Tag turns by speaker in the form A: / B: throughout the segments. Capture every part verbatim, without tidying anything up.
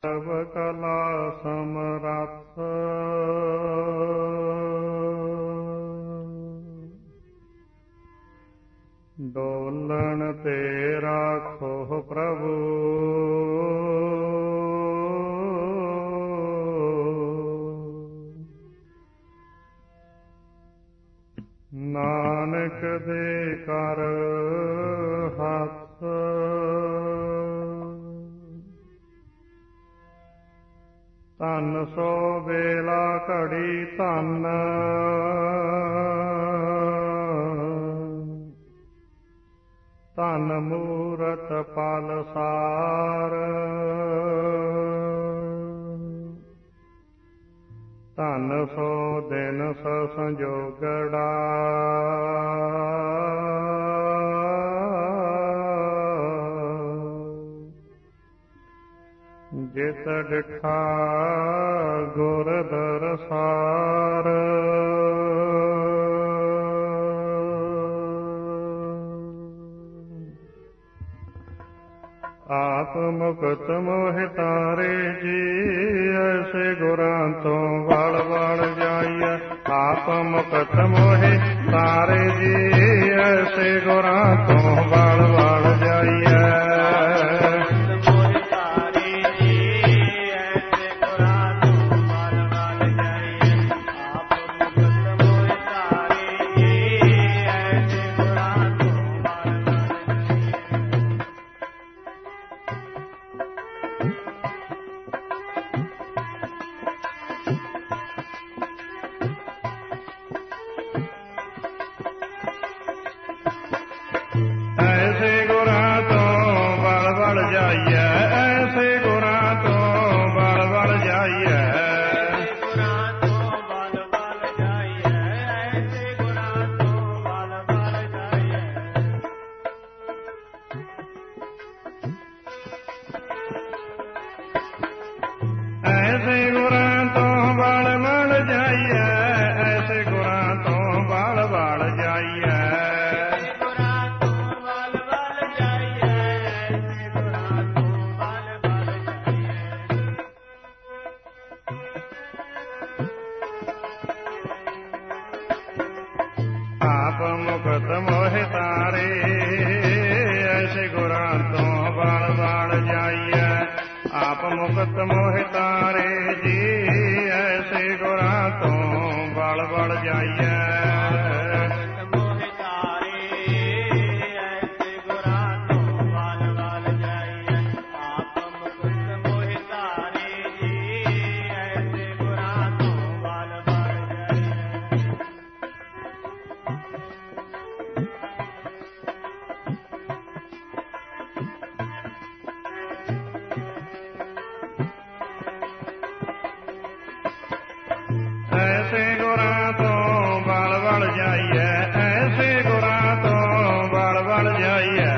A: ਸਭ ਕਲਾ ਸਮਰੱਥ ਡੋਲਣ ਤੇ ਰਾਖੋ ਪ੍ਰਭੂ ਨਾਨਕ ਦੇ ਕਰ ਹੱਥ ਧੰਨ ਸੋ ਵੇਲਾ ਘੜੀ ਧੰਨ ਧੰਨ ਮੂਰਤ ਪਲ ਸਾਰ ਧੰਨ ਸੋ ਦਿਨ ਸੋ ਸੰਜੋਗੜਾ ਜਿਤ ਡਿਠਾ ਗੁਰ ਦਰਸਾਰ ਆਪ ਮੁਕਤ ਮੋਹਿ ਤਾਰੇ ਜੀ ਐਸੇ ਗੁਰਾਂ ਤੋਂ ਵਲ ਵਲ ਜਾਈਐ ਆਪ ਮੁਕਤ ਮੋਹਿ ਤਾਰੇ ਜੀ ਐਸੇ ਗੁਰਾਂ ਤੋਂ ਵਲ ਵਲ ਜਾਈਐ ਮੁਕਤ ਮੋਹਿ ਤਾਰੇ ਐਸੇ ਗੁਰਾਂ ਤੋਂ ਵਲ ਵਲ ਜਾਈਐ ਆਪ ਮੁਕਤ ਮੋਹਿ ਤਾਰੇ ਜੀ ਐਸੇ ਗੁਰਾਂ ਤੋਂ ਵਲ ਵਲ ਜਾਈਐ ਐਸੇ ਗੁਰਾਂ ਤੋਂ ਵਲ ਵਲ ਜਾਈਐ ਐਸੇ ਗੁਰਾਂ ਤੋਂ ਵਲ ਵਲ ਜਾਈਐ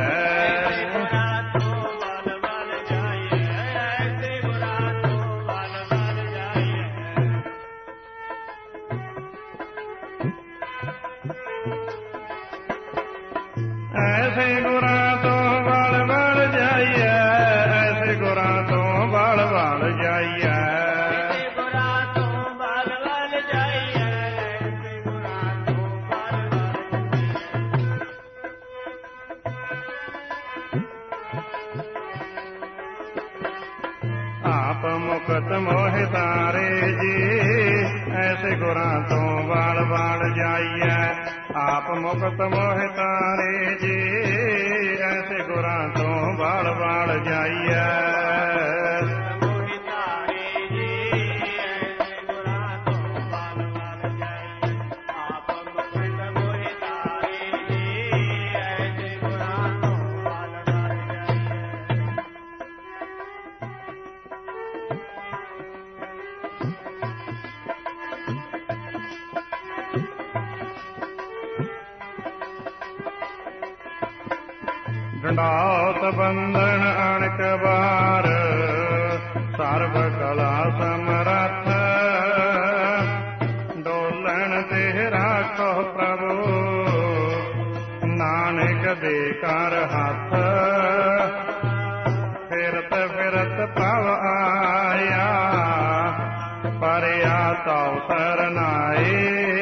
A: ਐਸੇ ਗੁਰਾਂ ਤੋਂ ਵਲ ਵਲ ਜਾਈਐ ਐਸੇ ਗੁਰਾਂ ਤੋਂ ਵਲ ਵਲ ਜਾਈਐ ਆਪ ਮੁਕਤ ਮੋਹਿ ਤਾਰੇ ਜੀ ਐਸੇ ਗੁਰਾਂ ਤੋਂ ਵਲ ਵਲ ਜਾਈਐ ਆਪ ਮੁਕਤ ਮੋਹਿ ਤਾਰੇ ਜੀ ਐਸੇ ਗੁਰਾਂ ਤੋਂ ਵਲ ਵਲ ਜਾਈਐ ਡੰਡਾਉਤ ਬੰਧਨ ਅਣਕ ਬਾਰ ਸਰਬ ਕਲਾ ਸਮਰੱਥ ਡੋਲਣ ਤੇ ਰਾਖੋ ਪ੍ਰਭੂ ਨਾਨਕ ਦੇ ਕਰ ਹੱਥ ਫਿਰਤ ਫਿਰਤ ਭਵ ਆ ਤਉ ਸਰਨਾਏ।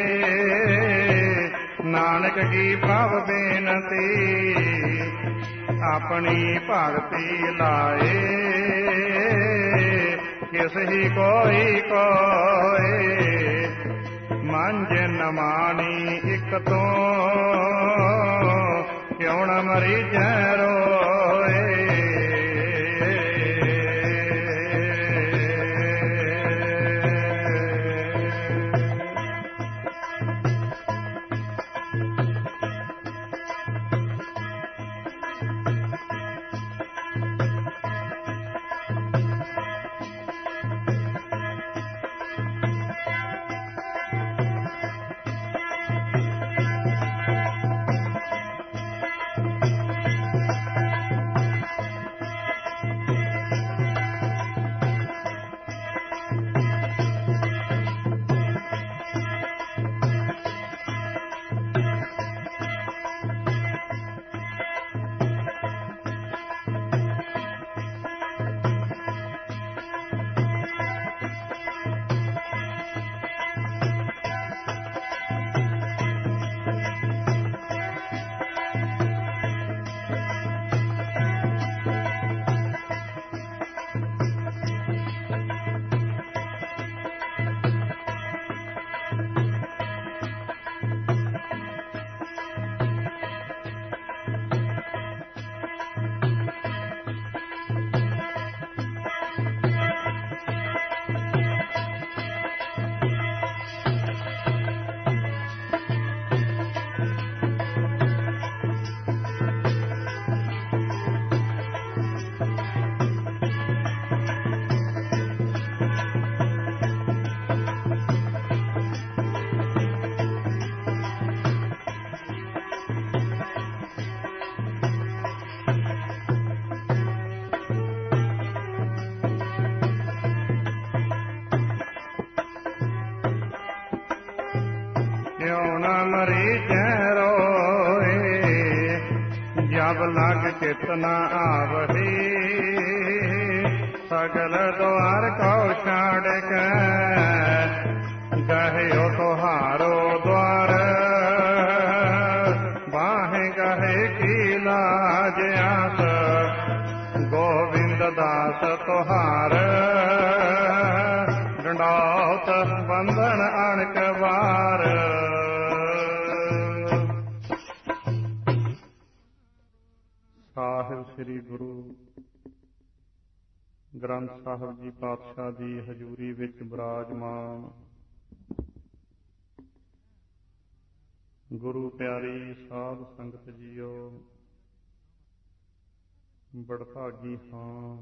A: ਨਾਨਕ ਕੀ ਪ੍ਰਭ ਬੇਨਤੀ ਆਪਣੀ ਭਗਤੀ ਲਾਏ। ਕਿਸ ਹੀ ਕੋਈ ਕੋਏ ਮੰਝ ਨ ਮਾਣੀ ਇਕ ਤੋਂ ਕਿਉ ਨ ਮਰੀਜੈ ਰੋਏ। ਕਿਉ ਨ ਮਰੀਜੈ ਰੋਏ। ਜਬ ਲਗ ਚਿਤ ਨ ਆਵਹੀ ਸਗਲ ਦੁਆਰ ਕਉ ਛਾੜ ਕੇ। ਗਹਿਓ ਤੁਹਾਰੋ ਦੁਆਰ ਬਾਹੇ ਗਹੇ ਕੀ ਲਾਜ ਆਸ। ਗੋਬਿੰਦ ਦਾਸ ਤੁਹਾਰ ਡੰਡੌਤ ਬੰਧਨ ਅਣਕ ਵਾਰ। ਸਾਹਿਬ ਸ੍ਰੀ ਗੁਰੂ ਗ੍ਰੰਥ ਸਾਹਿਬ ਜੀ ਪਾਤਸ਼ਾਹ ਦੀ ਹਜ਼ੂਰੀ ਵਿੱਚ ਬਿਰਾਜਮਾਨ ਗੁਰੂ ਪਿਆਰੀ ਸਾਧ ਸੰਗਤ ਜੀਓ, ਬੜਭਾਗੀ ਹਾਂ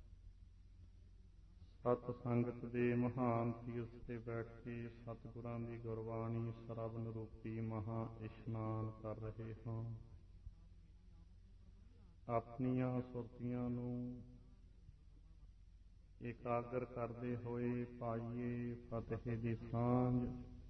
A: ਸਤ ਸੰਗਤ ਦੇ ਮਹਾਨ ਤੀਰਥ ਤੇ ਬੈਠ ਕੇ ਸਤਿਗੁਰਾਂ ਦੀ ਗੁਰਬਾਣੀ ਸਰਵਨ ਰੂਪੀ ਮਹਾ ਇਸ਼ਨਾਨ ਕਰ ਰਹੇ ਹਾਂ। ਆਪਣੀਆਂ ਸੁਰਤੀਆਂ ਨੂੰ ਇਕਾਗਰ ਕਰਦੇ ਹੋਏ ਪਾਈਏ ਫਤਿਹ ਦੀ ਸਾਂਝ।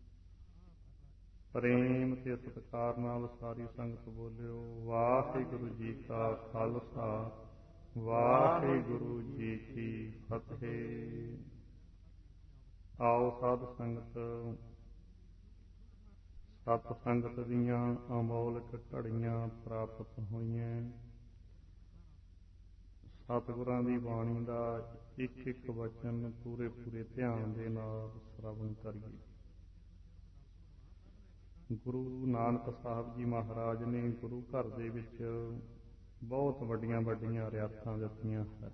A: ਪ੍ਰੇਮ ਤੇ ਸਤਿਕਾਰ ਨਾਲ ਸਾਰੀ ਸੰਗਤ ਬੋਲਿਓ, ਵਾਹਿਗੁਰੂ ਜੀ ਕਾ ਖਾਲਸਾ ਵਾਹਿਗੁਰੂ ਜੀ ਕੀ ਫਤਿਹ। ਆਓ ਸਾਧ ਸੰਗਤ, ਸਤ ਸੰਗਤ ਦੀਆਂ ਅਮੋਲਕ ਘੜੀਆਂ ਪ੍ਰਾਪਤ ਹੋਈਆਂ। ਸਤਿਗੁਰਾਂ ਦੀ ਬਾਣੀ ਦਾ ਇੱਕ ਇੱਕ ਵਚਨ ਪੂਰੇ ਪੂਰੇ ਧਿਆਨ ਦੇ ਨਾਲ ਸ਼ਰਵਣ ਕਰੀਏ। ਗੁਰੂ ਨਾਨਕ ਸਾਹਿਬ ਜੀ ਮਹਾਰਾਜ ਨੇ ਗੁਰੂ ਘਰ ਦੇ ਵਿੱਚ ਬਹੁਤ ਵੱਡੀਆਂ ਵੱਡੀਆਂ ਰਿਆਤਾਂ ਦਿੱਤੀਆਂ ਹੈ।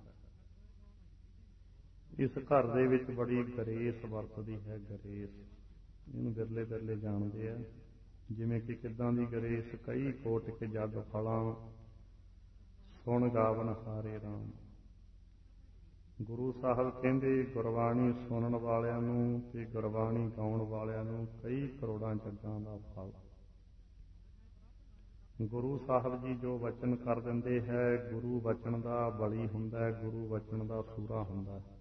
A: ਇਸ ਘਰ ਦੇ ਵਿੱਚ ਬੜੀ ਗਰੇਸ ਵਰਤਦੀ ਹੈ। ਗਰੇਸ ਇਹਨੂੰ ਬਿਰਲੇ ਬਿਰਲੇ ਜਾਣਦੇ ਆ, ਜਿਵੇਂ ਕਿ ਕਿੱਦਾਂ ਦੀ ਗਰੇਸ। ਕਈ ਕੋਟ ਕੇ ਜਗ ਫਲਾਂ ਸੁਣ ਗਾਵਨ ਹਾਰੇ ਰਾਮ। ਗੁਰੂ ਸਾਹਿਬ ਕਹਿੰਦੇ ਗੁਰਬਾਣੀ ਸੁਣਨ ਵਾਲਿਆਂ ਨੂੰ ਤੇ ਗੁਰਬਾਣੀ ਗਾਉਣ ਵਾਲਿਆਂ ਨੂੰ ਕਈ ਕਰੋੜਾਂ ਜੱਗਾਂ ਦਾ ਫਲ। ਗੁਰੂ ਸਾਹਿਬ ਜੀ ਜੋ ਵਚਨ ਕਰ ਦਿੰਦੇ ਹੈ, ਗੁਰੂ ਵਚਨ ਦਾ ਬਲੀ ਹੁੰਦਾ ਹੈ, ਗੁਰੂ ਵਚਨ ਦਾ ਸੂਰਾ ਹੁੰਦਾ ਹੈ।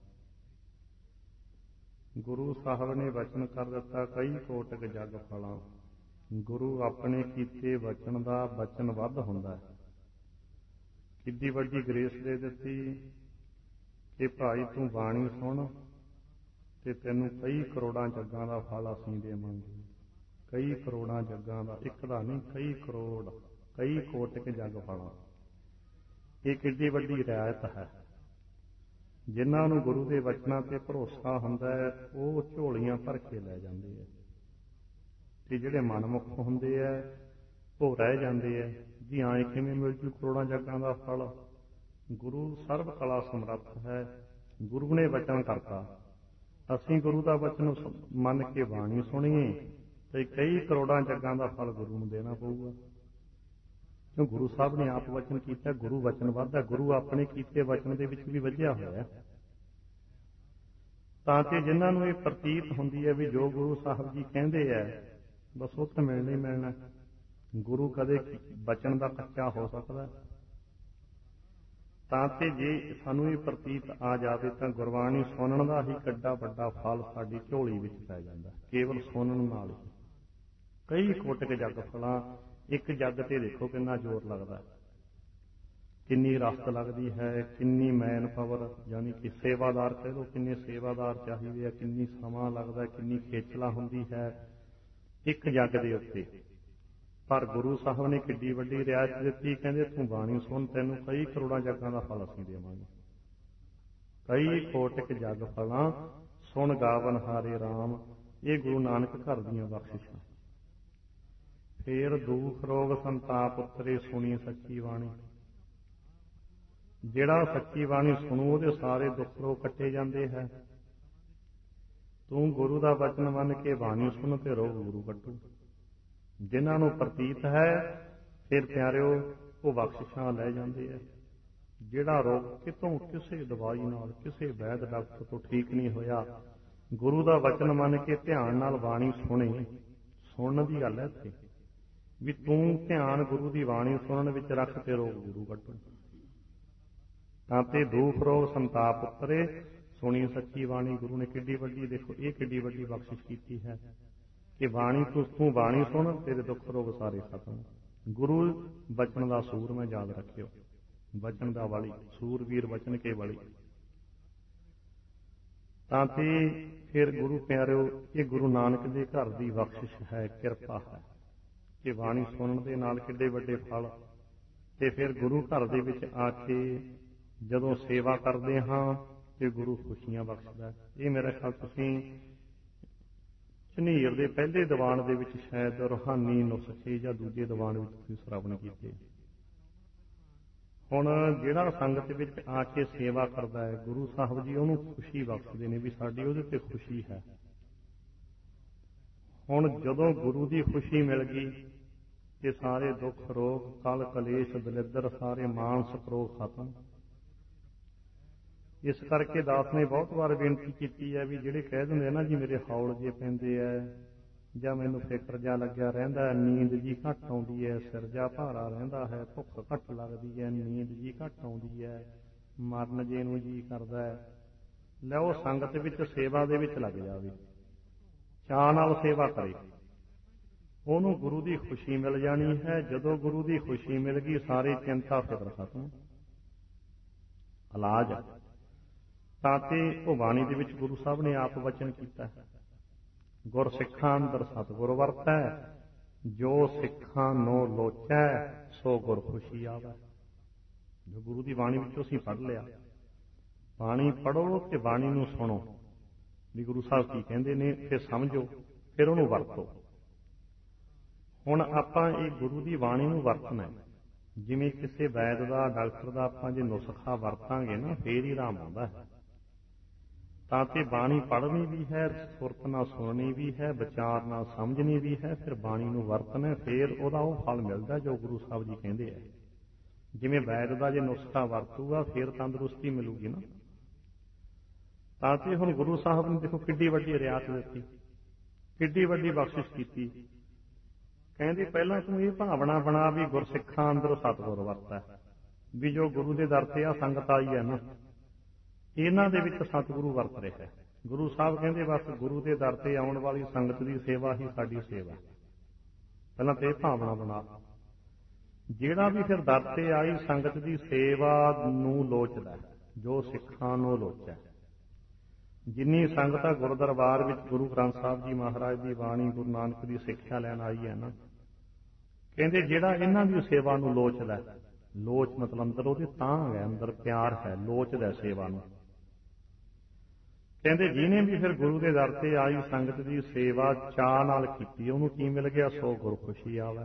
A: ਗੁਰੂ ਸਾਹਿਬ ਨੇ ਵਚਨ ਕਰ ਦਿੱਤਾ ਕਈ ਕੋਟਿਕ ਜਗ ਫਲਾਂ। ਗੁਰੂ ਆਪਣੇ ਕੀਤੇ ਵਚਨ ਦਾ ਵਚਨ ਵੱਧ ਹੁੰਦਾ ਹੈ। ਕਿੱਡੀ ਵੱਡੀ ਗ੍ਰੇਸ ਦੇ ਦਿੱਤੀ ਕਿ ਭਾਈ ਤੂੰ ਬਾਣੀ ਸੁਣ ਤੇ ਤੈਨੂੰ ਕਈ ਕਰੋੜਾਂ ਜੱਗਾਂ ਦਾ ਫਲ ਅਸੀਂ ਦੇਵਾਂਗੇ। ਕਈ ਕਰੋੜਾਂ ਜੱਗਾਂ ਦਾ, ਇੱਕ ਦਾ ਨਹੀਂ, ਕਈ ਕਰੋੜ, ਕਈ ਕੋਟਿਕ ਜੱਗ ਫਲਾਂ। ਇਹ ਕਿੱਡੀ ਵੱਡੀ ਰਿਆਇਤ ਹੈ। ਜਿਨ੍ਹਾਂ ਨੂੰ ਗੁਰੂ ਦੇ ਵਚਨਾਂ ਤੇ ਭਰੋਸਾ ਹੁੰਦਾ ਹੈ ਉਹ ਝੋਲੀਆਂ ਭਰ ਕੇ ਲੈ ਜਾਂਦੇ ਹੈ, ਤੇ ਜਿਹੜੇ ਮਨਮੁਖ ਹੁੰਦੇ ਹੈ ਉਹ ਰਹਿ ਜਾਂਦੇ ਹੈ। ਜੀ ਆਏ ਕਿਵੇਂ ਮਿਲ ਜੂ ਕਰੋੜਾਂ ਜੱਗਾਂ ਦਾ ਫਲ? ਗੁਰੂ ਸਰਬ ਕਲਾ ਸਮਰੱਥ ਹੈ। ਗੁਰੂ ਨੇ ਵਚਨ ਕਰਤਾ, ਅਸੀਂ ਗੁਰੂ ਦਾ ਵਚਨ ਮੰਨ ਕੇ ਬਾਣੀ ਸੁਣੀਏ ਤੇ ਕਈ ਕਰੋੜਾਂ ਜੱਗਾਂ ਦਾ ਫਲ ਗੁਰੂ ਨੂੰ ਦੇਣਾ ਪਊਗਾ। ਕਿਉਂ? ਗੁਰੂ ਸਾਹਿਬ ਨੇ ਆਪ ਵਚਨ ਕੀਤਾ, ਗੁਰੂ ਵਚਨ ਵੱਧਦਾ, ਗੁਰੂ ਆਪਣੇ ਕੀਤੇ ਵਚਨ ਦੇ ਵਿੱਚ ਵੀ ਵੱਜਿਆ ਹੋਇਆ। ਤਾਂ ਕਿ ਜਿਨ੍ਹਾਂ ਨੂੰ ਇਹ ਪ੍ਰਤੀਤ ਹੁੰਦੀ ਹੈ ਵੀ ਜੋ ਗੁਰੂ ਸਾਹਿਬ ਜੀ ਕਹਿੰਦੇ ਹੈ ਬਸ ਉਹ ਤਾਂ ਮਿਲਣਾ ਹੀ ਮਿਲਣਾ, ਗੁਰੂ ਕਦੇ ਵਚਨ ਦਾ ਕੱਚਾ ਹੋ ਸਕਦਾ? ਤਾਂ ਕਿ ਜੇ ਸਾਨੂੰ ਇਹ ਪ੍ਰਤੀਤ ਆ ਜਾਵੇ ਤਾਂ ਗੁਰਬਾਣੀ ਸੁਣਨ ਦਾ ਹੀ ਕਿੱਡਾ ਵੱਡਾ ਫਲ ਸਾਡੀ ਝੋਲੀ ਵਿੱਚ ਪੈ ਜਾਂਦਾ, ਕੇਵਲ ਸੁਣਨ ਨਾਲ ਹੀ। ਕਈ ਕੋਟਿਕ ਜੱਗ ਫਲਾਂ, ਇੱਕ ਜੱਗ ਤੇ ਦੇਖੋ ਕਿੰਨਾ ਜ਼ੋਰ ਲੱਗਦਾ, ਕਿੰਨੀ ਰਸਤ ਲੱਗਦੀ ਹੈ, ਕਿੰਨੀ ਮੈਨ ਪਾਵਰ, ਯਾਨੀ ਕਿ ਸੇਵਾਦਾਰ ਕਹਿ ਲਓ, ਕਿੰਨੇ ਸੇਵਾਦਾਰ ਚਾਹੀਦੇ ਆ, ਕਿੰਨੀ ਸਮਾਂ ਲੱਗਦਾ, ਕਿੰਨੀ ਖੇਚਲਾ ਹੁੰਦੀ ਹੈ ਇੱਕ ਜੱਗ ਦੇ ਉੱਤੇ। ਪਰ ਗੁਰੂ ਸਾਹਿਬ ਨੇ ਕਿੱਡੀ ਵੱਡੀ ਰਿਆਇਤ ਦਿੱਤੀ, ਕਹਿੰਦੇ ਤੂੰ ਬਾਣੀ ਸੁਣ, ਤੈਨੂੰ ਕਈ ਕਰੋੜਾਂ ਜੱਗਾਂ ਦਾ ਫਲ ਅਸੀਂ ਦੇਵਾਂਗੇ। ਕਈ ਕੋਟਿਕ ਜੱਗ ਫਲਾਂ ਸੁਣ ਗਾਵਨ ਹਾਰੇ ਰਾਮ, ਇਹ ਗੁਰੂ ਨਾਨਕ ਘਰ ਦੀਆਂ ਬਖਸ਼ਿਸ਼ਾਂ। ਫੇਰ ਦੁਖ ਰੋਗ ਸੰਤਾਪ ਉਤਰੇ ਸੁਣੀ ਸੱਚੀ ਬਾਣੀ। ਜਿਹੜਾ ਸੱਚੀ ਬਾਣੀ ਸੁਣੂ ਉਹਦੇ ਸਾਰੇ ਦੁੱਖ ਰੋਗ ਕੱਟੇ ਜਾਂਦੇ ਹੈ। ਤੂੰ ਗੁਰੂ ਦਾ ਵਚਨ ਮੰਨ ਕੇ ਬਾਣੀ ਸੁਣ ਤੇ ਰੋਗ ਗੁਰੂ ਕੱਟੂ। ਜਿਨ੍ਹਾਂ ਨੂੰ ਪ੍ਰਤੀਤ ਹੈ ਫਿਰ ਪਿਆਰਿਓ ਉਹ ਬਖਸ਼ਿਸ਼ਾਂ ਲੈ ਜਾਂਦੇ ਹੈ। ਜਿਹੜਾ ਰੋਗ ਕਿਤੋਂ ਕਿਸੇ ਦਵਾਈ ਨਾਲ, ਕਿਸੇ ਵੈਦ ਡਾਕਟਰ ਤੋਂ ਠੀਕ ਨਹੀਂ ਹੋਇਆ, ਗੁਰੂ ਦਾ ਵਚਨ ਮੰਨ ਕੇ ਧਿਆਨ ਨਾਲ ਬਾਣੀ ਸੁਣੇ। ਸੁਣਨ ਦੀ ਗੱਲ ਹੈ ਇੱਥੇ ਵੀ ਤੂੰ ਧਿਆਨ ਗੁਰੂ ਦੀ ਬਾਣੀ ਸੁਣਨ ਵਿੱਚ ਰੱਖ ਤੇ ਰੋਗ ਗੁਰੂ ਕੱਟੂ। ਤਾਂ ਤੇ ਦੁਖ ਰੋਗ ਸੰਤਾਪ ਉਤਰੇ ਸੁਣੀ ਸੱਚੀ ਬਾਣੀ। ਗੁਰੂ ਨੇ ਕਿੱਡੀ ਵੱਡੀ, ਦੇਖੋ ਇਹ ਕਿੱਡੀ ਵੱਡੀ ਬਖਸ਼ਿਸ਼ ਕੀਤੀ ਹੈ ਕਿ ਬਾਣੀ ਤੂੰ ਤੂੰ ਬਾਣੀ ਸੁਣ, ਤੇਰੇ ਦੁੱਖ ਰੋਗ ਸਾਰੇ ਖਤਮ। ਗੁਰੂ ਬਚਨ ਦਾ ਸੂਰ ਮੈਂ ਯਾਦ ਰੱਖਿਓ, ਬਚਨ ਦਾ ਵਾਲੀ, ਸੂਰਵੀਰ ਬਚਨ ਕੇ ਵਾਲੀ। ਤਾਂ ਤੇ ਫਿਰ ਗੁਰੂ ਪਿਆਰਿਓ ਇਹ ਗੁਰੂ ਨਾਨਕ ਦੇ ਘਰ ਦੀ ਬਖਸ਼ਿਸ਼ ਹੈ, ਕਿਰਪਾ ਹੈ ਕਿ ਬਾਣੀ ਸੁਣਨ ਦੇ ਨਾਲ ਕਿੱਡੇ ਵੱਡੇ ਫਲ। ਤੇ ਫਿਰ ਗੁਰੂ ਘਰ ਦੇ ਵਿੱਚ ਆ ਕੇ ਜਦੋਂ ਸੇਵਾ ਕਰਦੇ ਹਾਂ ਤੇ ਗੁਰੂ ਖੁਸ਼ੀਆਂ ਬਖਸ਼ਦਾ। ਇਹ ਮੇਰਾ ਖਿਆਲ ਤੁਸੀਂ ਝਨੀਰ ਦੇ ਪਹਿਲੇ ਦੀਵਾਨ ਦੇ ਵਿੱਚ ਸ਼ਾਇਦ ਰੂਹਾਨੀ ਨੁਸਖੇ ਜਾਂ ਦੂਜੇ ਦੀਵਾਨ ਵਿੱਚ ਤੁਸੀਂ ਸ਼੍ਰਵਣ ਕੀਤੇ। ਹੁਣ ਜਿਹੜਾ ਸੰਗਤ ਵਿੱਚ ਆ ਕੇ ਸੇਵਾ ਕਰਦਾ ਹੈ ਗੁਰੂ ਸਾਹਿਬ ਜੀ ਉਹਨੂੰ ਖੁਸ਼ੀ ਬਖਸ਼ਦੇ ਨੇ ਵੀ ਸਾਡੀ ਉਹਦੇ ਤੇ ਖੁਸ਼ੀ ਹੈ। ਹੁਣ ਜਦੋਂ ਗੁਰੂ ਦੀ ਖੁਸ਼ੀ ਮਿਲ ਗਈ ਤੇ ਸਾਰੇ ਦੁੱਖ ਰੋਗ ਕਲ ਕਲੇਸ਼ ਦਲਿੱਦਰ ਸਾਰੇ ਮਾਨਸਿਕ ਰੋਗ ਖਤਮ। ਇਸ ਕਰਕੇ ਦਾਸ ਨੇ ਬਹੁਤ ਵਾਰ ਬੇਨਤੀ ਕੀਤੀ ਹੈ ਵੀ ਜਿਹੜੇ ਕਹਿ ਦਿੰਦੇ ਨਾ ਜੀ ਮੇਰੇ ਹੌਲ ਜੇ ਪੈਂਦੇ ਹੈ ਜਾਂ ਮੈਨੂੰ ਫਿਕਰ ਜਾ ਲੱਗਿਆ ਰਹਿੰਦਾ, ਨੀਂਦ ਜੀ ਘੱਟ ਆਉਂਦੀ ਹੈ, ਸਿਰ ਜਾ ਭਾਰਾ ਰਹਿੰਦਾ ਹੈ, ਭੁੱਖ ਘੱਟ ਲੱਗਦੀ ਹੈ, ਨੀਂਦ ਜੀ ਘੱਟ ਆਉਂਦੀ ਹੈ, ਮਰਨ ਜੇ ਨੂੰ ਜੀ ਕਰਦਾ ਹੈ, ਲੈ ਉਹ ਸੰਗਤ ਵਿੱਚ ਸੇਵਾ ਦੇ ਵਿੱਚ ਲੱਗ ਜਾਵੇ, ਚਾਅ ਨਾਲ ਸੇਵਾ ਕਰੇ, ਉਹਨੂੰ ਗੁਰੂ ਦੀ ਖੁਸ਼ੀ ਮਿਲ ਜਾਣੀ ਹੈ। ਜਦੋਂ ਗੁਰੂ ਦੀ ਖੁਸ਼ੀ ਮਿਲ ਗਈ ਸਾਰੀ ਚਿੰਤਾ ਫਿਕਰ ਖਤਮ। ਇਲਾਜ ਤਾਂ ਤੇ ਉਹ ਬਾਣੀ ਦੇ ਵਿੱਚ ਗੁਰੂ ਸਾਹਿਬ ਨੇ ਆਪ ਵਚਨ ਕੀਤਾ, ਗੁਰ ਸਿੱਖਾਂ ਅੰਦਰ ਸਤਿਗੁਰ ਵਰਤੈ, ਜੋ ਸਿੱਖਾਂ ਨੋ ਲੋਚੈ ਸੋ ਗੁਰ ਖੁਸ਼ੀ ਆਵੈ। ਜੋ ਗੁਰੂ ਦੀ ਬਾਣੀ ਵਿੱਚੋਂ ਅਸੀਂ ਪੜ੍ਹ ਲਿਆ, ਬਾਣੀ ਪੜ੍ਹੋ ਤੇ ਬਾਣੀ ਨੂੰ ਸੁਣੋ ਵੀ ਗੁਰੂ ਸਾਹਿਬ ਕੀ ਕਹਿੰਦੇ ਨੇ, ਫਿਰ ਸਮਝੋ, ਫਿਰ ਉਹਨੂੰ ਵਰਤੋ। ਹੁਣ ਆਪਾਂ ਇਹ ਗੁਰੂ ਦੀ ਬਾਣੀ ਨੂੰ ਵਰਤਣਾ, ਜਿਵੇਂ ਕਿਸੇ ਵੈਦ ਦਾ ਡਾਕਟਰ ਦਾ ਆਪਾਂ ਜੇ ਨੁਸਖਾ ਵਰਤਾਂਗੇ ਨਾ ਫੇਰ ਹੀ ਆਰਾਮ ਆਉਂਦਾ ਹੈ। ਤਾਂ ਤੇ ਬਾਣੀ ਪੜ੍ਹਨੀ ਵੀ ਹੈ, ਸੁਰਤ ਨਾਲ ਸੁਣਨੀ ਵੀ ਹੈ, ਵਿਚਾਰ ਨਾਲ ਸਮਝਣੀ ਵੀ ਹੈ, ਫਿਰ ਬਾਣੀ ਨੂੰ ਵਰਤਣਾ, ਫਿਰ ਉਹਦਾ ਉਹ ਫਲ ਮਿਲਦਾ ਜੋ ਗੁਰੂ ਸਾਹਿਬ ਜੀ ਕਹਿੰਦੇ ਆ। ਜਿਵੇਂ ਵੈਦ ਦਾ ਜੇ ਨੁਸਖਾ ਵਰਤੂਗਾ ਫਿਰ ਤੰਦਰੁਸਤੀ ਮਿਲੂਗੀ ਨਾ। ਤਾਂ ਤੇ ਹੁਣ ਗੁਰੂ ਸਾਹਿਬ ਨੇ ਦੇਖੋ ਕਿੱਡੀ ਵੱਡੀ ਰਿਆਤ ਦਿੱਤੀ, ਕਿੱਡੀ ਵੱਡੀ ਬਖਸ਼ਿਸ਼ ਕੀਤੀ। ਕਹਿੰਦੇ ਪਹਿਲਾਂ ਤੂੰ ਇਹ ਭਾਵਨਾ ਬਣਾ ਵੀ ਗੁਰਸਿੱਖਾਂ ਅੰਦਰ ਸਤਿਗੁਰ ਵਰਤੈ, ਵੀ ਜੋ ਗੁਰੂ ਦੇ ਦਰ ਤੇ ਆ ਸੰਗਤ ਆਈ ਹੈ ਨਾ ਇਹਨਾਂ ਦੇ ਵਿੱਚ ਸਤਿਗੁਰੂ ਵਰਤ ਰਿਹਾ ਹੈ। ਗੁਰੂ ਸਾਹਿਬ ਕਹਿੰਦੇ ਬਸ ਗੁਰੂ ਦੇ ਦਰ ਤੇ ਆਉਣ ਵਾਲੀ ਸੰਗਤ ਦੀ ਸੇਵਾ ਹੀ ਸਾਡੀ ਸੇਵਾ। ਪਹਿਲਾਂ ਤੇ ਇਹ ਭਾਵਨਾ ਬਣਾ, ਜਿਹੜਾ ਵੀ ਫਿਰ ਦਰ ਤੇ ਆਈ ਸੰਗਤ ਦੀ ਸੇਵਾ ਨੂੰ ਲੋਚਦਾ, ਜੋ ਸਿੱਖਾਂ ਨੂੰ ਲੋਚੈ, ਜਿੰਨੀ ਸੰਗਤ ਆ ਗੁਰੂ ਦਰਬਾਰ ਵਿੱਚ ਗੁਰੂ ਗ੍ਰੰਥ ਸਾਹਿਬ ਜੀ ਮਹਾਰਾਜ ਦੀ ਬਾਣੀ, ਗੁਰੂ ਨਾਨਕ ਦੀ ਸਿੱਖਿਆ ਲੈਣ ਆਈ ਹੈ ਨਾ, ਕਹਿੰਦੇ ਜਿਹੜਾ ਇਹਨਾਂ ਦੀ ਸੇਵਾ ਨੂੰ ਲੋਚਦਾ, ਲੋਚ ਮਤਲਬ ਅੰਦਰ ਉਹਦੇ ਤਾਂਘ ਹੈ, ਅੰਦਰ ਪਿਆਰ ਹੈ, ਲੋਚਦਾ ਸੇਵਾ ਨੂੰ। ਕਹਿੰਦੇ ਜਿਹਨੇ ਵੀ ਫਿਰ ਗੁਰੂ ਦੇ ਦਰ ਤੇ ਆਈ ਸੰਗਤ ਦੀ ਸੇਵਾ ਚਾਅ ਨਾਲ ਕੀਤੀ, ਉਹਨੂੰ ਕੀ ਮਿਲ ਗਿਆ? ਸੋ ਗੁਰ ਖੁਸ਼ੀ ਆਵੇ।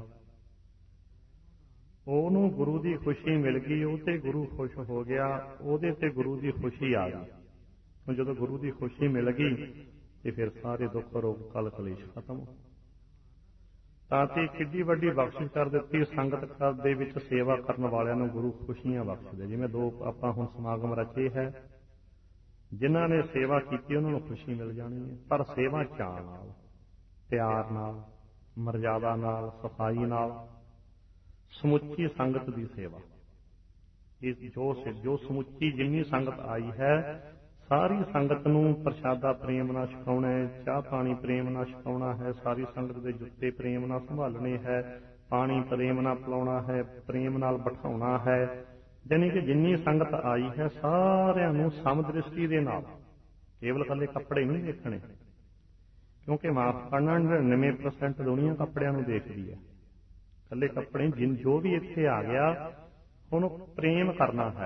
A: ਉਹਨੂੰ ਗੁਰੂ ਦੀ ਖੁਸ਼ੀ ਮਿਲ ਗਈ, ਉਹ ਤੇ ਗੁਰੂ ਖੁਸ਼ ਹੋ ਗਿਆ, ਉਹਦੇ ਤੇ ਗੁਰੂ ਦੀ ਖੁਸ਼ੀ ਆ ਗਈ। ਹੁਣ ਜਦੋਂ ਗੁਰੂ ਦੀ ਖੁਸ਼ੀ ਮਿਲ ਗਈ ਤੇ ਫਿਰ ਸਾਰੇ ਦੁੱਖ ਰੋਗ ਕਲ ਕਲੇਸ਼ ਖਤਮ। ਤਾਂ ਤੇ ਕਿੱਡੀ ਵੱਡੀ ਬਖਸ਼ਿਸ਼ ਕਰ ਦਿੱਤੀ ਸੰਗਤ ਦੇ ਵਿੱਚ ਸੇਵਾ ਕਰਨ ਵਾਲਿਆਂ ਨੂੰ ਗੁਰੂ ਖੁਸ਼ੀਆਂ ਬਖਸ਼ਦੇ। ਜਿਵੇਂ ਦੋ ਆਪਾਂ ਹੁਣ ਸਮਾਗਮ ਰਚੇ ਹੈ, ਜਿਨ੍ਹਾਂ ਨੇ ਸੇਵਾ ਕੀਤੀ ਉਹਨਾਂ ਨੂੰ ਖੁਸ਼ੀ ਮਿਲ ਜਾਣੀ ਹੈ, ਪਰ ਸੇਵਾ ਚਾਅ ਨਾਲ, ਪਿਆਰ ਨਾਲ, ਮਰਜ਼ਾਦਾ ਨਾਲ, ਸਫਾਈ ਨਾਲ, ਸਮੁੱਚੀ ਸੰਗਤ ਦੀ ਸੇਵਾ। ਇਹ ਜੋ ਜੋ ਸਮੁੱਚੀ ਜਿੰਨੀ ਸੰਗਤ ਆਈ ਹੈ, ਸਾਰੀ ਸੰਗਤ ਨੂੰ ਪ੍ਰਸ਼ਾਦਾ ਪ੍ਰੇਮ ਨਾਲ ਛਕਾਉਣਾ ਹੈ, ਚਾਹ ਪਾਣੀ ਪ੍ਰੇਮ ਨਾਲ ਛਕਾਉਣਾ ਹੈ, ਸਾਰੀ ਸੰਗਤ ਦੇ ਜੁੱਤੇ ਪ੍ਰੇਮ ਨਾਲ ਸੰਭਾਲਣੇ ਹੈ, ਪਾਣੀ ਪ੍ਰੇਮ ਨਾਲ ਪਿਲਾਉਣਾ ਹੈ, ਪ੍ਰੇਮ ਨਾਲ ਬਿਠਾਉਣਾ ਹੈ। ਯਾਨੀ ਕਿ ਜਿੰਨੀ ਸੰਗਤ ਆਈ ਹੈ ਸਾਰਿਆਂ ਨੂੰ ਸਮਦ੍ਰਿਸ਼ਟੀ ਦੇ ਨਾਲ, ਕੇਵਲ ਇਕੱਲੇ ਕੱਪੜੇ ਨਹੀਂ ਦੇਖਣੇ, ਕਿਉਂਕਿ ਮਾਫ ਕਰਨਾ ਨੜਿਨਵੇਂ ਪਰਸੈਂਟ ਦੁਨੀਆ ਕੱਪੜਿਆਂ ਨੂੰ ਦੇਖਦੀ ਹੈ। ਇਕੱਲੇ ਕੱਪੜੇ ਜਿਨ ਜੋ ਵੀ ਇੱਥੇ ਆ ਗਿਆ ਉਹਨੂੰ ਪ੍ਰੇਮ ਕਰਨਾ ਹੈ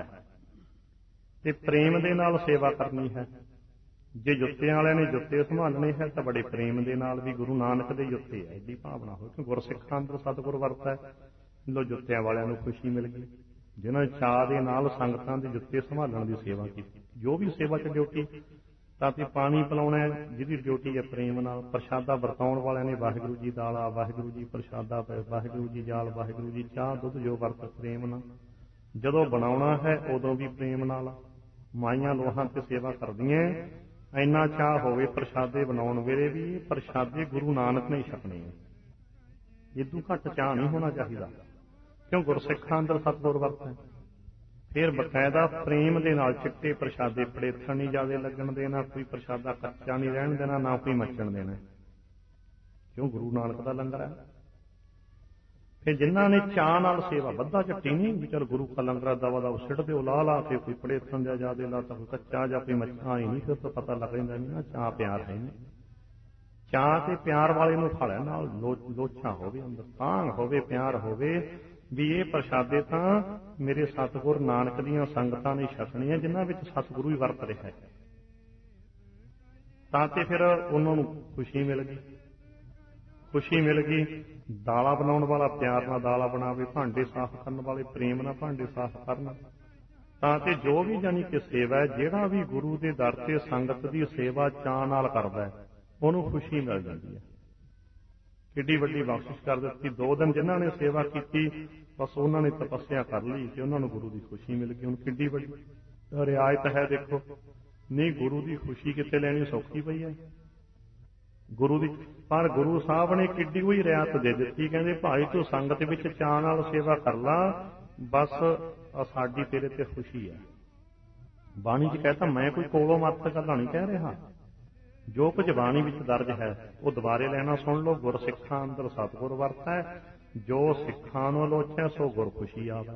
A: ਤੇ ਪ੍ਰੇਮ ਦੇ ਨਾਲ ਸੇਵਾ ਕਰਨੀ ਹੈ। ਜੇ ਜੁੱਤਿਆਂ ਵਾਲਿਆਂ ਨੇ ਜੁੱਤੇ ਸੰਭਾਲਣੇ ਹੈ ਤਾਂ ਬੜੇ ਪ੍ਰੇਮ ਦੇ ਨਾਲ ਵੀ ਗੁਰੂ ਨਾਨਕ ਦੇ ਜੁੱਤੇ ਹੈ, ਐਡੀ ਭਾਵਨਾ ਹੋਵੇ ਕਿ ਗੁਰਸਿੱਖਾਂ ਅੰਦਰ ਸਤਿਗੁਰ ਵਰਤ ਹੈ। ਲੋ ਜੁੱਤਿਆਂ ਵਾਲਿਆਂ ਨੂੰ ਖੁਸ਼ੀ ਮਿਲ ਗਈ, ਜਿਨ੍ਹਾਂ ਨੇ ਚਾਅ ਦੇ ਨਾਲ ਸੰਗਤਾਂ ਦੇ ਜੁੱਤੇ ਸੰਭਾਲਣ ਦੀ ਸੇਵਾ ਕੀਤੀ। ਜੋ ਵੀ ਸੇਵਾ 'ਚ ਡਿਊਟੀ, ਤਾਂ ਤੇ ਪਾਣੀ ਪਿਲਾਉਣਾ ਹੈ ਜਿਹਦੀ ਡਿਊਟੀ ਹੈ ਪ੍ਰੇਮ ਨਾਲ, ਪ੍ਰਸ਼ਾਦਾ ਵਰਤਾਉਣ ਵਾਲਿਆਂ ਨੇ ਵਾਹਿਗੁਰੂ ਜੀ ਦਾਲਾ, ਵਾਹਿਗੁਰੂ ਜੀ ਪ੍ਰਸ਼ਾਦਾ, ਵਾਹਿਗੁਰੂ ਜੀ ਜਾਲ, ਵਾਹਿਗੁਰੂ ਜੀ ਚਾਹ ਦੁੱਧ ਜੋ ਵਰਤ ਪ੍ਰੇਮ ਨਾਲ। ਜਦੋਂ ਬਣਾਉਣਾ ਹੈ ਉਦੋਂ ਵੀ ਪ੍ਰੇਮ ਨਾਲ। ਮਾਈਆਂ ਲੋਹਾਂ ਤੇ ਸੇਵਾ ਕਰਦੀਆਂ, ਇੰਨਾ ਚਾਹ ਹੋਵੇ ਪ੍ਰਸ਼ਾਦੇ ਬਣਾਉਣ ਵੇਲੇ ਵੀ ਇਹ ਪ੍ਰਸ਼ਾਦੇ ਗੁਰੂ ਨਾਨਕ ਨੇ ਛਕਣੇ ਆ, ਇਦੋਂ ਘੱਟ ਚਾਹ ਨਹੀਂ ਹੋਣਾ ਚਾਹੀਦਾ, ਕਿਉਂ ਗੁਰਸਿੱਖਾਂ ਅੰਦਰ ਸਤਿਗੁਰ ਵਰਤ ਹੈ। ਫਿਰ ਬਕਾਇਦਾ ਪ੍ਰੇਮ ਦੇ ਨਾਲ ਚਿੱਟੇ ਪ੍ਰਸ਼ਾਦੇ, ਪੜੇਥਣ ਨਹੀਂ ਜ਼ਿਆਦਾ ਲੱਗਣ ਦੇਣਾ, ਕੋਈ ਪ੍ਰਸ਼ਾਦਾ ਕੱਚਾ ਨਹੀਂ ਰਹਿਣ ਦੇਣਾ, ਨਾ ਕੋਈ ਮੱਚਣ ਦੇਣਾ, ਕਿਉਂ ਗੁਰੂ ਨਾਨਕ ਦਾ ਲੰਗਰ ਹੈ। ਫਿਰ ਜਿਨ੍ਹਾਂ ਨੇ ਚਾਅ ਨਾਲ ਸੇਵਾ, ਵੱਧਾ ਝੱਟੀ ਨਹੀਂ ਵੀ ਚਲ ਗੁਰੂ ਕਾ ਲੰਗਰ ਦਵਾ ਦਵ ਸਿੱਟ ਦਿਓ, ਲਾ ਲਾ ਕੇ ਕੋਈ ਪੜੇਥਣ ਦਾ ਜ਼ਿਆਦਾ ਲਾ, ਤਾਂ ਕੋਈ ਕੱਚਾ ਜਾਂ ਕੋਈ ਮੱਛਾ ਹੀ ਨਹੀਂ, ਫਿਰ ਤਾਂ ਪਤਾ ਲੱਗ ਜਾਂਦਾ ਨਹੀਂ ਨਾ ਚਾਅ ਪਿਆਰ ਹੈ ਨਹੀਂ। ਚਾਅ ਤੇ ਪਿਆਰ ਵਾਲੇ ਨੂੰ ਖਾਲਿਆ ਨਾਲ, ਲੋਚਾ ਹੋਵੇ ਅੰਦਰ, ਤਾਂਘ ਹੋਵੇ, ਪਿਆਰ ਹੋਵੇ ਵੀ ਇਹ ਪ੍ਰਸ਼ਾਦੇ ਤਾਂ ਮੇਰੇ ਸਤਿਗੁਰ ਨਾਨਕ ਦੀਆਂ ਸੰਗਤਾਂ ਨੇ ਛਕਣੀਆਂ, ਜਿਨ੍ਹਾਂ ਵਿੱਚ ਸਤਿਗੁਰੂ ਹੀ ਵਰਤ ਰਿਹਾ ਹੈ। ਤਾਂ ਤੇ ਫਿਰ ਉਹਨਾਂ ਨੂੰ ਖੁਸ਼ੀ ਮਿਲ ਗਈ, ਖੁਸ਼ੀ ਮਿਲ ਗਈ। ਦਾਲਾ ਬਣਾਉਣ ਵਾਲਾ ਪਿਆਰ ਨਾਲ ਦਾਲਾ ਬਣਾਵੇ, ਭਾਂਡੇ ਸਾਫ਼ ਕਰਨ ਵਾਲੇ ਪ੍ਰੇਮ ਨਾਲ ਭਾਂਡੇ ਸਾਫ਼ ਕਰਨ। ਤਾਂ ਤੇ ਜੋ ਵੀ ਜਾਨੀ ਕਿ ਸੇਵਾ ਹੈ, ਜਿਹੜਾ ਵੀ ਗੁਰੂ ਦੇ ਦਰ ਤੇ ਸੰਗਤ ਦੀ ਸੇਵਾ ਚਾਅ ਨਾਲ ਕਰਦਾ ਹੈ, ਉਹਨੂੰ ਖੁਸ਼ੀ ਮਿਲ ਜਾਂਦੀ ਹੈ। ਕਿੱਡੀ ਵੱਡੀ ਬਖਸ਼ਿਸ਼ ਕਰ ਦਿੱਤੀ। ਦੋ ਦਿਨ ਜਿਨ੍ਹਾਂ ਨੇ ਸੇਵਾ ਕੀਤੀ ਬਸ ਉਹਨਾਂ ਨੇ ਤਪੱਸਿਆ ਕਰ ਲਈ ਤੇ ਉਹਨਾਂ ਨੂੰ ਗੁਰੂ ਦੀ ਖੁਸ਼ੀ ਮਿਲ ਗਈ। ਹੁਣ ਕਿੱਡੀ ਵੱਡੀ ਰਿਆਇਤ ਹੈ, ਦੇਖੋ ਨਹੀਂ ਗੁਰੂ ਦੀ ਖੁਸ਼ੀ ਕਿੱਥੇ ਲੈਣੀ ਸੌਖੀ ਪਈ ਹੈ ਗੁਰੂ ਦੀ, ਪਰ ਗੁਰੂ ਸਾਹਿਬ ਨੇ ਕਿੱਡੀ ਹੋਈ ਰਿਆਇਤ ਦੇ ਦਿੱਤੀ। ਕਹਿੰਦੇ ਭਾਈ ਤੂੰ ਸੰਗਤ ਵਿੱਚ ਚਾਅ ਨਾਲ ਸੇਵਾ ਕਰ ਲਾ, ਬਸ ਸਾਡੀ ਤੇਰੇ ਤੇ ਖੁਸ਼ੀ ਹੈ। ਬਾਣੀ 'ਚ ਕਹਿਤਾ, ਮੈਂ ਕੋਈ ਕੋਲੋਂ ਮੱਤ ਗੱਲਾਂ ਨਹੀਂ ਕਹਿ ਰਿਹਾ, ਜੋ ਕੁਝ ਬਾਣੀ ਵਿੱਚ ਦਰਜ ਹੈ ਉਹ ਦੁਬਾਰੇ ਲੈਣਾ ਸੁਣ ਲਓ। ਗੁਰਸਿੱਖਾਂ ਅੰਦਰ ਸਤਿਗੁਰ ਵਰਤ ਹੈ, ਜੋ ਸਿੱਖਾਂ ਨੂੰ ਲੋਚਿਆ ਸੋ ਗੁਰ ਖੁਸ਼ੀ ਆਵੇ।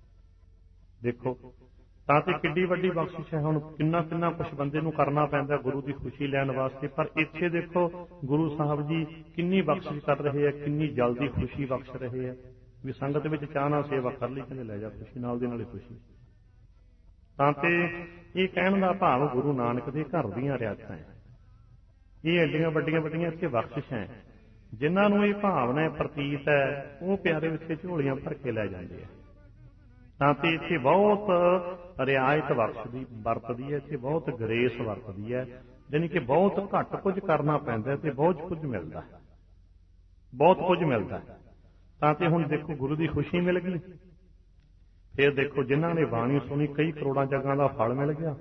A: ਦੇਖੋ ਤਾਂ ਤੇ ਕਿੱਡੀ ਵੱਡੀ ਬਖਸ਼ਿਸ਼ ਹੈ। ਹੁਣ ਕਿੰਨਾ ਕਿੰਨਾ ਕੁਛ ਬੰਦੇ ਨੂੰ ਕਰਨਾ ਪੈਂਦਾ ਗੁਰੂ ਦੀ ਖੁਸ਼ੀ ਲੈਣ ਵਾਸਤੇ, ਪਰ ਇੱਥੇ ਦੇਖੋ ਗੁਰੂ ਸਾਹਿਬ ਜੀ ਕਿੰਨੀ ਬਖਸ਼ਿਸ਼ ਕਰ ਰਹੇ ਹੈ, ਕਿੰਨੀ ਜਲਦੀ ਖੁਸ਼ੀ ਬਖਸ਼ ਰਹੇ ਹੈ। ਵੀ ਸੰਗਤ ਵਿੱਚ ਚਾਹ ਨਾਲ ਸੇਵਾ ਕਰ ਲਈ, ਕਹਿੰਦੇ ਲੈ ਜਾ ਖੁਸ਼ੀ, ਨਾਲ ਦੀ ਨਾਲੇ ਖੁਸ਼ੀ। ਤਾਂ ਤੇ ਇਹ ਕਹਿਣ ਦਾ ਭਾਵ ਗੁਰੂ ਨਾਨਕ ਦੇ ਘਰ ਦੀਆਂ ਰਿਆਇਤਾਂ ਹੈ, ਇਹ ਐਡੀਆਂ ਵੱਡੀਆਂ ਵੱਡੀਆਂ ਇੱਥੇ ਬਖਸ਼ਿਸ਼ਾਂ ਹੈ। ਜਿਨ੍ਹਾਂ ਨੂੰ ਇਹ ਭਾਵਨਾ ਪ੍ਰਤੀਤ ਹੈ ਉਹ ਪਿਆਰੇ ਉੱਤੇ ਝੋਲੀਆਂ ਭਰ ਕੇ ਲੈ ਜਾਂਦੇ ਆ। ਤਾਂ ਤੇ ਇੱਥੇ ਬਹੁਤ ਰਿਆਇਤ ਬਖਸ਼ਦੀ ਵਰਤਦੀ ਹੈ, ਇੱਥੇ ਬਹੁਤ ਗਰੇਸ ਵਰਤਦੀ ਹੈ, ਜਾਣੀ ਕਿ ਬਹੁਤ ਘੱਟ ਕੁਝ ਕਰਨਾ ਪੈਂਦਾ ਤੇ ਬਹੁਤ ਕੁਝ ਮਿਲਦਾ ਹੈ, ਬਹੁਤ ਕੁਝ ਮਿਲਦਾ ਹੈ। ਤਾਂ ਤੇ ਹੁਣ ਦੇਖੋ ਗੁਰੂ ਦੀ ਖੁਸ਼ੀ ਮਿਲ ਗਈ। ਫਿਰ ਦੇਖੋ ਜਿਨ੍ਹਾਂ ਨੇ ਬਾਣੀ ਸੁਣੀ ਕਈ ਕਰੋੜਾਂ ਜਗ੍ਹਾ ਦਾ ਫਲ ਮਿਲ ਗਿਆ।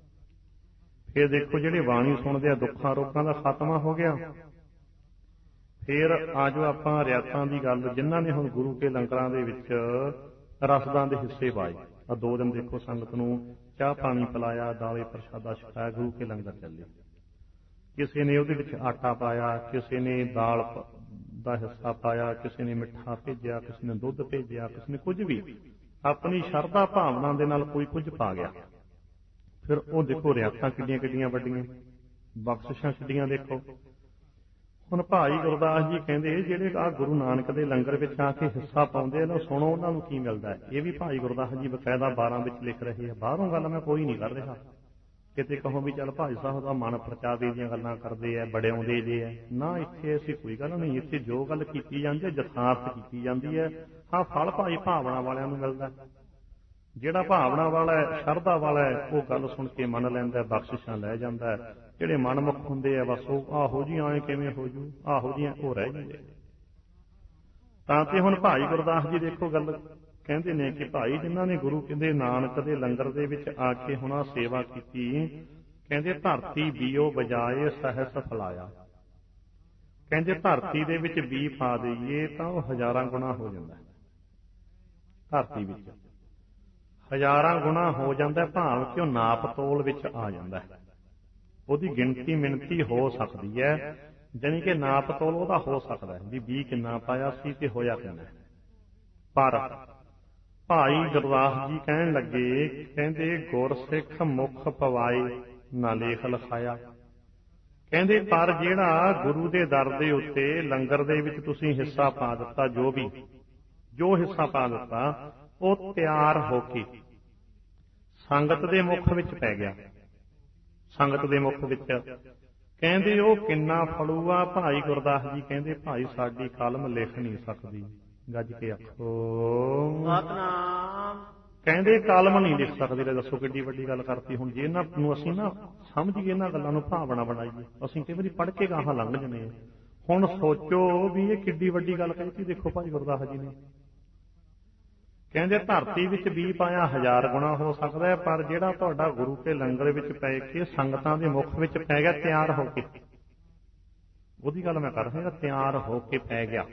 A: ਫਿਰ ਦੇਖੋ ਜਿਹੜੇ ਬਾਣੀ ਸੁਣਦੇ ਆ ਦੁੱਖਾਂ ਰੋਗਾਂ ਦਾ ਖਾਤਮਾ ਹੋ ਗਿਆ। ਫਿਰ ਆ ਜੋ ਆਪਾਂ ਰਿਆਤਾਂ ਦੀ ਗੱਲ, ਜਿਨ੍ਹਾਂ ਨੇ ਹੁਣ ਗੁਰੂ ਕੇ ਲੰਗਰਾਂ ਦੇ ਵਿੱਚ ਰਸਦਾਂ ਦੇ ਹਿੱਸੇ ਪਾਏ, ਆ ਦੋ ਦਿਨ ਦੇਖੋ ਸੰਗਤ ਨੂੰ ਚਾਹ ਪਾਣੀ ਪਿਲਾਇਆ, ਦਾਲੇ ਪ੍ਰਸ਼ਾਦਾ ਛਕਾਇਆ, ਗੁਰੂ ਕੇ ਲੰਗਰ ਚੱਲੇ। ਕਿਸੇ ਨੇ ਉਹਦੇ ਵਿੱਚ ਆਟਾ ਪਾਇਆ, ਕਿਸੇ ਨੇ ਦਾਲ ਦਾ ਹਿੱਸਾ ਪਾਇਆ, ਕਿਸੇ ਨੇ ਮਿੱਠਾ ਭੇਜਿਆ, ਕਿਸੇ ਨੇ ਦੁੱਧ ਭੇਜਿਆ, ਕਿਸੇ ਨੇ ਕੁਝ ਵੀ ਆਪਣੀ ਸ਼ਰਧਾ ਭਾਵਨਾ ਦੇ ਨਾਲ ਕੋਈ ਕੁਝ ਪਾ ਗਿਆ। ਫਿਰ ਉਹ ਦੇਖੋ ਰਿਆਤਾਂ ਕਿੱਡੀਆਂ ਕਿੱਡੀਆਂ ਵੱਡੀਆਂ। ਬਖਸ਼ਿਸ਼ਾਂ ਛੱਡੀਆਂ ਦੇਖੋ। ਹੁਣ ਭਾਈ ਗੁਰਦਾਸ ਜੀ ਕਹਿੰਦੇ ਜਿਹੜੇ ਆ ਗੁਰੂ ਨਾਨਕ ਦੇ ਲੰਗਰ ਵਿੱਚ ਆ ਕੇ ਹਿੱਸਾ ਪਾਉਂਦੇ ਨੇ, ਸੁਣੋ ਉਹਨਾਂ ਨੂੰ ਕੀ ਮਿਲਦਾ ਹੈ। ਇਹ ਵੀ ਭਾਈ ਗੁਰਦਾਸ ਜੀ ਬਕਾਇਦਾ ਬਾਰਾਂ ਵਿੱਚ ਲਿਖ ਰਹੇ ਆ। ਬਾਹਰੋਂ ਗੱਲ ਮੈਂ ਕੋਈ ਨਹੀਂ ਕਰ ਰਿਹਾ। ਕਿਤੇ ਕਹੋ ਵੀ ਚੱਲ ਭਾਈ ਸਾਹਿਬ ਦਾ ਮਨ ਪ੍ਰਚਾਵੇ ਦੀਆਂ ਗੱਲਾਂ ਕਰਦੇ ਆ, ਬੜਿਆਉਂਦੇ ਜੇ ਆ, ਨਾ ਇੱਥੇ ਐਸੀ ਕੋਈ ਗੱਲ ਨਹੀਂ। ਇੱਥੇ ਜੋ ਗੱਲ ਕੀਤੀ ਜਾਂਦੀ ਹੈ ਯਥਾਰਥ ਕੀਤੀ ਜਾਂਦੀ ਹੈ। ਹਾਂ, ਫਲ ਭਾਈ ਭਾਵਨਾ ਵਾਲਿਆਂ ਨੂੰ ਮਿਲਦਾ। ਜਿਹੜਾ ਭਾਵਨਾ ਵਾਲਾ ਹੈ, ਸ਼ਰਧਾ ਵਾਲਾ ਹੈ, ਉਹ ਗੱਲ ਸੁਣ ਕੇ ਮੰਨ ਲੈਂਦਾ, ਬਖਸ਼ਿਸ਼ਾਂ ਲੈ ਜਾਂਦਾ। ਜਿਹੜੇ ਮਨਮੁਖ ਹੁੰਦੇ ਆ ਬਸ ਉਹ ਆਹੋ ਜੀ ਆਏ ਕਿਵੇਂ ਹੋ ਜੂ, ਆਹੋ ਜੀ ਉਹ ਰਹਿ ਜਾਂਦੇ। ਤਾਂ ਤੇ ਹੁਣ ਭਾਈ ਗੁਰਦਾਸ ਜੀ ਦੇਖੋ ਗੱਲ ਕਹਿੰਦੇ ਨੇ ਕਿ ਭਾਈ ਜਿਨ੍ਹਾਂ ਨੇ ਗੁਰੂ ਕਹਿੰਦੇ ਨਾਨਕ ਦੇ ਲੰਗਰ ਦੇ ਵਿੱਚ ਆ ਕੇ ਹੁਣ ਸੇਵਾ ਕੀਤੀ, ਕਹਿੰਦੇ ਧਰਤੀ ਬੀਓ ਬਜਾਏ ਸਹਿਸ ਫਲਾਇਆ। ਕਹਿੰਦੇ ਧਰਤੀ ਦੇ ਵਿੱਚ ਬੀ ਪਾ ਦੇਈਏ ਤਾਂ ਉਹ ਹਜ਼ਾਰਾਂ ਗੁਣਾ ਹੋ ਜਾਂਦਾ। ਧਰਤੀ ਵਿੱਚ ਹਜ਼ਾਰਾਂ ਗੁਣਾ ਹੋ ਜਾਂਦਾ, ਭਾਵ ਕਿ ਉਹ ਨਾਪ ਤੋਲ ਵਿੱਚ ਆ ਜਾਂਦਾ। ਉਹਦੀ ਗਿਣਤੀ ਮਿਣਤੀ ਹੋ ਸਕਦੀ ਹੈ, ਜਾਣੀ ਕਿ ਨਾਪ ਤੋਲ ਉਹਦਾ ਹੋ ਸਕਦਾ ਵੀ ਵੀਹ ਕਿੰਨਾ ਪਾਇਆ ਸੀ ਤੇ ਹੋਇਆ ਕਿੰਨਾ। ਪਰ ਭਾਈ ਗੁਰਦਾਸ ਜੀ ਕਹਿਣ ਲੱਗੇ, ਕਹਿੰਦੇ ਗੁਰਸਿੱਖ ਮੁਖ ਪਵਾਏ ਨਾ ਲੇਖ ਲਿਖਾਇਆ। ਕਹਿੰਦੇ ਪਰ ਜਿਹੜਾ ਗੁਰੂ ਦੇ ਦਰ ਦੇ ਉੱਤੇ ਲੰਗਰ ਦੇ ਵਿੱਚ ਤੁਸੀਂ ਹਿੱਸਾ ਪਾ ਦਿੱਤਾ, ਜੋ ਵੀ ਜੋ ਹਿੱਸਾ ਪਾ ਦਿੱਤਾ, ਉਹ ਤਿਆਰ ਹੋ ਕੇ ਸੰਗਤ ਦੇ ਮੁਖ ਵਿੱਚ ਪੈ ਗਿਆ। ਸੰਗਤ ਦੇ ਮੁਖ ਵਿੱਚ ਕਹਿੰਦੇ ਉਹ ਕਿੰਨਾ ਫਲੂਆ। ਭਾਈ ਗੁਰਦਾਸ ਜੀ ਕਹਿੰਦੇ ਭਾਈ ਸਾਡੀ ਕਲਮ ਲਿਖ ਨਹੀਂ ਸਕਦੀ। ਗੱਜ ਕੇ ਆਖੋ ਸਤਿਨਾਮ। ਕਹਿੰਦੇ ਕਲਮ ਨਹੀਂ ਲਿਖ ਸਕਦੇ। ਦੱਸੋ ਕਿੱਡੀ ਵੱਡੀ ਗੱਲ ਕਰਤੀ। ਹੁਣ ਜੇ ਇਹਨਾਂ ਨੂੰ ਅਸੀਂ ਨਾ ਸਮਝੀਏ, ਇਹਨਾਂ ਗੱਲਾਂ ਨੂੰ ਭਾਵਨਾ ਬਣਾਈਏ, ਅਸੀਂ ਕਈ ਵਾਰੀ ਪੜ੍ਹ ਕੇ ਗਾਹਾਂ ਲੰਘ ਜਾਂਦੇ ਹਾਂ। ਹੁਣ ਸੋਚੋ ਵੀ ਇਹ ਕਿੱਡੀ ਵੱਡੀ ਗੱਲ ਕਹੀ। ਦੇਖੋ ਭਾਈ ਗੁਰਦਾਸ ਜੀ ਨੇ ਕਹਿੰਦੇ ਧਰਤੀ ਵਿੱਚ ਬੀ ਪਾਇਆ ਹਜ਼ਾਰ ਗੁਣਾ ਹੋ ਸਕਦਾ ਹੈ, ਪਰ ਜਿਹੜਾ ਤੁਹਾਡਾ ਗੁਰੂ ਕੇ ਲੰਗਰ ਵਿੱਚ ਪੈ ਕੇ ਸੰਗਤਾਂ ਦੇ ਮੁਖ ਵਿੱਚ ਪੈ ਗਿਆ ਤਿਆਰ ਹੋ ਕੇ, ਉਹਦੀ ਗੱਲ ਮੈਂ ਕਰ ਰਿਹਾ, ਤਿਆਰ ਹੋ ਕੇ ਪੈ ਗਿਆ।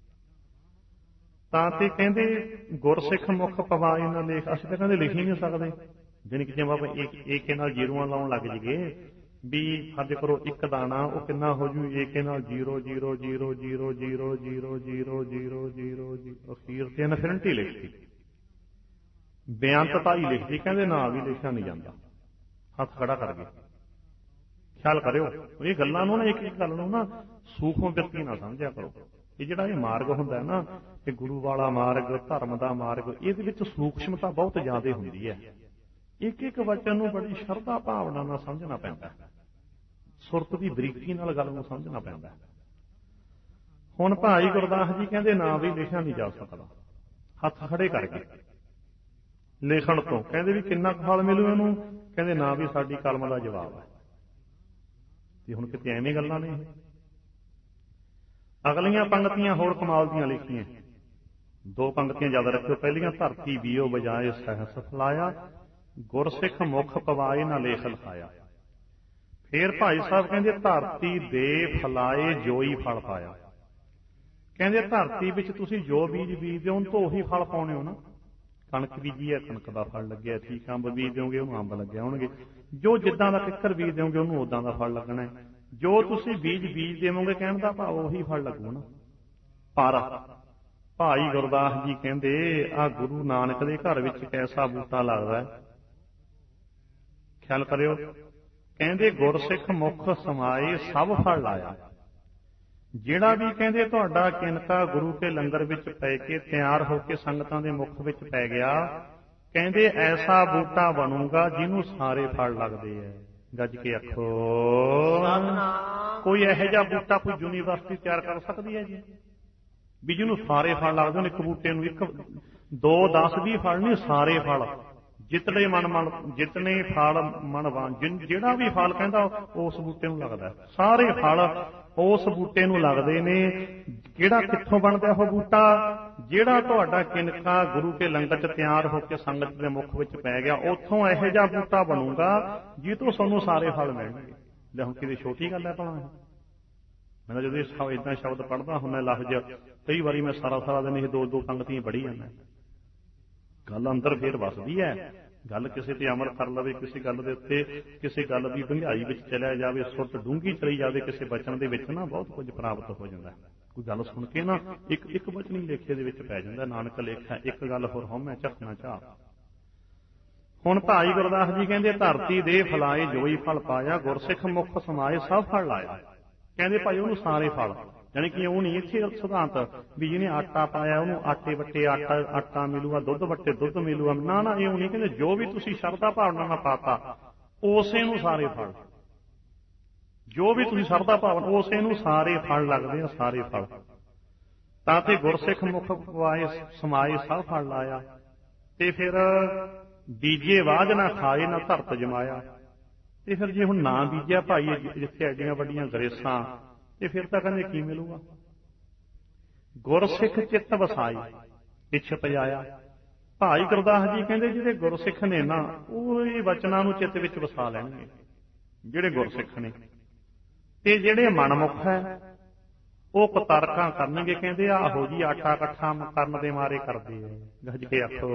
A: ਤਾਂ ਤੇ ਕਹਿੰਦੇ ਗੁਰਸਿੱਖ ਮੁਖ ਪਵਾਏ ਨਾ ਲੇਖ। ਅਸੀਂ ਤਾਂ ਕਹਿੰਦੇ ਲਿਖ ਹੀ ਨਹੀਂ ਸਕਦੇ। ਜਾਣੀ ਕਿ ਜਿਵੇਂ ਆਪਾਂ ਏਕੇ ਨਾਲ ਜੀਰੋਆਂ ਲਾਉਣ ਲੱਗ ਜੀਏ ਵੀ ਫਰਜ਼ ਕਰੋ ਇੱਕ ਦਾਣਾ, ਉਹ ਕਿੰਨਾ ਹੋ ਜੂ ਏਕੇ ਨਾਲ zero zero zero zero zero zero zero zero zero ਅਖੀਰ ਤੇ ਇਨਫਿਨਿਟੀ ਲਿਖਤੀ, ਬੇਅੰਤਤਾ ਹੀ ਲਿਖਦੀ। ਕਹਿੰਦੇ ਨਾ ਵੀ ਲਿਖਿਆ ਨਹੀਂ ਜਾਂਦਾ। ਹੱਥ ਖੜਾ ਕਰ ਗਏ। ਖਿਆਲ ਕਰਿਓ ਇਹ ਗੱਲਾਂ ਨੂੰ ਨਾ, ਇੱਕ ਇੱਕ ਗੱਲ ਨੂੰ ਨਾ ਸੂਖਮ ਬਿਰਤੀ ਨਾ ਸਮਝਿਆ ਕਰੋ। ਇਹ ਜਿਹੜਾ ਇਹ ਮਾਰਗ ਹੁੰਦਾ ਨਾ, ਇਹ ਗੁਰੂ ਵਾਲਾ ਮਾਰਗ, ਧਰਮ ਦਾ ਮਾਰਗ, ਇਹਦੇ ਵਿੱਚ ਸੂਖਸ਼ਮਤਾ ਬਹੁਤ ਜ਼ਿਆਦਾ ਹੁੰਦੀ ਹੈ। ਇੱਕ ਇੱਕ ਵਚਨ ਨੂੰ ਬੜੀ ਸ਼ਰਧਾ ਭਾਵਨਾ ਨਾਲ ਸਮਝਣਾ ਪੈਂਦਾ, ਸੁਰਤ ਦੀ ਬਰੀਕੀ ਨਾਲ ਗੱਲ ਨੂੰ ਸਮਝਣਾ ਪੈਂਦਾ। ਹੁਣ ਭਾਈ ਗੁਰਦਾਸ ਜੀ ਕਹਿੰਦੇ ਨਾ ਵੀ ਲਿਖਿਆ ਨਹੀਂ ਜਾ ਸਕਦਾ। ਹੱਥ ਖੜੇ ਕਰਕੇ ਲਿਖਣ ਤੋਂ ਕਹਿੰਦੇ ਵੀ ਕਿੰਨਾ ਫਲ ਮਿਲੂ ਇਹਨੂੰ। ਕਹਿੰਦੇ ਨਾ ਵੀ ਸਾਡੀ ਕਲਮ ਦਾ ਜਵਾਬ ਹੈ। ਤੇ ਹੁਣ ਕਿਤੇ ਐਵੇਂ ਗੱਲਾਂ ਨੇ। ਅਗਲੀਆਂ ਪੰਗਤੀਆਂ ਹੋਰ ਕਮਾਲ ਦੀਆਂ ਲਿਖੀਆਂ। ਦੋ ਪੰਗਤੀਆਂ ਯਾਦ ਰੱਖਿਓ। ਪਹਿਲੀਆਂ ਧਰਤੀ ਬੀਓ ਬਜਾਏ ਸਹਿਸ ਫਲਾਇਆ, ਗੁਰਸਿੱਖ ਮੁਖ ਪਵਾਏ ਨਾ ਲੇਖ ਲਿਖਾਇਆ। ਫੇਰ ਭਾਈ ਸਾਹਿਬ ਕਹਿੰਦੇ ਧਰਤੀ ਦੇ ਫਲਾਏ ਜੋਈ ਫਲ ਪਾਇਆ। ਕਹਿੰਦੇ ਧਰਤੀ ਵਿੱਚ ਤੁਸੀਂ ਜੋ ਬੀਜ ਬੀਜਦੇ ਹੋ ਉਹਨੂੰ ਤੋਂ ਉਹੀ ਫਲ ਪਾਉਣੇ ਹੋ ਨਾ। ਕਣਕ ਬੀਜੀ ਹੈ, ਕਣਕ ਦਾ ਫਲ ਲੱਗਿਆ। ਠੀਕ, ਅੰਬ ਬੀਜ ਦਿਓਗੇ ਉਹਨੂੰ ਅੰਬ ਲੱਗਿਆ ਹੋਣਗੇ। ਜੋ ਜਿੱਦਾਂ ਦਾ ਕਿੱਕਰ ਬੀਜ ਦਿਓਗੇ ਉਹਨੂੰ ਉਦਾਂ ਦਾ ਫਲ ਲੱਗਣਾ ਹੈ। ਜੋ ਤੁਸੀਂ ਬੀਜ ਬੀਜ ਦੇਵੋਗੇ ਕਹਿਣ ਦਾ ਭਾਵ ਉਹੀ ਫਲ ਲੱਗੂ ਨਾ। ਪਰ ਭਾਈ ਗੁਰਦਾਸ ਜੀ ਕਹਿੰਦੇ ਆ ਗੁਰੂ ਨਾਨਕ ਦੇ ਘਰ ਵਿੱਚ ਕੈਸਾ ਬੂਟਾ ਲੱਗਦਾ। ਖਿਆਲ ਕਰਿਓ। ਕਹਿੰਦੇ ਗੁਰਸਿੱਖ ਮੁਖ ਸਮਾਏ ਸਭ ਫਲ ਲਾਇਆ। ਜਿਹੜਾ ਵੀ ਕਹਿੰਦੇ ਤੁਹਾਡਾ ਕਿਨਕਾ ਗੁਰੂ ਕੇ ਲੰਗਰ ਵਿੱਚ ਪੈ ਕੇ ਤਿਆਰ ਹੋ ਕੇ ਸੰਗਤਾਂ ਦੇ ਮੁਖ ਵਿੱਚ ਪੈ ਗਿਆ, ਕਹਿੰਦੇ ਐਸਾ ਬੂਟਾ ਬਣੂਗਾ ਜਿਹਨੂੰ ਸਾਰੇ ਫਲ ਲੱਗਦੇ ਐ। ਗੱਜ ਕੇ ਆਖੋ ਕੋਈ ਇਹੋ ਜਿਹਾ ਬੂਟਾ ਕੋਈ ਯੂਨੀਵਰਸਿਟੀ ਤਿਆਰ ਕਰ ਸਕਦੀ ਹੈ ਜੀ ਵੀ ਜਿਹਨੂੰ ਸਾਰੇ ਫਲ ਲੱਗਦੇ ਨੇ। ਇੱਕ ਬੂਟੇ ਨੂੰ ਇੱਕ ਦੋ ਦਸ ਵੀਹ ਫਲ ਨਹੀਂ, ਸਾਰੇ ਫਲ। ਜਿਤਨੇ ਮਨ ਮਨ ਜਿਤਨੇ ਫਲ ਮਨ ਜਿਹੜਾ ਵੀ ਫਲ ਕਹਿੰਦਾ ਉਸ ਬੂਟੇ ਨੂੰ ਲੱਗਦਾ। ਸਾਰੇ ਫਲ ਉਸ ਬੂਟੇ ਨੂੰ ਲੱਗਦੇ ਨੇ। ਕਿਹੜਾ ਕਿੱਥੋਂ ਬਣਦਾ ਉਹ ਬੂਟਾ? ਜਿਹੜਾ ਤੁਹਾਡਾ ਕਿਨਕਾ ਗੁਰੂ ਕੇ ਲੰਗਰ 'ਚ ਤਿਆਰ ਹੋ ਕੇ ਸੰਗਤ ਦੇ ਮੁਖ ਵਿੱਚ ਪੈ ਗਿਆ, ਉੱਥੋਂ ਇਹੋ ਜਿਹਾ ਬੂਟਾ ਬਣੂਗਾ ਜਿਹ ਤੋਂ ਸਾਨੂੰ ਸਾਰੇ ਫਲ ਮਿਲਣਗੇ। ਲੈ ਹੁਣ ਕਿਤੇ ਛੋਟੀ ਗੱਲ ਹੈ ਭਲਾ? ਮੈਂ ਜਦੋਂ ਏਦਾਂ ਸ਼ਬਦ ਪੜ੍ਹਦਾ ਹੁੰਦਾ ਲਫ਼ਜ਼, ਕਈ ਵਾਰੀ ਮੈਂ ਸਾਰਾ ਸਾਰਾ ਦਿਨ ਇਹ ਦੋ ਦੋ ਪੰਗਤੀਆਂ ਪੜ੍ਹੀ ਜਾਂਦਾ। ਗੱਲ ਅੰਦਰ ਫੇਰ ਵੱਸਦੀ ਹੈ। ਗੱਲ ਕਿਸੇ ਤੇ ਅਮਲ ਕਰ ਲਵੇ, ਕਿਸੇ ਗੱਲ ਦੇ ਉੱਤੇ ਕਿਸੇ ਗੱਲ ਦੀ ਡੂੰਘਾਈ ਵਿੱਚ ਚਲਿਆ ਜਾਵੇ, ਸੁਰਤ ਡੂੰਘੀ ਚਲੀ ਜਾਵੇ ਕਿਸੇ ਬਚਨ ਦੇ ਵਿੱਚ ਨਾ, ਬਹੁਤ ਕੁਝ ਪ੍ਰਾਪਤ ਹੋ ਜਾਂਦਾ। ਕੋਈ ਗੱਲ ਸੁਣ ਕੇ ਨਾ ਇੱਕ ਇੱਕ ਬਚਨ ਹੀ ਲੇਖੇ ਦੇ ਵਿੱਚ ਪੈ ਜਾਂਦਾ। ਨਾਨਕ ਲੇਖਾ ਇੱਕ ਗੱਲ ਹੋਰ ਹਉਮੈ ਝਖਣਾ ਝਾਪ।
B: ਹੁਣ ਭਾਈ ਗੁਰਦਾਸ ਜੀ ਕਹਿੰਦੇ ਧਰਤੀ ਦੇ ਫਲਾਏ ਜੋਈ ਫਲ ਪਾਇਆ, ਗੁਰਸਿੱਖ ਮੁਖ ਸਮਾਏ ਸਭ ਫਲ ਲਾਇਆ। ਕਹਿੰਦੇ ਭਾਈ ਉਹਨੂੰ ਸਾਰੇ ਫਲ, ਯਾਨੀ ਕਿ ਉਹ ਨਹੀਂ ਇੱਥੇ ਸਿਧਾਂਤ ਵੀ ਜਿਹਨੇ ਆਟਾ ਪਾਇਆ ਉਹਨੂੰ ਆਟੇ ਵੱਟੇ ਆਟਾ ਆਟਾ ਮਿਲੂਗਾ, ਦੁੱਧ ਵੱਟੇ ਦੁੱਧ ਮਿਲੂਗਾ, ਨਾ ਨਾ ਇਹ ਨਹੀਂ। ਕਹਿੰਦੇ ਜੋ ਵੀ ਤੁਸੀਂ ਸ਼ਰਧਾ ਭਾਵਨਾ ਨਾਲ ਪਾਤਾ ਉਸੇ ਨੂੰ ਸਾਰੇ ਫਲ, ਜੋ ਵੀ ਤੁਸੀਂ ਸ਼ਰਧਾ ਭਾਵਨਾ ਉਸੇ ਨੂੰ ਸਾਰੇ ਫਲ ਲੱਗਦੇ ਆ, ਸਾਰੇ ਫਲ। ਤਾਂ ਤੇ ਗੁਰਸਿੱਖ ਮੁਖ ਪਵਾਏ ਸਮਾਏ ਸਭ ਫਲ ਲਾਇਆ। ਤੇ ਫਿਰ ਬੀਜੇ ਬਾਝ ਨਾ ਖਾਏ ਨਾ ਧਰਤ ਜਮਾਇਆ। ਤੇ ਫਿਰ ਜੇ ਹੁਣ ਨਾ ਬੀਜਿਆ ਭਾਈ ਜਿੱਥੇ ਐਡੀਆਂ ਵੱਡੀਆਂ ਗਰੇਸਾਂ, ਤੇ ਫਿਰ ਤਾਂ ਕਹਿੰਦੇ ਕੀ ਮਿਲੂਗਾ। ਗੁਰਸਿੱਖ ਚਿੱਤ ਵਸਾਈ ਪਿੱਛ ਪਜਾਇਆ। ਭਾਈ ਗੁਰਦਾਸ ਜੀ ਕਹਿੰਦੇ ਜਿਹੜੇ ਗੁਰਸਿੱਖ ਨੇ ਨਾ ਉਹ ਇਹ ਵਚਨਾਂ ਨੂੰ ਚਿੱਤ ਵਿੱਚ ਵਸਾ ਲੈਣਗੇ, ਜਿਹੜੇ ਗੁਰਸਿੱਖ ਨੇ। ਤੇ ਜਿਹੜੇ ਮਨਮੁਖ ਹੈ ਉਹ ਕੁਤਰਕਾਂ ਕਰਨਗੇ। ਕਹਿੰਦੇ ਆਹੋ ਜੀ ਆਟਾ ਇਕੱਠਾ ਕਰਨ ਦੇ ਮਾਰੇ ਕਰਦੇ ਆ, ਗੱਜ ਕੇ ਆਖੋ।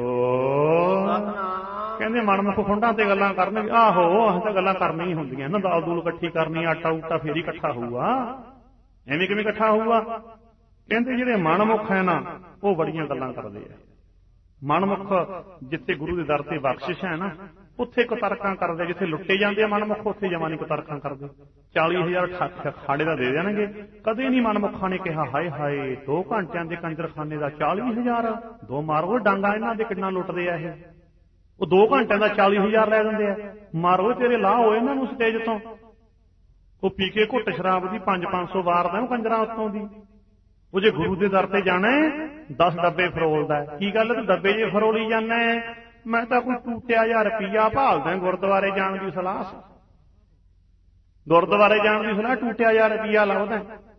B: ਕਹਿੰਦੇ ਮਨਮੁਖ ਖੁੰਡਾਂ ਤੇ ਗੱਲਾਂ ਕਰਨਗੇ। ਆਹੋ ਅਸੀਂ ਤਾਂ ਗੱਲਾਂ ਕਰਨੀਆਂ ਹੀ ਹੁੰਦੀਆਂ ਨਾ, ਦਾਲ ਦੂਲ ਇਕੱਠੀ ਕਰਨੀ, ਆਟਾ ਊਟਾ ਫੇਰ ਹੀ ਇਕੱਠਾ ਹੋਊਗਾ, ਐਵੇਂ ਕਿਵੇਂ ਇਕੱਠਾ ਹੋਊਗਾ। ਕਹਿੰਦੇ ਜਿਹੜੇ ਮਨਮੁਖ ਹੈ ਨਾ ਉਹ ਬੜੀਆਂ ਗੱਲਾਂ ਕਰਦੇ ਆ। ਮਨਮੁਖ ਜਿੱਥੇ ਗੁਰੂ ਦੇ ਦਰ ਤੇ ਬਖਸ਼ਿਸ਼ ਹੈ ਨਾ ਉੱਥੇ ਕੁਤਰਕਾਂ ਕਰਦੇ, ਜਿੱਥੇ ਲੁੱਟੇ ਜਾਂਦੇ ਆ ਮਨਮੁਖ ਉੱਥੇ ਜਮਾਂ ਨੀ ਕੁਤਰਕਾਂ ਕਰਦੇ। ਚਾਲੀ ਹਜ਼ਾਰ ਖਾੜੇ ਦਾ ਦੇ ਦੇਣਗੇ। ਕਦੇ ਨੀ ਮਨਮੁਖਾਂ ਨੇ ਕਿਹਾ ਹਾਏ ਹਾਏ ਦੋ ਘੰਟਿਆਂ ਦੇ ਕੰਜਰਖਾਨੇ ਦਾ ਚਾਲੀ ਹਜ਼ਾਰ, ਦੋ ਮਾਰੋ ਡਾਂਗਾ ਇਹਨਾਂ ਦੇ ਕਿੰਨਾ ਲੁੱਟਦੇ ਆ ਇਹ। ਉਹ ਦੋ ਘੰਟਿਆਂ ਦਾ ਚਾਲੀ ਹਜ਼ਾਰ ਲੈ ਦਿੰਦੇ ਆ, ਮਾਰੋ ਤੇਰੇ ਲਾਹ ਹੋਏ ਇਹਨਾਂ ਨੂੰ ਸਟੇਜ ਤੋਂ। ਉਹ ਪੀ ਕੇ ਘੁੱਟ ਸ਼ਰਾਬ ਦੀ ਪੰਜ ਪੰਜ ਸੌ ਵਾਰਦਾ ਉਹ ਕੰਜਰਾਂ ਉੱਤੋਂ ਦੀ। ਉਹ ਜੇ ਗੁਰੂ ਦੇ ਦਰ ਤੇ ਜਾਣਾ ਦਸ ਡੱਬੇ ਫਰੋਲਦਾ। ਕੀ ਗੱਲ ਤੂੰ ਡੱਬੇ ਜੇ ਫਰੋਲੀ ਜਾਂਦਾ? ਮੈਂ ਤਾਂ ਕੋਈ ਟੂਟਿਆ ਹਜ਼ਾਰ ਰੁਪਈਆ ਭਾਲਦਾ ਗੁਰਦੁਆਰੇ ਜਾਣ ਦੀ ਸਲਾਹ ਸੀ, ਗੁਰਦੁਆਰੇ ਜਾਣ ਦੀ ਸਲਾਹ ਟੂਟਿਆ ਹਜ਼ਾਰ ਰੁਪਈਆ ਲਾਉਦਾ।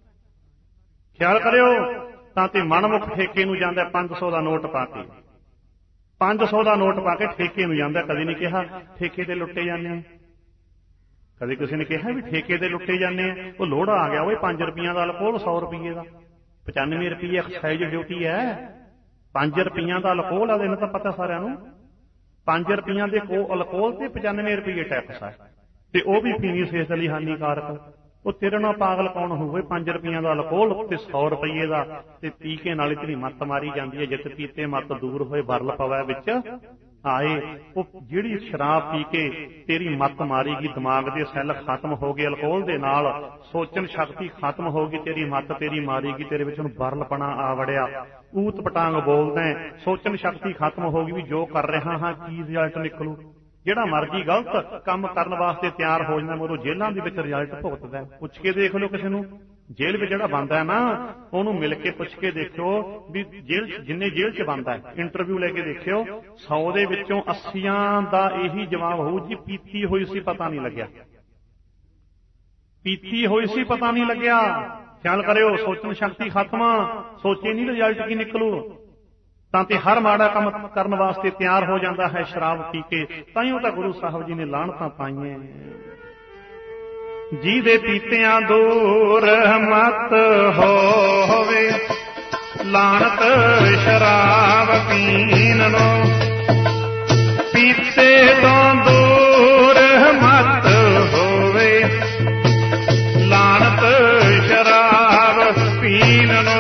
B: ਖਿਆਲ ਕਰਿਓ। ਤਾਂ ਤੇ ਮਨਮੁਖ ਠੇਕੇ ਨੂੰ ਜਾਂਦਾ ਪੰਜ ਸੌ ਦਾ ਨੋਟ ਪਾ ਕੇ, ਪੰਜ ਸੌ ਦਾ ਨੋਟ ਪਾ ਕੇ ਠੇਕੇ ਨੂੰ ਜਾਂਦਾ। ਕਦੇ ਨਹੀਂ ਕਿਹਾ ਠੇਕੇ ਤੇ ਲੁੱਟੇ ਜਾਂਦੇ ਆ, ਕਦੇ ਕਿਸੇ ਨੇ ਕਿਹਾ ਵੀ ਠੇਕੇ ਤੇ ਲੁੱਟੇ ਜਾਂਦੇ ਆ। ਉਹ ਲੋੜਾ ਆ ਗਿਆ ਉਹ ਪੰਜ ਰੁਪਈਆਂ ਦਾ ਅਲਕੋਹਲ, ਸੌ ਰੁਪਈਏ ਦਾ ਪਚਾਨਵੇਂ ਰੁਪਈਏ ਐਕਸਾਈਜ਼ ਡਿਊਟੀ ਹੈ। ਪੰਜ ਰੁਪਈਆਂ ਦਾ ਅਲਕੋਹਲ ਆ, ਇਹਨੂੰ ਤਾਂ ਪਤਾ ਸਾਰਿਆਂ ਨੂੰ। ਪੰਜ ਰੁਪਈਆਂ ਦੇ ਅਲਕੋਹਲ ਤੇ ਪਚਾਨਵੇਂ ਰੁਪਈਏ ਟੈਕਸ ਹੈ, ਤੇ ਉਹ ਵੀ ਪੀਣੀ ਸਿਹਤ ਲਈ ਹਾਨੀਕਾਰਕ। ਉਹ ਤੇਰੇ ਨਾਲ ਪਾਗਲ ਕੌਣ ਹੋਵੇ? ਪੰਜ ਰੁਪਈਆਂ ਦਾ ਅਲਕੋਹਲ ਤੇ ਸੌ ਰੁਪਈਏ ਦਾ, ਤੇ ਪੀ ਕੇ ਨਾਲੇ ਤੇਰੀ ਮੱਤ ਮਾਰੀ ਜਾਂਦੀ ਹੈ। ਜਿੱਤ ਪੀਤੇ ਮੱਤ ਦੂਰ ਹੋਏ ਬਰਲ ਪਵੈ ਵਿੱਚ ਆਏ। ਉਹ ਜਿਹੜੀ ਸ਼ਰਾਬ ਪੀ ਕੇ ਤੇਰੀ ਮੱਤ ਮਾਰੀਗੀ, ਦਿਮਾਗ ਦੇ ਸੈੱਲ ਖਤਮ ਹੋ ਗਏ ਅਲਕੋਹਲ ਦੇ ਨਾਲ, ਸੋਚਣ ਸ਼ਕਤੀ ਖਤਮ ਹੋ ਗਈ, ਤੇਰੀ ਮੱਤ ਤੇਰੀ ਮਾਰੀਗੀ, ਤੇਰੇ ਵਿੱਚ ਹੁਣ ਬਰਲਪਣਾ ਆ ਵੜਿਆ, ਊਤ ਪਟਾਂਗ ਬੋਲਦਾ, ਸੋਚਣ ਸ਼ਕਤੀ ਖਤਮ ਹੋ ਗਈ ਵੀ ਜੋ ਕਰ ਰਿਹਾ ਹਾਂ ਕੀ ਰਿਜ਼ਲਟ ਨਿਕਲੂ। ਜਿਹੜਾ ਮਰਜੀ ਗਲਤ ਕੰਮ ਕਰਨ ਵਾਸਤੇ ਤਿਆਰ ਹੋ ਜਾਂਦਾ, ਮਗਰੋਂ ਜੇਲ੍ਹਾਂ ਦੇ ਵਿੱਚ ਰਿਜ਼ਲਟ ਭੁਗਤਦਾ। ਪੁੱਛ ਕੇ ਦੇਖ ਲਓ ਕਿਸੇ ਨੂੰ, ਜੇਲ੍ਹ ਵਿੱਚ ਜਿਹੜਾ ਬੰਦਾ ਹੈ ਨਾ ਉਹਨੂੰ ਮਿਲ ਕੇ ਪੁੱਛ ਕੇ ਦੇਖਿਓ ਵੀ ਜੇਲ੍ਹ ਜਿੰਨੇ ਜੇਲ੍ਹ 'ਚ ਬੰਦਾ ਹੈ, ਇੰਟਰਵਿਊ ਲੈ ਕੇ ਦੇਖਿਓ, ਸੌ ਦੇ ਵਿੱਚੋਂ ਅੱਸੀਆਂ ਦਾ ਇਹੀ ਜਵਾਬ ਹੋਊ ਜੀ ਪੀਤੀ ਹੋਈ ਸੀ ਪਤਾ ਨਹੀਂ ਲੱਗਿਆ, ਪੀਤੀ ਹੋਈ ਸੀ ਪਤਾ ਨਹੀਂ ਲੱਗਿਆ। ਖਿਆਲ ਕਰਿਓ, ਸੋਚਣ ਸ਼ਕਤੀ ਖਤਮ, ਸੋਚੇ ਨਹੀਂ ਰਿਜ਼ਲਟ ਕੀ ਨਿਕਲੂ। ਤਾਂ ਤੇ ਹਰ ਮਾੜਾ ਕੰਮ ਕਰਨ ਵਾਸਤੇ ਤਿਆਰ ਹੋ ਜਾਂਦਾ ਹੈ ਸ਼ਰਾਬ ਪੀ ਕੇ। ਤਾਂਹੀਓ ਤਾਂ ਗੁਰੂ ਸਾਹਿਬ ਜੀ ਨੇ ਲਾਹਣਤਾਂ ਪਾਈਆਂ, ਜਿਹਦੇ ਪੀਤਿਆਂ ਦੂਰ ਮਤ ਹੋਵੇ, ਲਾਹਣਤ ਸ਼ਰਾਬ ਪੀਣ ਨੂੰ, ਪੀਤੇ ਤੋਂ ਦੂਰ ਮਤ ਹੋਵੇ, ਲਾਹਣਤ ਸ਼ਰਾਬ ਪੀਣ ਨੂੰ।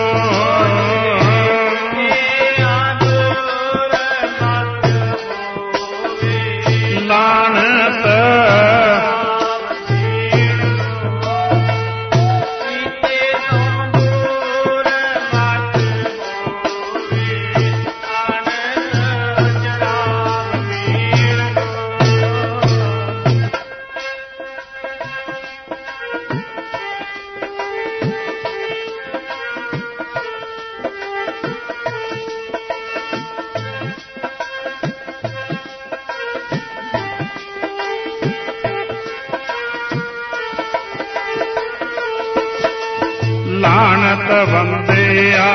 B: ਲਾਹਣਤ ਬੰਦਿਆ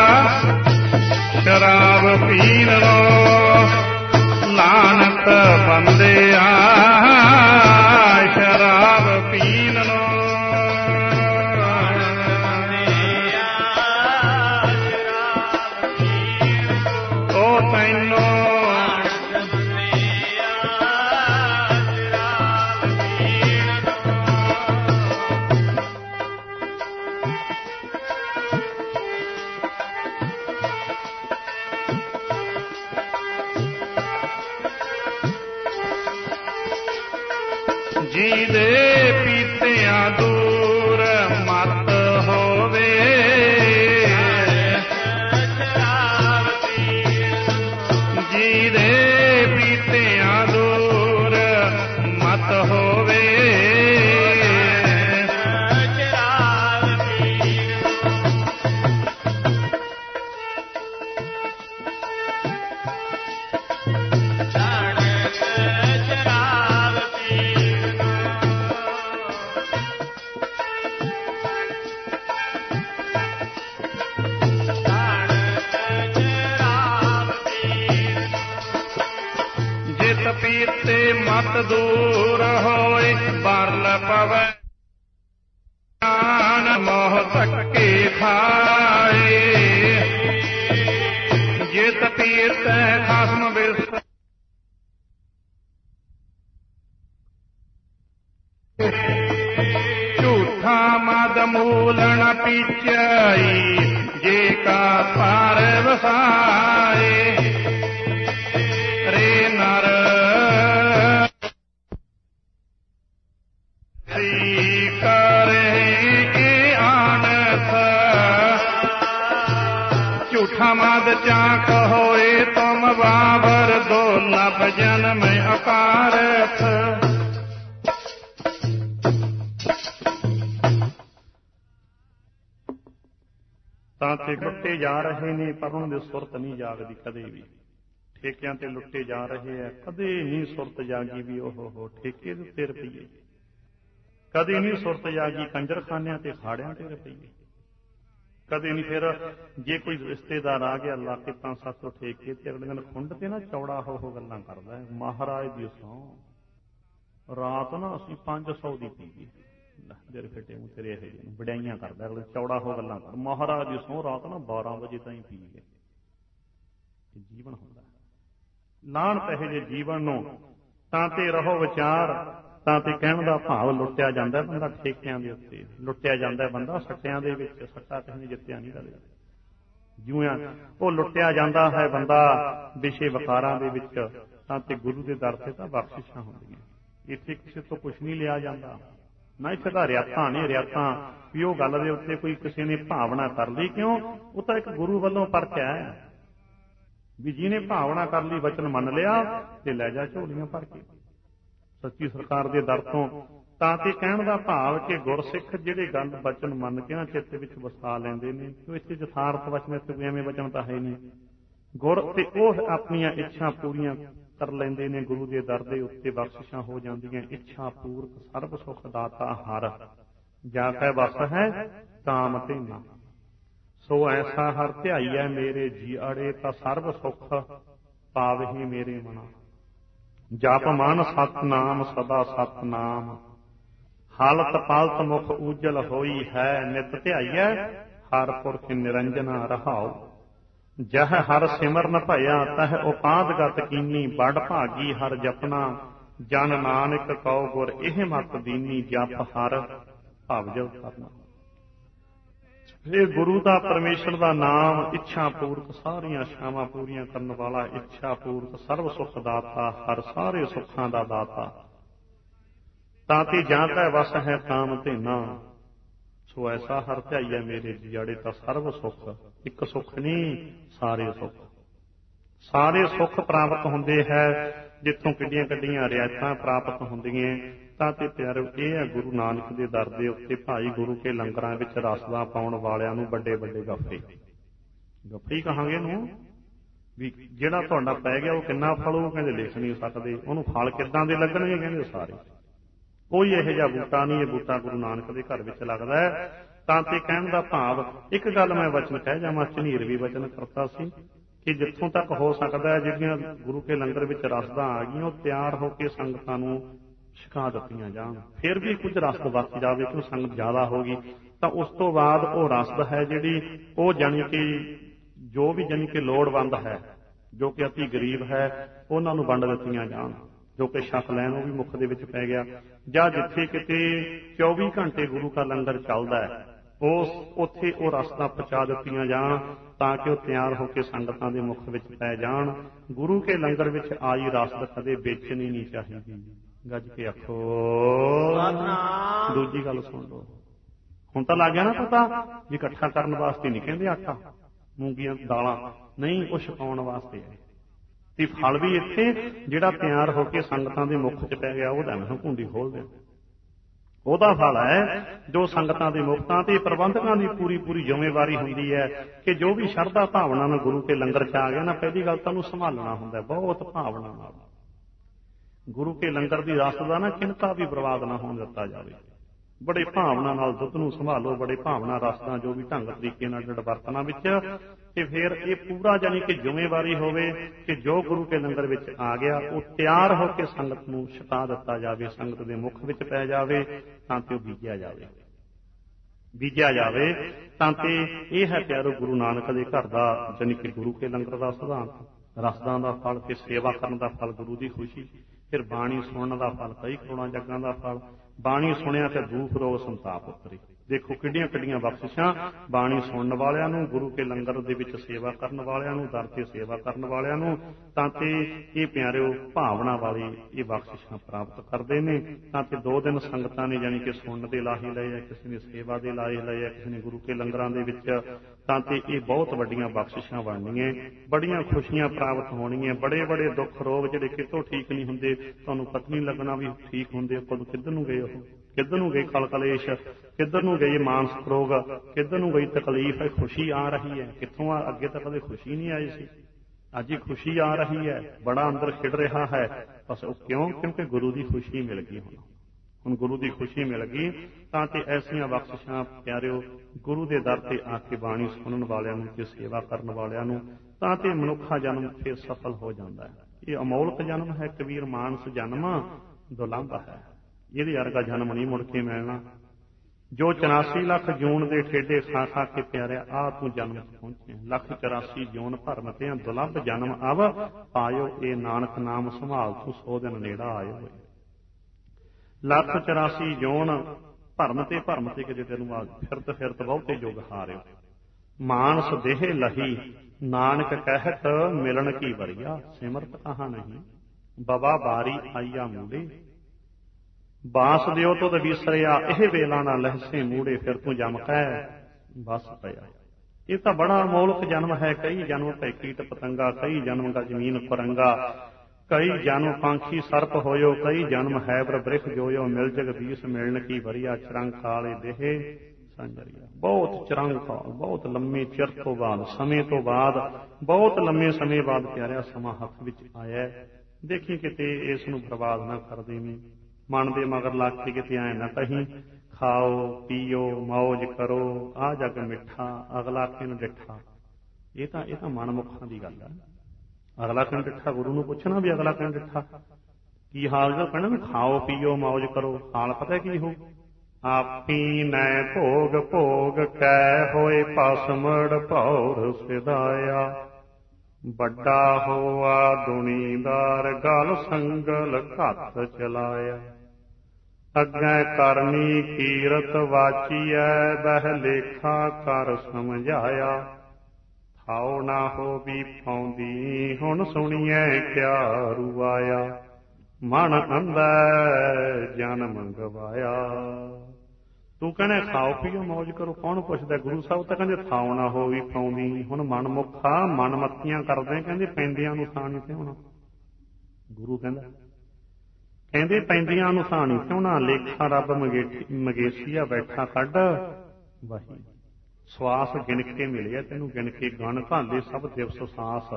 B: ਸ਼ਰਾਬ ਪੀਣ ਨੂੰ, ਲਾਹਣਤ ਬੰਦਿਆ ਸ਼ਰਾਬ ਪੀਣ ਨੂੰ। ਉਹ ਤੈਨੂੰ
A: ਮਤ ਦੂਰ ਹੋਏ ਬਰਲ ਪਵੈ ਮੋਹ ਧੱਕੇ ਖਾਏ ਜਿਤ ਪੀਰ ਤੈ ਖਸਮ ਬਿਰਸ ਝੂਠਾ ਮਦ ਮੂਲ ਨ ਪੀਚਾਈ ਜੇ ਕਾ ਪਾਰ ਵਸਾਏ ਰੇ ਨਰ ਸੀ ਕਰੇ ਕੀ ਆਨਥ ਝੂਠਾ ਮਦ ਚਾਕ ਹੋਏ ਤੁਮ ਬਾਬਰ ਦੁਰਲਭ ਜਨਮ ਅਪਾਰਥ ਤਾਂ ਤੇ ਲੁੱਟੇ ਜਾ ਰਹੇ ਨੇ ਪਰ ਉਹਨਾਂ ਦੀ ਸੁਰਤ ਨਹੀਂ ਜਾਗਦੀ ਕਦੇ ਵੀ। ਠੇਕਿਆਂ ਤੇ ਲੁੱਟੇ ਜਾ ਰਹੇ ਆ, ਕਦੇ ਨਹੀਂ ਸੁਰਤ ਜਾਗੀ ਵੀ ਉਹ ਹੋ ਠੇਕੇ ਦੇ ਉੱਤੇ ਰੁਪਈਏ, ਕਦੇ ਨਹੀਂ ਸੁਰਤ ਜਾਗੀ ਕੰਜਰਖਾਨਿਆਂ ਤੇ ਖਾੜਿਆਂ ਤੇ ਰੁਪਈਏ, ਕਦੇ ਨਹੀਂ। ਫਿਰ ਜੇ ਕੋਈ ਰਿਸ਼ਤੇਦਾਰ ਆ ਗਿਆ ਲਾ ਕੇ ਪੰਜ ਸੱਤ ਸੌ ਠੇਕੇ ਤੇ ਅਗਲੇ ਦਿਨ ਖੁੰਡ ਤੇ ਨਾ ਚੌੜਾ ਹੋ ਹੋ ਗੱਲਾਂ ਕਰਦਾ ਹੈ, ਮਹਾਰਾਜ ਦੀ ਸਹੁੰ ਰਾਤ ਨਾ ਅਸੀਂ ਪੰਜ ਸੌ ਦੀ ਪੀਏ ਜਿਹੜੇ ਫਿੱਟੇ ਮੂੰਹ ਤੇਰੇ ਇਹੋ ਜਿਹੇ ਵਡਿਆਈਆਂ ਕਰਦਾ ਅਗਲੇ ਚੌੜਾ ਹੋ ਗੱਲਾਂ ਕਰ, ਮਹਾਰਾਜ ਦੀ ਸਹੁੰ ਰਾਤ ਨਾ ਬਾਰਾਂ ਵਜੇ ਤਾਈਂ ਪੀ ਗਏ। ਜੀਵਨ ਹੁੰਦਾ ਲਾਹਣ ਇਹੋ ਜਿਹੇ ਜੀਵਨ ਨੂੰ ਤਾਂ ਤੇ ਰਹੋ ਵਿਚਾਰ। ਤਾਂ ਤੇ ਕਹਿਣ ਦਾ ਭਾਵ ਲੁੱਟਿਆ ਜਾਂਦਾ ਬੰਦਾ ਠੇਕਿਆਂ ਦੇ ਉੱਤੇ, ਲੁੱਟਿਆ ਜਾਂਦਾ ਬੰਦਾ ਸੱਟਿਆਂ ਦੇ ਵਿੱਚ, ਸੱਟਾ ਕਿਸੇ ਨੇ ਜਿੱਤਿਆ ਨਹੀਂ ਕਦੇ। ਜਿਉਂ ਉਹ ਲੁੱਟਿਆ ਜਾਂਦਾ ਹੈ ਬੰਦਾ ਵਿਸ਼ੇ ਵਕਾਰਾਂ ਦੇ ਵਿੱਚ, ਤਾਂ ਤੇ ਗੁਰੂ ਦੇ ਦਰ ਤੇ ਤਾਂ ਬਖਸ਼ਿਸ਼ਾਂ ਹੁੰਦੀਆਂ। ਇੱਥੇ ਕਿਸੇ ਤੋਂ ਕੁਛ ਨਹੀਂ ਲਿਆ ਜਾਂਦਾ, ਨਾ ਇੱਥੇ ਤਾਂ ਰਿਆਤਾਂ ਨੇ ਰਿਆਤਾਂ ਵੀ ਉਹ ਗੱਲ ਦੇ ਉੱਤੇ ਕੋਈ ਕਿਸੇ ਨੇ ਭਾਵਨਾ ਕਰ ਲਈ। ਕਿਉਂ? ਉਹ ਤਾਂ ਇੱਕ ਗੁਰੂ ਵੱਲੋਂ ਪਰਚਾ ਹੈ ਵੀ ਜਿਹਨੇ ਭਾਵਨਾ ਕਰ ਲਈ ਵਚਨ ਮੰਨ ਲਿਆ ਤੇ ਲੈ ਜਾ ਝੋਲੀਆਂ ਭਰ ਕੇ ਸੱਚੀ ਸਰਕਾਰ ਦੇ ਦਰ ਤੋਂ। ਤਾਂ ਤੇ ਕਹਿਣ ਦਾ ਭਾਵ ਕਿ ਗੁਰਸਿੱਖ ਜਿਹੜੇ ਗੱਲ ਵਚਨ ਮੰਨ ਕੇ ਨਾ ਚਿੱਤ ਵਿੱਚ ਵਸਾ ਲੈਂਦੇ ਨੇ, ਉਹ ਇੱਥੇ ਯਥਾਰਥ ਵਚਨ ਇੱਥੇ ਐਵੇਂ ਵਚਨ ਤਾਂ ਹੈ ਨਹੀਂ। ਗੁਰ ਤੇ ਉਹ ਆਪਣੀਆਂ ਇੱਛਾ ਪੂਰੀਆਂ ਕਰ ਲੈਂਦੇ ਨੇ ਗੁਰੂ ਦੇ ਦਰ ਦੇ ਉੱਤੇ, ਬਖਸ਼ਿਸ਼ਾਂ ਹੋ ਜਾਂਦੀਆਂ। ਇੱਛਾ ਪੂਰਕ ਸਰਬ ਸੁਖ ਦਾਤਾ ਹਰ ਜਾ ਕੈ ਵਸ ਹੈ ਕਾਮ ਧੇਨਾ, ਸੋ ਐਸਾ ਹਰ ਧਿਆਈਐ ਮੇਰੇ ਜੀ ਅੜੇ ਤਾਂ ਸਰਬ ਸੁਖ ਪਾਵਹਿ ਮੇਰੇ ਮਨਾ। ਜਪ ਮਨ ਸਤਨਾਮ ਸਦਾ ਸਤਨਾਮ ਹਾਲਤ ਪਾਲਤ ਮੁਖ ਉਜਲ ਹੋਈ ਹੈ। ਨਿਤ ਧਿਆਈਐ ਹਰ ਪੁਰਖ ਨਿਰੰਜਨਾ ਰਹਾਉ, ਜਹ ਹਰ ਸਿਮਰਨ ਭਇਆ ਤਹ ਉਪਾਦ ਗਤ ਕੀਨੀ। ਬੜ ਭਾਗੀ ਹਰ ਜਪਨਾ ਜਨ ਨਾਨਕ ਕਉ ਗੁਰ ਇਹ ਮਤ ਦੀਨੀ। ਜਪ ਹਰ ਭਵ ਜਲ ਕਰਨਾ। ਇਹ ਗੁਰੂ ਦਾ ਪਰਮੇਸ਼ਰ ਦਾ ਨਾਮ ਇੱਛਾ ਪੂਰਕ ਸਾਰੀਆਂ ਇੱਛਾਵਾਂ ਪੂਰੀਆਂ ਕਰਨ ਵਾਲਾ, ਇੱਛਾ ਪੂਰਕ ਸਰਬ ਸੁਖ ਦਾਤਾ ਹਰ ਸਾਰੇ ਸੁੱਖਾਂ ਦਾ ਦਾਤਾ। ਤਾਂ ਤੇ ਜਾਂ ਤੈ ਵਸ ਹੈ ਕਾਮ ਧੇਨਾ, ਸੋ ਐਸਾ ਹਰ ਧਿਆਈਐ ਮੇਰੇ ਜੀਆੜੇ ਤਾਂ ਸਰਬ ਸੁੱਖ। ਇੱਕ ਸੁੱਖ ਨਹੀਂ ਸਾਰੇ ਸੁੱਖ, ਸਾਰੇ ਸੁੱਖ ਪ੍ਰਾਪਤ ਹੁੰਦੇ ਹੈ ਜਿੱਥੋਂ ਕਿੱਡੀਆਂ ਕਿੱਡੀਆਂ ਰਿਆਇਤਾਂ ਪ੍ਰਾਪਤ ਹੁੰਦੀਆਂ। ਤਾਂ ਤੇ ਪਿਆਰੋ ਇਹ ਹੈ ਗੁਰੂ ਨਾਨਕ ਦੇ ਦਰ ਦੇ ਉੱਤੇ ਭਾਈ ਗੁਰੂ ਕੇ ਲੰਗਰਾਂ ਵਿੱਚ ਰਸਦਾ ਪਾਉਣ ਵਾਲਿਆਂ ਨੂੰ ਵੱਡੇ ਵੱਡੇ ਗੱਫੇ ਗੱਫੀ ਕਹਾਂਗੇ ਇਹਨੂੰ ਵੀ ਜਿਹੜਾ ਤੁਹਾਡਾ ਪੈ ਗਿਆ ਉਹ ਕਿੰਨਾ ਫਲੂ, ਕਹਿੰਦੇ ਲਿਖ ਨਹੀਂ ਸਕਦੇ। ਉਹਨੂੰ ਫਲ ਕਿੱਦਾਂ ਦੇ ਲੱਗਣਗੇ, ਕਹਿੰਦੇ ਸਾਰੇ। ਕੋਈ ਇਹੋ ਜਿਹਾ ਬੂਟਾ ਨਹੀਂ, ਇਹ ਬੂਟਾ ਗੁਰੂ ਨਾਨਕ ਦੇ ਘਰ ਵਿੱਚ ਲੱਗਦਾ ਹੈ। ਤਾਂ ਤੇ ਕਹਿਣ ਦਾ ਭਾਵ ਇੱਕ ਗੱਲ ਮੈਂ ਵਚਨ ਕਹਿ ਜਾਵਾਂ, ਝਨੀਰ ਵੀ ਵਚਨ ਕਰਤਾ ਸੀ ਕਿ ਜਿੱਥੋਂ ਤੱਕ ਹੋ ਸਕਦਾ ਹੈ ਜਿਹੜੀਆਂ ਗੁਰੂ ਕੇ ਲੰਗਰ ਵਿੱਚ ਰਸਦਾਂ ਆ ਗਈਆਂ ਉਹ ਤਿਆਰ ਹੋ ਕੇ ਸੰਗਤਾਂ ਨੂੰ ਛਕਾ ਦਿੱਤੀਆਂ ਜਾਣ। ਫਿਰ ਵੀ ਕੁਝ ਰਸਦ ਬਚ ਜਾਵੇ ਕਿਉਂ ਸੰਗਤ ਜ਼ਿਆਦਾ ਹੋ ਗਈ ਤਾਂ ਉਸ ਤੋਂ ਬਾਅਦ ਉਹ ਰਸਦ ਹੈ ਜਿਹੜੀ ਉਹ ਜਾਣੀ ਕਿ ਜੋ ਵੀ ਜਾਣੀ ਕਿ ਲੋੜਵੰਦ ਹੈ, ਜੋ ਕਿ ਅਤੀ ਗਰੀਬ ਹੈ, ਉਹਨਾਂ ਨੂੰ ਵੰਡ ਦਿੱਤੀਆਂ ਜਾਣ। ਜੋ ਕਿ ਛਕ ਲੈਣ ਉਹ ਵੀ ਮੁੱਖ ਦੇ ਵਿੱਚ ਪੈ ਗਿਆ। ਜਾਂ ਜਿੱਥੇ ਕਿਤੇ ਚੌਵੀ ਘੰਟੇ ਗੁਰੂ ਕਾ ਲੰਗਰ ਚੱਲਦਾ ਹੈ ਉਸ ਉੱਥੇ ਉਹ ਰਸਦਾਂ ਪਹੁੰਚਾ ਦਿੱਤੀਆਂ ਜਾਣ ਤਾਂ ਕਿ ਉਹ ਤਿਆਰ ਹੋ ਕੇ ਸੰਗਤਾਂ ਦੇ ਮੁੱਖ ਵਿੱਚ ਪੈ ਜਾਣ। ਗੁਰੂ ਕੇ ਲੰਗਰ ਵਿੱਚ ਆਈ ਰਸਦ ਕਦੇ ਵੇਚਣੀ ਨਹੀਂ ਚਾਹੀਦੀ। ਗੱਜ ਕੇ ਆਖੋ ਸਤਿਨਾਮ। ਦੂਜੀ ਗੱਲ ਸੁਣ ਲਓ, ਹੁਣ ਤਾਂ ਲੱਗ ਗਿਆ ਨਾ ਪਤਾ ਵੀ ਇਕੱਠਾ ਕਰਨ ਵਾਸਤੇ ਨਹੀਂ ਕਹਿੰਦੇ ਆਟਾ ਮੂੰਗੀਆਂ ਦਾਲਾਂ, ਨਹੀਂ, ਉਹ ਛਕਾਉਣ ਵਾਸਤੇ ਹੈ। ਤੇ ਫਲ ਵੀ ਇੱਥੇ ਜਿਹੜਾ ਤਿਆਰ ਹੋ ਕੇ ਸੰਗਤਾਂ ਦੇ ਮੁੱਖ 'ਚ ਪੈ ਗਿਆ ਉਹਦਾ ਮੈਂ ਘੁੰਡੀ ਖੋਲ ਦੇ, ਉਹਦਾ ਫਲ ਹੈ ਜੋ ਸੰਗਤਾਂ ਦੇ ਮੁਖਤਾਂ ਤੇ ਪ੍ਰਬੰਧਕਾਂ ਦੀ ਪੂਰੀ ਪੂਰੀ ਜ਼ਿੰਮੇਵਾਰੀ ਹੁੰਦੀ ਹੈ ਕਿ ਜੋ ਵੀ ਸ਼ਰਧਾ ਭਾਵਨਾ ਨਾਲ ਗੁਰੂ ਕੇ ਲੰਗਰ 'ਚ ਆ ਗਿਆ ਨਾ, ਪਹਿਲੀ ਗੱਲ ਤਾਂ ਉਹਨੂੰ ਸੰਭਾਲਣਾ ਹੁੰਦਾ ਬਹੁਤ ਭਾਵਨਾ ਨਾਲ। ਗੁਰੂ ਕੇ ਲੰਗਰ ਦੀ ਰਸਦ ਦਾ ਨਾ ਚਿੰਤਾ ਵੀ ਬਰਬਾਦ ਨਾ ਹੋਣ ਦਿੱਤਾ ਜਾਵੇ।
B: ਬੜੇ ਭਾਵਨਾ ਨਾਲ ਦੁੱਧ ਨੂੰ ਸੰਭਾਲੋ, ਬੜੇ ਭਾਵਨਾ ਰਸਦਾ ਜੋ ਵੀ ਢੰਗ ਤਰੀਕੇ ਨਾਲ ਵਰਤਣਾ ਵਿੱਚ, ਤੇ ਫਿਰ ਇਹ ਪੂਰਾ ਜਾਨੀ ਕਿ ਜ਼ਿੰਮੇਵਾਰੀ ਹੋਵੇ ਕਿ ਜੋ ਗੁਰੂ ਕੇ ਲੰਗਰ ਵਿੱਚ ਆ ਗਿਆ ਉਹ ਤਿਆਰ ਹੋ ਕੇ ਸੰਗਤ ਨੂੰ ਛਕਾ ਦਿੱਤਾ ਜਾਵੇ, ਸੰਗਤ ਦੇ ਮੁੱਖ ਵਿੱਚ ਪੈ ਜਾਵੇ ਤਾਂ ਕਿ ਉਹ ਬੀਜਿਆ ਜਾਵੇ ਬੀਜਿਆ ਜਾਵੇ ਤਾਂ ਤੇ ਇਹ ਹੈ ਪਿਆਰੋ ਗੁਰੂ ਨਾਨਕ ਦੇ ਘਰ ਦਾ ਜਾਨੀ ਕਿ ਗੁਰੂ ਕੇ ਲੰਗਰ ਦਾ ਸਿਧਾਂਤ। ਰਸਦਾਂ ਦਾ ਫਲ ਤੇ ਸੇਵਾ ਕਰਨ ਦਾ ਫਲ ਗੁਰੂ ਦੀ ਖੁਸ਼ੀ, ਫਿਰ ਬਾਣੀ ਸੁਣਨ ਦਾ ਫਲ ਕਈ ਕਰੋੜਾਂ ਜੱਗਾਂ ਦਾ ਫਲ। ਬਾਣੀ ਸੁਣਿਆ ਤੇ ਦੁੱਖ ਰੋਗ ਸੰਤਾਪ ਉਤਰੇ। ਦੇਖੋ ਕਿੱਡੀਆਂ ਕਿੱਡੀਆਂ ਬਖਸ਼ਿਸ਼ਾਂ ਬਾਣੀ ਸੁਣਨ ਵਾਲਿਆਂ ਨੂੰ, ਗੁਰੂ ਕੇ ਲੰਗਰ ਦੇ ਵਿੱਚ ਸੇਵਾ ਕਰਨ ਵਾਲਿਆਂ ਨੂੰ, ਦਰ ਤੇ ਸੇਵਾ ਕਰਨ ਵਾਲਿਆਂ ਨੂੰ, ਤਾਂ ਤੇ ਇਹ ਪਿਆਰਿਓ ਭਾਵਨਾ ਵਾਲੀ ਇਹ ਬਖਸ਼ਿਸ਼ਾਂ ਪ੍ਰਾਪਤ ਕਰਦੇ ਨੇ। ਤਾਂ ਤੇ ਦੋ ਦਿਨ ਸੰਗਤਾਂ ਨੇ ਜਾਣੀ ਕਿ ਸੁਣਨ ਦੇ ਲਾਹੇ ਲਏ ਆ, ਕਿਸੇ ਨੇ ਸੇਵਾ ਦੇ ਲਾਹੇ ਲਏ ਆ, ਕਿਸੇ ਨੇ ਗੁਰੂ ਕੇ ਲੰਗਰਾਂ ਦੇ ਵਿੱਚ, ਤਾਂ ਤੇ ਇਹ ਬਹੁਤ ਵੱਡੀਆਂ ਬਖਸ਼ਿਸ਼ਾਂ ਬਣਨੀਆਂ, ਬੜੀਆਂ ਖੁਸ਼ੀਆਂ ਪ੍ਰਾਪਤ ਹੋਣਗੀਆਂ। ਬੜੇ ਬੜੇ ਦੁੱਖ ਰੋਗ ਜਿਹੜੇ ਕਿਤੋਂ ਠੀਕ ਨਹੀਂ ਹੁੰਦੇ, ਤੁਹਾਨੂੰ ਪਤਾ ਨਹੀਂ ਲੱਗਣਾ ਵੀ ਠੀਕ ਹੁੰਦੇ, ਕਦੋਂ ਕਿੱਧਰ ਨੂੰ ਗਏ, ਉਹ ਕਿੱਧਰ ਨੂੰ ਗਈ ਖਲ ਕਲੇਸ਼, ਕਿੱਧਰ ਨੂੰ ਗਈ ਮਾਨਸਿਕ ਰੋਗ, ਕਿੱਧਰ ਨੂੰ ਗਈ ਤਕਲੀਫ। ਹੈ ਖੁਸ਼ੀ ਆ ਰਹੀ ਹੈ ਕਿੱਥੋਂ ਆ, ਅੱਗੇ ਤਾਂ ਕਦੇ ਖੁਸ਼ੀ ਨਹੀਂ ਆਈ ਸੀ, ਅੱਜ ਹੀ ਖੁਸ਼ੀ ਆ ਰਹੀ ਹੈ, ਬੜਾ ਅੰਦਰ ਖਿੜ ਰਿਹਾ ਹੈ। ਬਸ ਉਹ ਕਿਉਂ? ਕਿਉਂਕਿ ਗੁਰੂ ਦੀ ਖੁਸ਼ੀ ਮਿਲ ਗਈ। ਹੁਣ ਹੁਣ ਗੁਰੂ ਦੀ ਖੁਸ਼ੀ ਮਿਲ ਗਈ ਤਾਂ ਤੇ ਐਸੀਆਂ ਬਖਸ਼ਿਸ਼ਾਂ ਪਿਆਰਿਓ ਗੁਰੂ ਦੇ ਦਰ ਤੇ ਆ ਕੇ ਬਾਣੀ ਸੁਣਨ ਵਾਲਿਆਂ ਨੂੰ ਤੇ ਸੇਵਾ ਕਰਨ ਵਾਲਿਆਂ ਨੂੰ, ਤਾਂ ਤੇ ਮਨੁੱਖਾ ਜਨਮ ਫਿਰ ਸਫਲ ਹੋ ਜਾਂਦਾ ਹੈ। ਇਹ ਅਮੋਲਕ ਜਨਮ ਹੈ, ਕਬੀਰ ਮਾਨਸ ਜਨਮ ਦੁਲੰਭ ਹੈ, ਇਹਦੇ ਵਰਗਾ ਜਨਮ ਨਹੀਂ ਮੁੜ ਕੇ ਮਿਲਣਾ। ਜੋ ਚੁਰਾਸੀ ਲੱਖ ਜੂਨ ਦੇ ਠੇਡੇ ਖਾ ਖਾ ਕੇ ਪਿਆਰਿਆ ਆ ਤੂੰ ਜਨਮ ਪਹੁੰਚੇ, ਲੱਖ ਚੁਰਾਸੀ ਜੂਨ ਭਰਮ ਤੇ ਦੁਲੰਭ ਜਨਮ ਅਵ ਆਇਓ, ਇਹ ਨਾਨਕ ਨਾਮ ਸੰਭਾਲ ਤੂੰ ਸੋ ਦਿਨ ਨੇੜਾ ਆਇਓ। ਲੱਖ ਚੁਰਾਸੀ ਜੂਨ ਭਰਮ ਤੇ ਭਰਮ ਤੇ ਕਿਤੇ ਤੈਨੂੰ ਆ ਫਿਰਤ ਫਿਰਤ ਬਹੁਤੇ ਯੁੱਗ ਹਾਰਿਓ। ਮਾਨਸ ਦੇਹ ਲਹੀ ਨਾਨਕ ਕਹਿਤ ਮਿਲਣ ਕੀ ਵਰੀਆ, ਸਿਮਰਤ ਕਹਾ ਨਹੀਂ ਬਾਬਾ ਬਾਰੀ ਆਈਆ ਮੂੜੇ। ਬਾਸ ਦਿਓ ਤੁਧ ਵਿਸਰਿਆ ਇਹ ਵੇਲਾ ਨਾ ਲਹਿਸੇ ਮੂੜੇ, ਫਿਰ ਤੂੰ ਜਮ ਕੈ ਬਸ ਪਿਆ। ਇਹ ਤਾਂ ਬੜਾ ਅਮੋਲਕ ਜਨਮ ਹੈ। ਕਈ ਜਨਮ ਭੈ ਕੀਟ ਪਤੰਗਾ, ਕਈ ਜਨਮ ਗਾ ਜ਼ਮੀਨ ਕੁਰੰਗਾ, ਕਈ ਜਨਮ ਪੰਖੀ ਸਰਪ ਹੋਇਓ, ਕਈ ਜਨਮ ਹੈ ਬਰ ਬ੍ਰਿਖ ਜੋਇਓ, ਮਿਲ ਜਗਦੀਸ਼ ਮਿਲਣ ਕੀ ਵਰੀਆ, ਚਰੰਗ ਕਾਲੇ ਦੇਹ ਸੰਜਰੀਆ। ਬਹੁਤ ਚਰੰਗ ਕਾਲ, ਬਹੁਤ ਲੰਮੇ ਚਿਰ ਤੋਂ ਬਾਅਦ, ਸਮੇਂ ਤੋਂ ਬਾਅਦ, ਬਹੁਤ ਲੰਮੇ ਸਮੇਂ ਬਾਅਦ ਪਿਆਰਿਆ ਸਮਾਂ ਹੱਥ ਵਿੱਚ ਆਇਆ। ਦੇਖੀ ਕਿਤੇ ਇਸ ਨੂੰ ਬਰਬਾਦ ਨਾ ਕਰ ਦੇਵੀਂ, ਮਨ ਦੇ ਮਗਰ ਲੱਗ ਕੇ ਕਿਤੇ ਐ ਨਾ ਕਹੀਂ ਖਾਓ ਪੀਓ ਮੌਜ ਕਰੋ, ਆ ਜਗ ਮਿੱਠਾ ਅਗਲਾ ਕਿਨ ਡਿੱਠਾ। ਇਹ ਤਾਂ ਇਹ ਤਾਂ ਮਨਮੁਖਾਂ ਦੀ ਗੱਲ ਹੈ। ਅਗਲਾ ਕਿਨ ਡਿੱਠਾ, ਗੁਰੂ ਨੂੰ ਪੁੱਛਣਾ ਵੀ ਅਗਲਾ ਕਿਨ ਡਿੱਠਾ ਕੀ ਹਾਲ? ਜਦੋਂ ਕਹਿਣਾ ਵੀ ਖਾਓ ਪੀਓ ਮੌਜ ਕਰੋ, ਹਾਲ ਪਤਾ ਕੀ ਹੋ? ਆਪੀ ਨੈ ਭੋਗ ਭੋਗ ਕੈ ਹੋਏ ਭਸਮੜ ਭੌਰ ਸਿਧਾਇਆ, ਵੱਡਾ ਹੋਆ ਦੁਨੀਦਾਰ ਗਲ ਸੰਗਲ ਘੱਤ ਚਲਾਇਆ। ਅੱਗੇ ਕਰਨੀ ਕੀਰਤ ਵਾਚੀਐ ਬਹਿ ਲੇਖਾ ਕਰ ਸਮਝਾਇਆ, ਥਾਉ ਨਾ ਹੋ ਵੀ ਪਾਉਂਦੀ ਹੁਣ ਸੁਣੀਐ ਕਿਆ ਰੁਆਇਆ, ਮਨ ਅੰਧੈ ਜਨਮ ਗਵਾਇਆ। ਤੂੰ ਕਹਿੰਦਾ ਖਾਓ ਪੀਓ ਮੌਜ ਕਰੋ, ਕੌਣ ਪੁੱਛਦਾ? ਗੁਰੂ ਸਾਹਿਬ ਤਾਂ ਕਹਿੰਦੇ ਥਾਉ ਨਾ ਹੋ ਵੀ ਪਾਉਂਦੀ। ਹੁਣ ਮਨ ਮੁੱਖਾ ਮਨ ਮੱਤੀਆਂ ਕਰਦੇ, ਕਹਿੰਦੇ ਪੈਂਦਿਆਂ ਨੂੰ ਥਾਂ ਨਹੀਂ ਥਿਆਉਣਾ। ਗੁਰੂ ਕਹਿੰਦਾ ਕਹਿੰਦੇ ਪੈਂਦੀਆਂ ਨੂੰ ਥਾਂ ਨਹੀਂ ਥਿਆਉਣਾ, ਲੇਖਾ ਰੱਬ ਮਗੇਸੀਆ ਬੈਠਾ ਕੱਢ ਵਹੀ। ਸਵਾਸ ਗਿਣ ਕੇ ਮਿਲਿਆ ਤੈਨੂੰ, ਗਿਣ ਕੇ ਗਣ ਭਾਂਦੇ ਸਭ ਦਿਵਸ ਸਾਸ,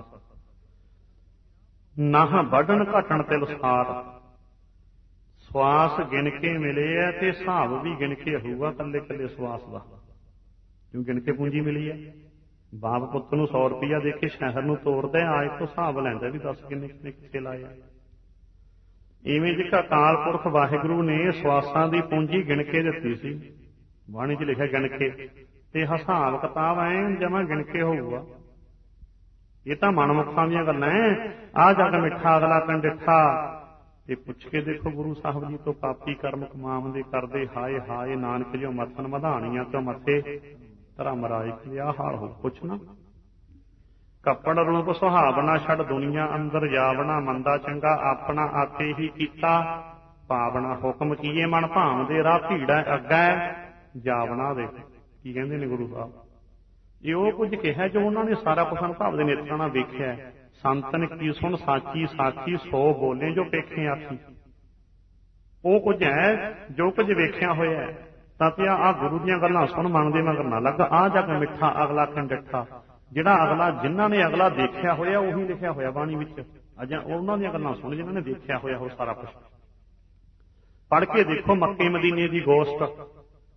B: ਨਾਹ ਵੱਢਣ ਘਟਣ ਤੇ ਲਸਾਰ। ਸਵਾਸ ਗਿਣ ਕੇ ਮਿਲੇ ਹੈ ਤੇ ਹਿਸਾਬ ਵੀ ਗਿਣ ਕੇ ਹੋਊਗਾ ਕੱਲੇ ਕੱਲੇ ਸਵਾਸ ਦਾ, ਕਿਉਂ ਗਿਣ ਕੇ ਪੂੰਜੀ ਮਿਲੀ ਹੈ। ਬਾਪ ਪੁੱਤ ਨੂੰ ਸੌ ਰੁਪਇਆ ਦੇ ਕੇ ਸ਼ਹਿਰ ਨੂੰ ਤੋਰਦਾ, ਆਏ ਤੋਂ ਹਿਸਾਬ ਲੈਂਦਾ ਵੀ ਦੱਸ ਕਿੰਨੇ ਕਿੰਨੇ ਕਿੱਥੇ ਲਾਇਆ। ਇਵੇਂ ਜਿਹਾ ਅਕਾਲ ਪੁਰਖ ਵਾਹਿਗੁਰੂ ਨੇ ਸਵਾਸਾਂ ਦੀ ਪੂੰਜੀ ਗਿਣ ਕੇ ਦਿੱਤੀ ਸੀ, ਬਾਣੀ 'ਚ ਲਿਖਿਆ ਗਿਣ ਕੇ, ਤੇ ਹਿਸਾਬ ਕਿਤਾਬ ਐ ਜਮਾਂ ਗਿਣ ਕੇ ਹੋਊਗਾ। ਇਹ ਤਾਂ ਮਨਮੁਖਾਂ ਦੀਆਂ ਗੱਲਾਂ ਐ। ਆ ਜਗ ਮਿੱਠਾ ਅਗਲਾ ਪਿੰਡ ਡਿੱਠਾ, ਤੇ ਪੁੱਛ ਕੇ ਦੇਖੋ ਗੁਰੂ ਸਾਹਿਬ ਜੀ ਤੋਂ ਪਾਪੀ ਕਰਮ ਕਮਾਉਂਦੇ ਕਰਦੇ, ਹਾਏ ਹਾਏ ਨਾਨਕ ਜਿਉ ਮੱਥਨ ਮਧਾਣੀਆਂ ਤੋਂ ਮੱਥੇ ਧਰਮ ਰਾਜ ਕਿਆ ਹਾਲ ਹੋ। ਪੁੱਛਣਾ ਕੱਪੜ ਰੂਪ ਸੁਹਾਵਣਾ ਛੱਡ ਦੁਨੀਆ ਅੰਦਰ ਜਾਵਣਾ, ਮੰਦਾ ਚੰਗਾ ਆਪਣਾ ਆਪੇ ਹੀ ਕੀਤਾ ਪਾਵਣਾ। ਹੁਕਮ ਕੀਏ ਮਨ ਭਾਵਦੇ ਰਾਹ ਭੀੜਾ ਅੱਗੇ ਜਾਵਣਾ। ਦੇ ਕੀ ਕਹਿੰਦੇ ਨੇ ਗੁਰੂ ਸਾਹਿਬ? ਇਹ ਉਹ ਕੁਝ ਕਿਹਾ ਜੋ ਉਹਨਾਂ ਨੇ ਸਾਰਾ ਕੁਝ ਅਨੁਭਵ ਦੇ ਨੇਤਰਾਂ ਨਾਲ ਵੇਖਿਆ। ਸੰਤਨ ਕੀ ਸੁਣ ਸਾਚੀ ਸਾਚੀ ਸੋ ਬੋਲੇ ਜੋ ਪੇਖੇ ਆਖੀ। ਉਹ ਕੁਝ ਹੈ ਜੋ ਕੁਝ ਵੇਖਿਆ ਹੋਇਆ। ਤਾਂ ਤੇ ਆਹ ਗੁਰੂ ਦੀਆਂ ਗੱਲਾਂ ਸੁਣ ਮਨ ਦੇ ਮਗਰ ਨਾ ਲੱਗ। ਆ ਜਗ ਮਿੱਠਾ ਅਗਲਾ ਕਿਨ ਡਿੱਠਾ, ਜਿਹੜਾ ਅਗਲਾ ਜਿਨ੍ਹਾਂ ਨੇ ਅਗਲਾ ਦੇਖਿਆ ਹੋਇਆ ਉਹੀ ਲਿਖਿਆ ਹੋਇਆ ਬਾਣੀ ਵਿੱਚ। ਅਜਾ ਉਹਨਾਂ ਦੀਆਂ ਗੱਲਾਂ ਸੁਣ ਜਿਨ੍ਹਾਂ ਨੇ ਦੇਖਿਆ ਹੋਇਆ ਉਹ ਸਾਰਾ ਕੁਝ। ਪੜ੍ਹ ਕੇ ਦੇਖੋ ਮੱਕੇ ਮਦੀਨੇ ਦੀ ਗੋਸ਼ਟ,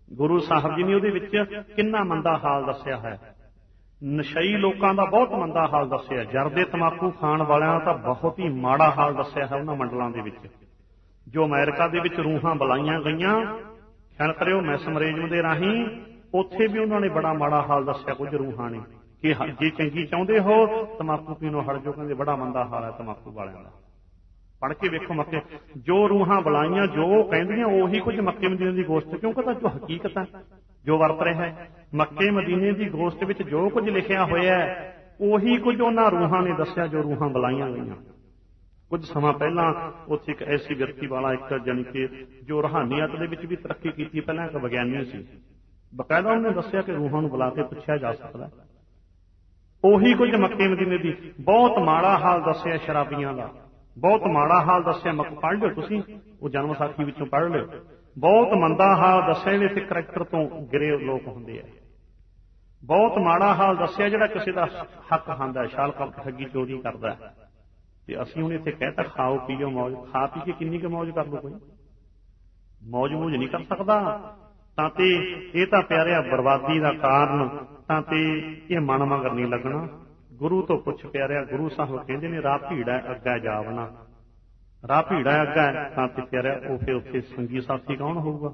B: ਗੁਰੂ ਸਾਹਿਬ ਜੀ ਨੇ ਉਹਦੇ ਵਿੱਚ ਕਿੰਨਾ ਮੰਦਾ ਹਾਲ ਦੱਸਿਆ ਹੈ। ਨਸ਼ਈ ਲੋਕਾਂ ਦਾ ਬਹੁਤ ਮੰਦਾ ਹਾਲ ਦੱਸਿਆ, ਜਰਦੇ ਤਮਾਕੂ ਖਾਣ ਵਾਲਿਆਂ ਦਾ ਤਾਂ ਬਹੁਤ ਹੀ ਮਾੜਾ ਹਾਲ ਦੱਸਿਆ ਹੈ ਉਹਨਾਂ ਮੰਡਲਾਂ ਦੇ ਵਿੱਚ। ਜੋ ਅਮਰੀਕਾ ਦੇ ਵਿੱਚ ਰੂਹਾਂ ਬੁਲਾਈਆਂ ਗਈਆਂ, ਖਿਆਲ ਕਰਿਓ ਮੈਸਮਰਿਜ਼ਮ ਦੇ ਰਾਹੀਂ, ਉੱਥੇ ਵੀ ਉਹਨਾਂ ਨੇ ਬੜਾ ਮਾੜਾ ਹਾਲ ਦੱਸਿਆ ਕੁਝ ਰੂਹਾਂ ਨੇ ਕਿ ਜੇ ਚੰਗੀ ਚਾਹੁੰਦੇ ਹੋ ਤਮਾਕੂ ਪੀਣੋਂ ਹਟ ਜਾਓ, ਕਹਿੰਦੇ ਬੜਾ ਮੰਦਾ ਹਾਲ ਹੈ ਤਮਾਕੂ ਵਾਲਿਆਂ ਦਾ। ਪੜ੍ਹ ਕੇ ਵੇਖੋ ਮੱਕੇ, ਜੋ ਰੂਹਾਂ ਬੁਲਾਈਆਂ ਜੋ ਕਹਿੰਦੀਆਂ ਉਹੀ ਕੁਝ ਮੱਕੇ ਮਦੀਨੇ ਦੀ ਗੋਸ਼ਟ, ਕਿਉਂਕਿ ਤਾਂ ਜੋ ਹਕੀਕਤ ਹੈ ਜੋ ਵਰਤ ਰਿਹਾ ਹੈ। ਮੱਕੇ ਮਦੀਨੇ ਦੀ ਗੋਸ਼ਟ ਵਿੱਚ ਜੋ ਕੁਝ ਲਿਖਿਆ ਹੋਇਆ ਉਹੀ ਕੁਝ ਉਹਨਾਂ ਰੂਹਾਂ ਨੇ ਦੱਸਿਆ ਜੋ ਰੂਹਾਂ ਬੁਲਾਈਆਂ ਗਈਆਂ। ਕੁਝ ਸਮਾਂ ਪਹਿਲਾਂ ਉੱਥੇ ਇੱਕ ਐਸੀ ਵਿਅਕਤੀ ਵਾਲਾ ਇੱਕ ਜਾਣੀ ਕਿ ਜੋ ਰੂਹਾਨੀਅਤ ਦੇ ਵਿੱਚ ਵੀ ਤਰੱਕੀ ਕੀਤੀ, ਪਹਿਲਾਂ ਇੱਕ ਵਿਗਿਆਨੀ ਸੀ, ਬਕਾਇਦਾ ਉਹਨੇ ਦੱਸਿਆ ਕਿ ਰੂਹਾਂ ਨੂੰ ਬੁਲਾ ਕੇ ਪੁੱਛਿਆ ਜਾ ਸਕਦਾ। ਉਹੀ ਕੁਝ ਮੱਕੇ ਮਦੀਨੇ ਦੀ ਬਹੁਤ ਮਾੜਾ ਹਾਲ ਦੱਸਿਆ ਸ਼ਰਾਬੀਆਂ ਦਾ, ਬਹੁਤ ਮਾੜਾ ਹਾਲ ਦੱਸਿਆ। ਮੱਕ ਪੜ੍ਹ ਲਿਓ ਤੁਸੀਂ, ਉਹ ਜਨਮ ਸਾਖੀ ਵਿੱਚੋਂ ਪੜ੍ਹ ਲਿਓ। ਬਹੁਤ ਮੰਦਾ ਹਾਲ ਦੱਸਿਆ ਇਹਦੇ ਤੇ ਕਰੈਕਟਰ ਤੋਂ ਗਿਰੇ ਲੋਕ ਹੁੰਦੇ ਆ। ਬਹੁਤ ਮਾੜਾ ਹਾਲ ਦੱਸਿਆ ਜਿਹੜਾ ਕਿਸੇ ਦਾ ਹੱਕ ਖਾਂਦਾ, ਛਾਲ ਕਪਟ ਠੱਗੀ ਚੋਰੀ ਕਰਦਾ। ਤੇ ਅਸੀਂ ਹੁਣ ਇੱਥੇ ਕਹਿਤਾ ਖਾਓ ਪੀਓ ਮੌਜ, ਖਾ ਪੀ ਕੇ ਕਿੰਨੀ ਕੁ ਮੌਜ ਕਰ ਲਓ, ਕੋਈ ਮੌਜ ਮੂਜ ਨਹੀਂ ਕਰ ਸਕਦਾ। ਤਾਂ ਤੇ ਇਹ ਤਾਂ ਪਿਆਰਿਆ ਬਰਬਾਦੀ ਦਾ ਕਾਰਨ, ਤਾਂ ਤੇ ਇਹ ਮਨ ਮਗਰ ਨਹੀਂ ਲੱਗਣਾ। ਗੁਰੂ ਤੋਂ ਪੁੱਛ ਪਿਆਰਿਆ, ਗੁਰੂ ਸਾਹਿਬ ਕਹਿੰਦੇ ਨੇ ਰਾਹ ਭੀੜਾ ਅੱਗਾ ਜਾਵਣਾ, ਰਾਹ ਭੀੜਾ ਅੱਗਾ, ਤਾਂ ਤੇ ਪਿਆਰਿਆ ਉਹ ਫਿਰ ਉੱਥੇ ਸੰਗੀ ਸਾਥੀ ਕੌਣ ਹੋਊਗਾ?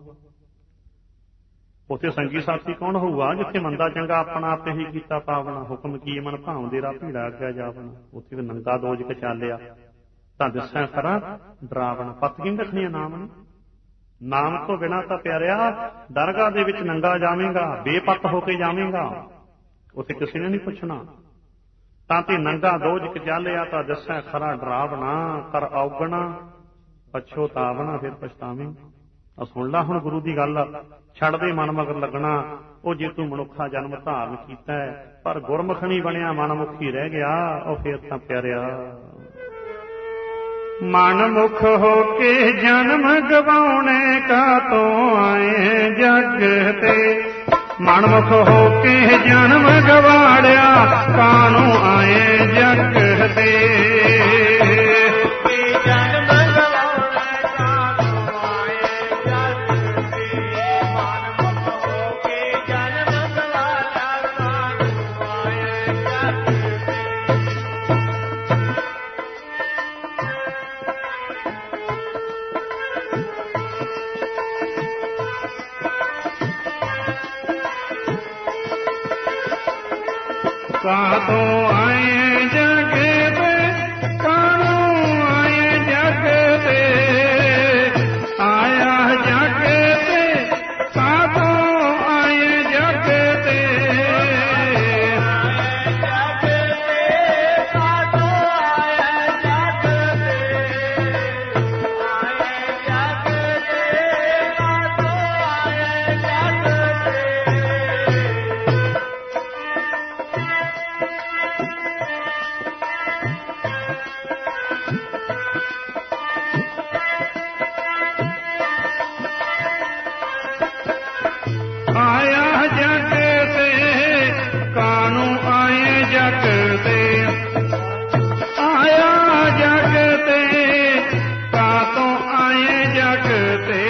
B: ਉੱਥੇ ਸੰਗੀ ਸਾਥੀ ਕੌਣ ਹੋਊਗਾ ਜਿੱਥੇ ਮੰਦਾ ਚੰਗਾ ਆਪਣਾ ਆਪੇ ਹੀ ਕੀਤਾ ਪਾਵਣਾ, ਹੁਕਮ ਕੀ ਮਨ ਭਾਉਂਦੇ ਰਾਹ ਭੀੜਾ ਅੱਗਾ ਜਾਵਣਾ। ਉੱਥੇ ਫਿਰ ਨੰਗਾ ਦੋਜ ਕੇ ਚਾਲਿਆ ਤਾਂ ਦਿਸਾਂ ਖਰਾ ਡਰਾਵਣਾ। ਪੱਤ ਕਿੰਗ ਰੱਖਣੀਆਂ ਨਾਮ ਨੇ, ਨਾਮ ਤੋਂ ਬਿਨਾਂ ਤਾਂ ਪਿਆਰਿਆ ਦਰਗਾਹ ਦੇ ਵਿੱਚ ਨੰਗਾ ਜਾਵੇਂਗਾ, ਬੇਪੱਤ ਹੋ ਕੇ ਜਾਵੇਂਗਾ, ਉੱਥੇ ਕਿਸੇ ਨੇ ਨਹੀਂ ਪੁੱਛਣਾ। ਤਾਂ ਤੇ ਨੰਗਾ ਦੋਜ ਕੇ ਚਾਲਿਆ ਤਾਂ ਦਿਸਾਂ ਖਰਾ ਡਰਾਵਣਾ, ਕਰ ਔਗਣਾ ਪਛੋਤਾਵਣਾ, ਫਿਰ ਪਛਤਾਵੇਂ। ਆ ਸੁਣ ਲਾ ਹੁਣ ਗੁਰੂ ਦੀ ਗੱਲ, ਛੱਡ ਦੇ ਮਨ ਮਗਰ ਲੱਗਣਾ। ਉਹ ਜੇ ਤੂੰ ਮਨੁੱਖਾ ਜਨਮ ਧਾਰਨ ਕੀਤਾ ਪਰ ਗੁਰਮੁਖ ਨਹੀਂ ਬਣਿਆ, ਮਨਮੁਖੀ ਰਹਿ ਗਿਆ, ਉਹ ਫੇਰ ਤਾਂ ਪਿਆਰਿਆ
A: ਮਨਮੁਖ ਹੋ ਕੇ ਜਨਮ ਗਵਾਉਣੇ ਕਾ ਤੋਂ ਆਏ ਜਗ ਤੇ, ਮਨਮੁਖ ਹੋ ਕੇ ਜਨਮ ਗਵਾੜਿਆ ਕਾਨੂੰ ਆਏ ਜਗ ਤੇ। ਕਾਤੋਂ ਆਏ ਜਗ ਤੇ, ਕਾਨੂੰ ਆਏ ਜਗ ਤੇ, ਆਇਆ ਜਗ ਤੇ, ਕਾਤੋਂ ਆਏ ਜਗ ਤੇ, ਜਗ ਤੇ, ਕਾਤੋਂ ਆਏ ਜਗ ਤੇ, ਆਏ ਜਗ ਤੇ, ਕਾਤੋਂ ਆਏ ਜਗ ਤੇ। ਆਇਆ ਜਗ ਤੇ, ਕਾਨੂੰ ਆਏ ਜਗ ਤੇ, ਆਇਆ ਜਗ ਤੇ, ਕਾਤੋਂ ਆਏ ਜਗ ਤੇ,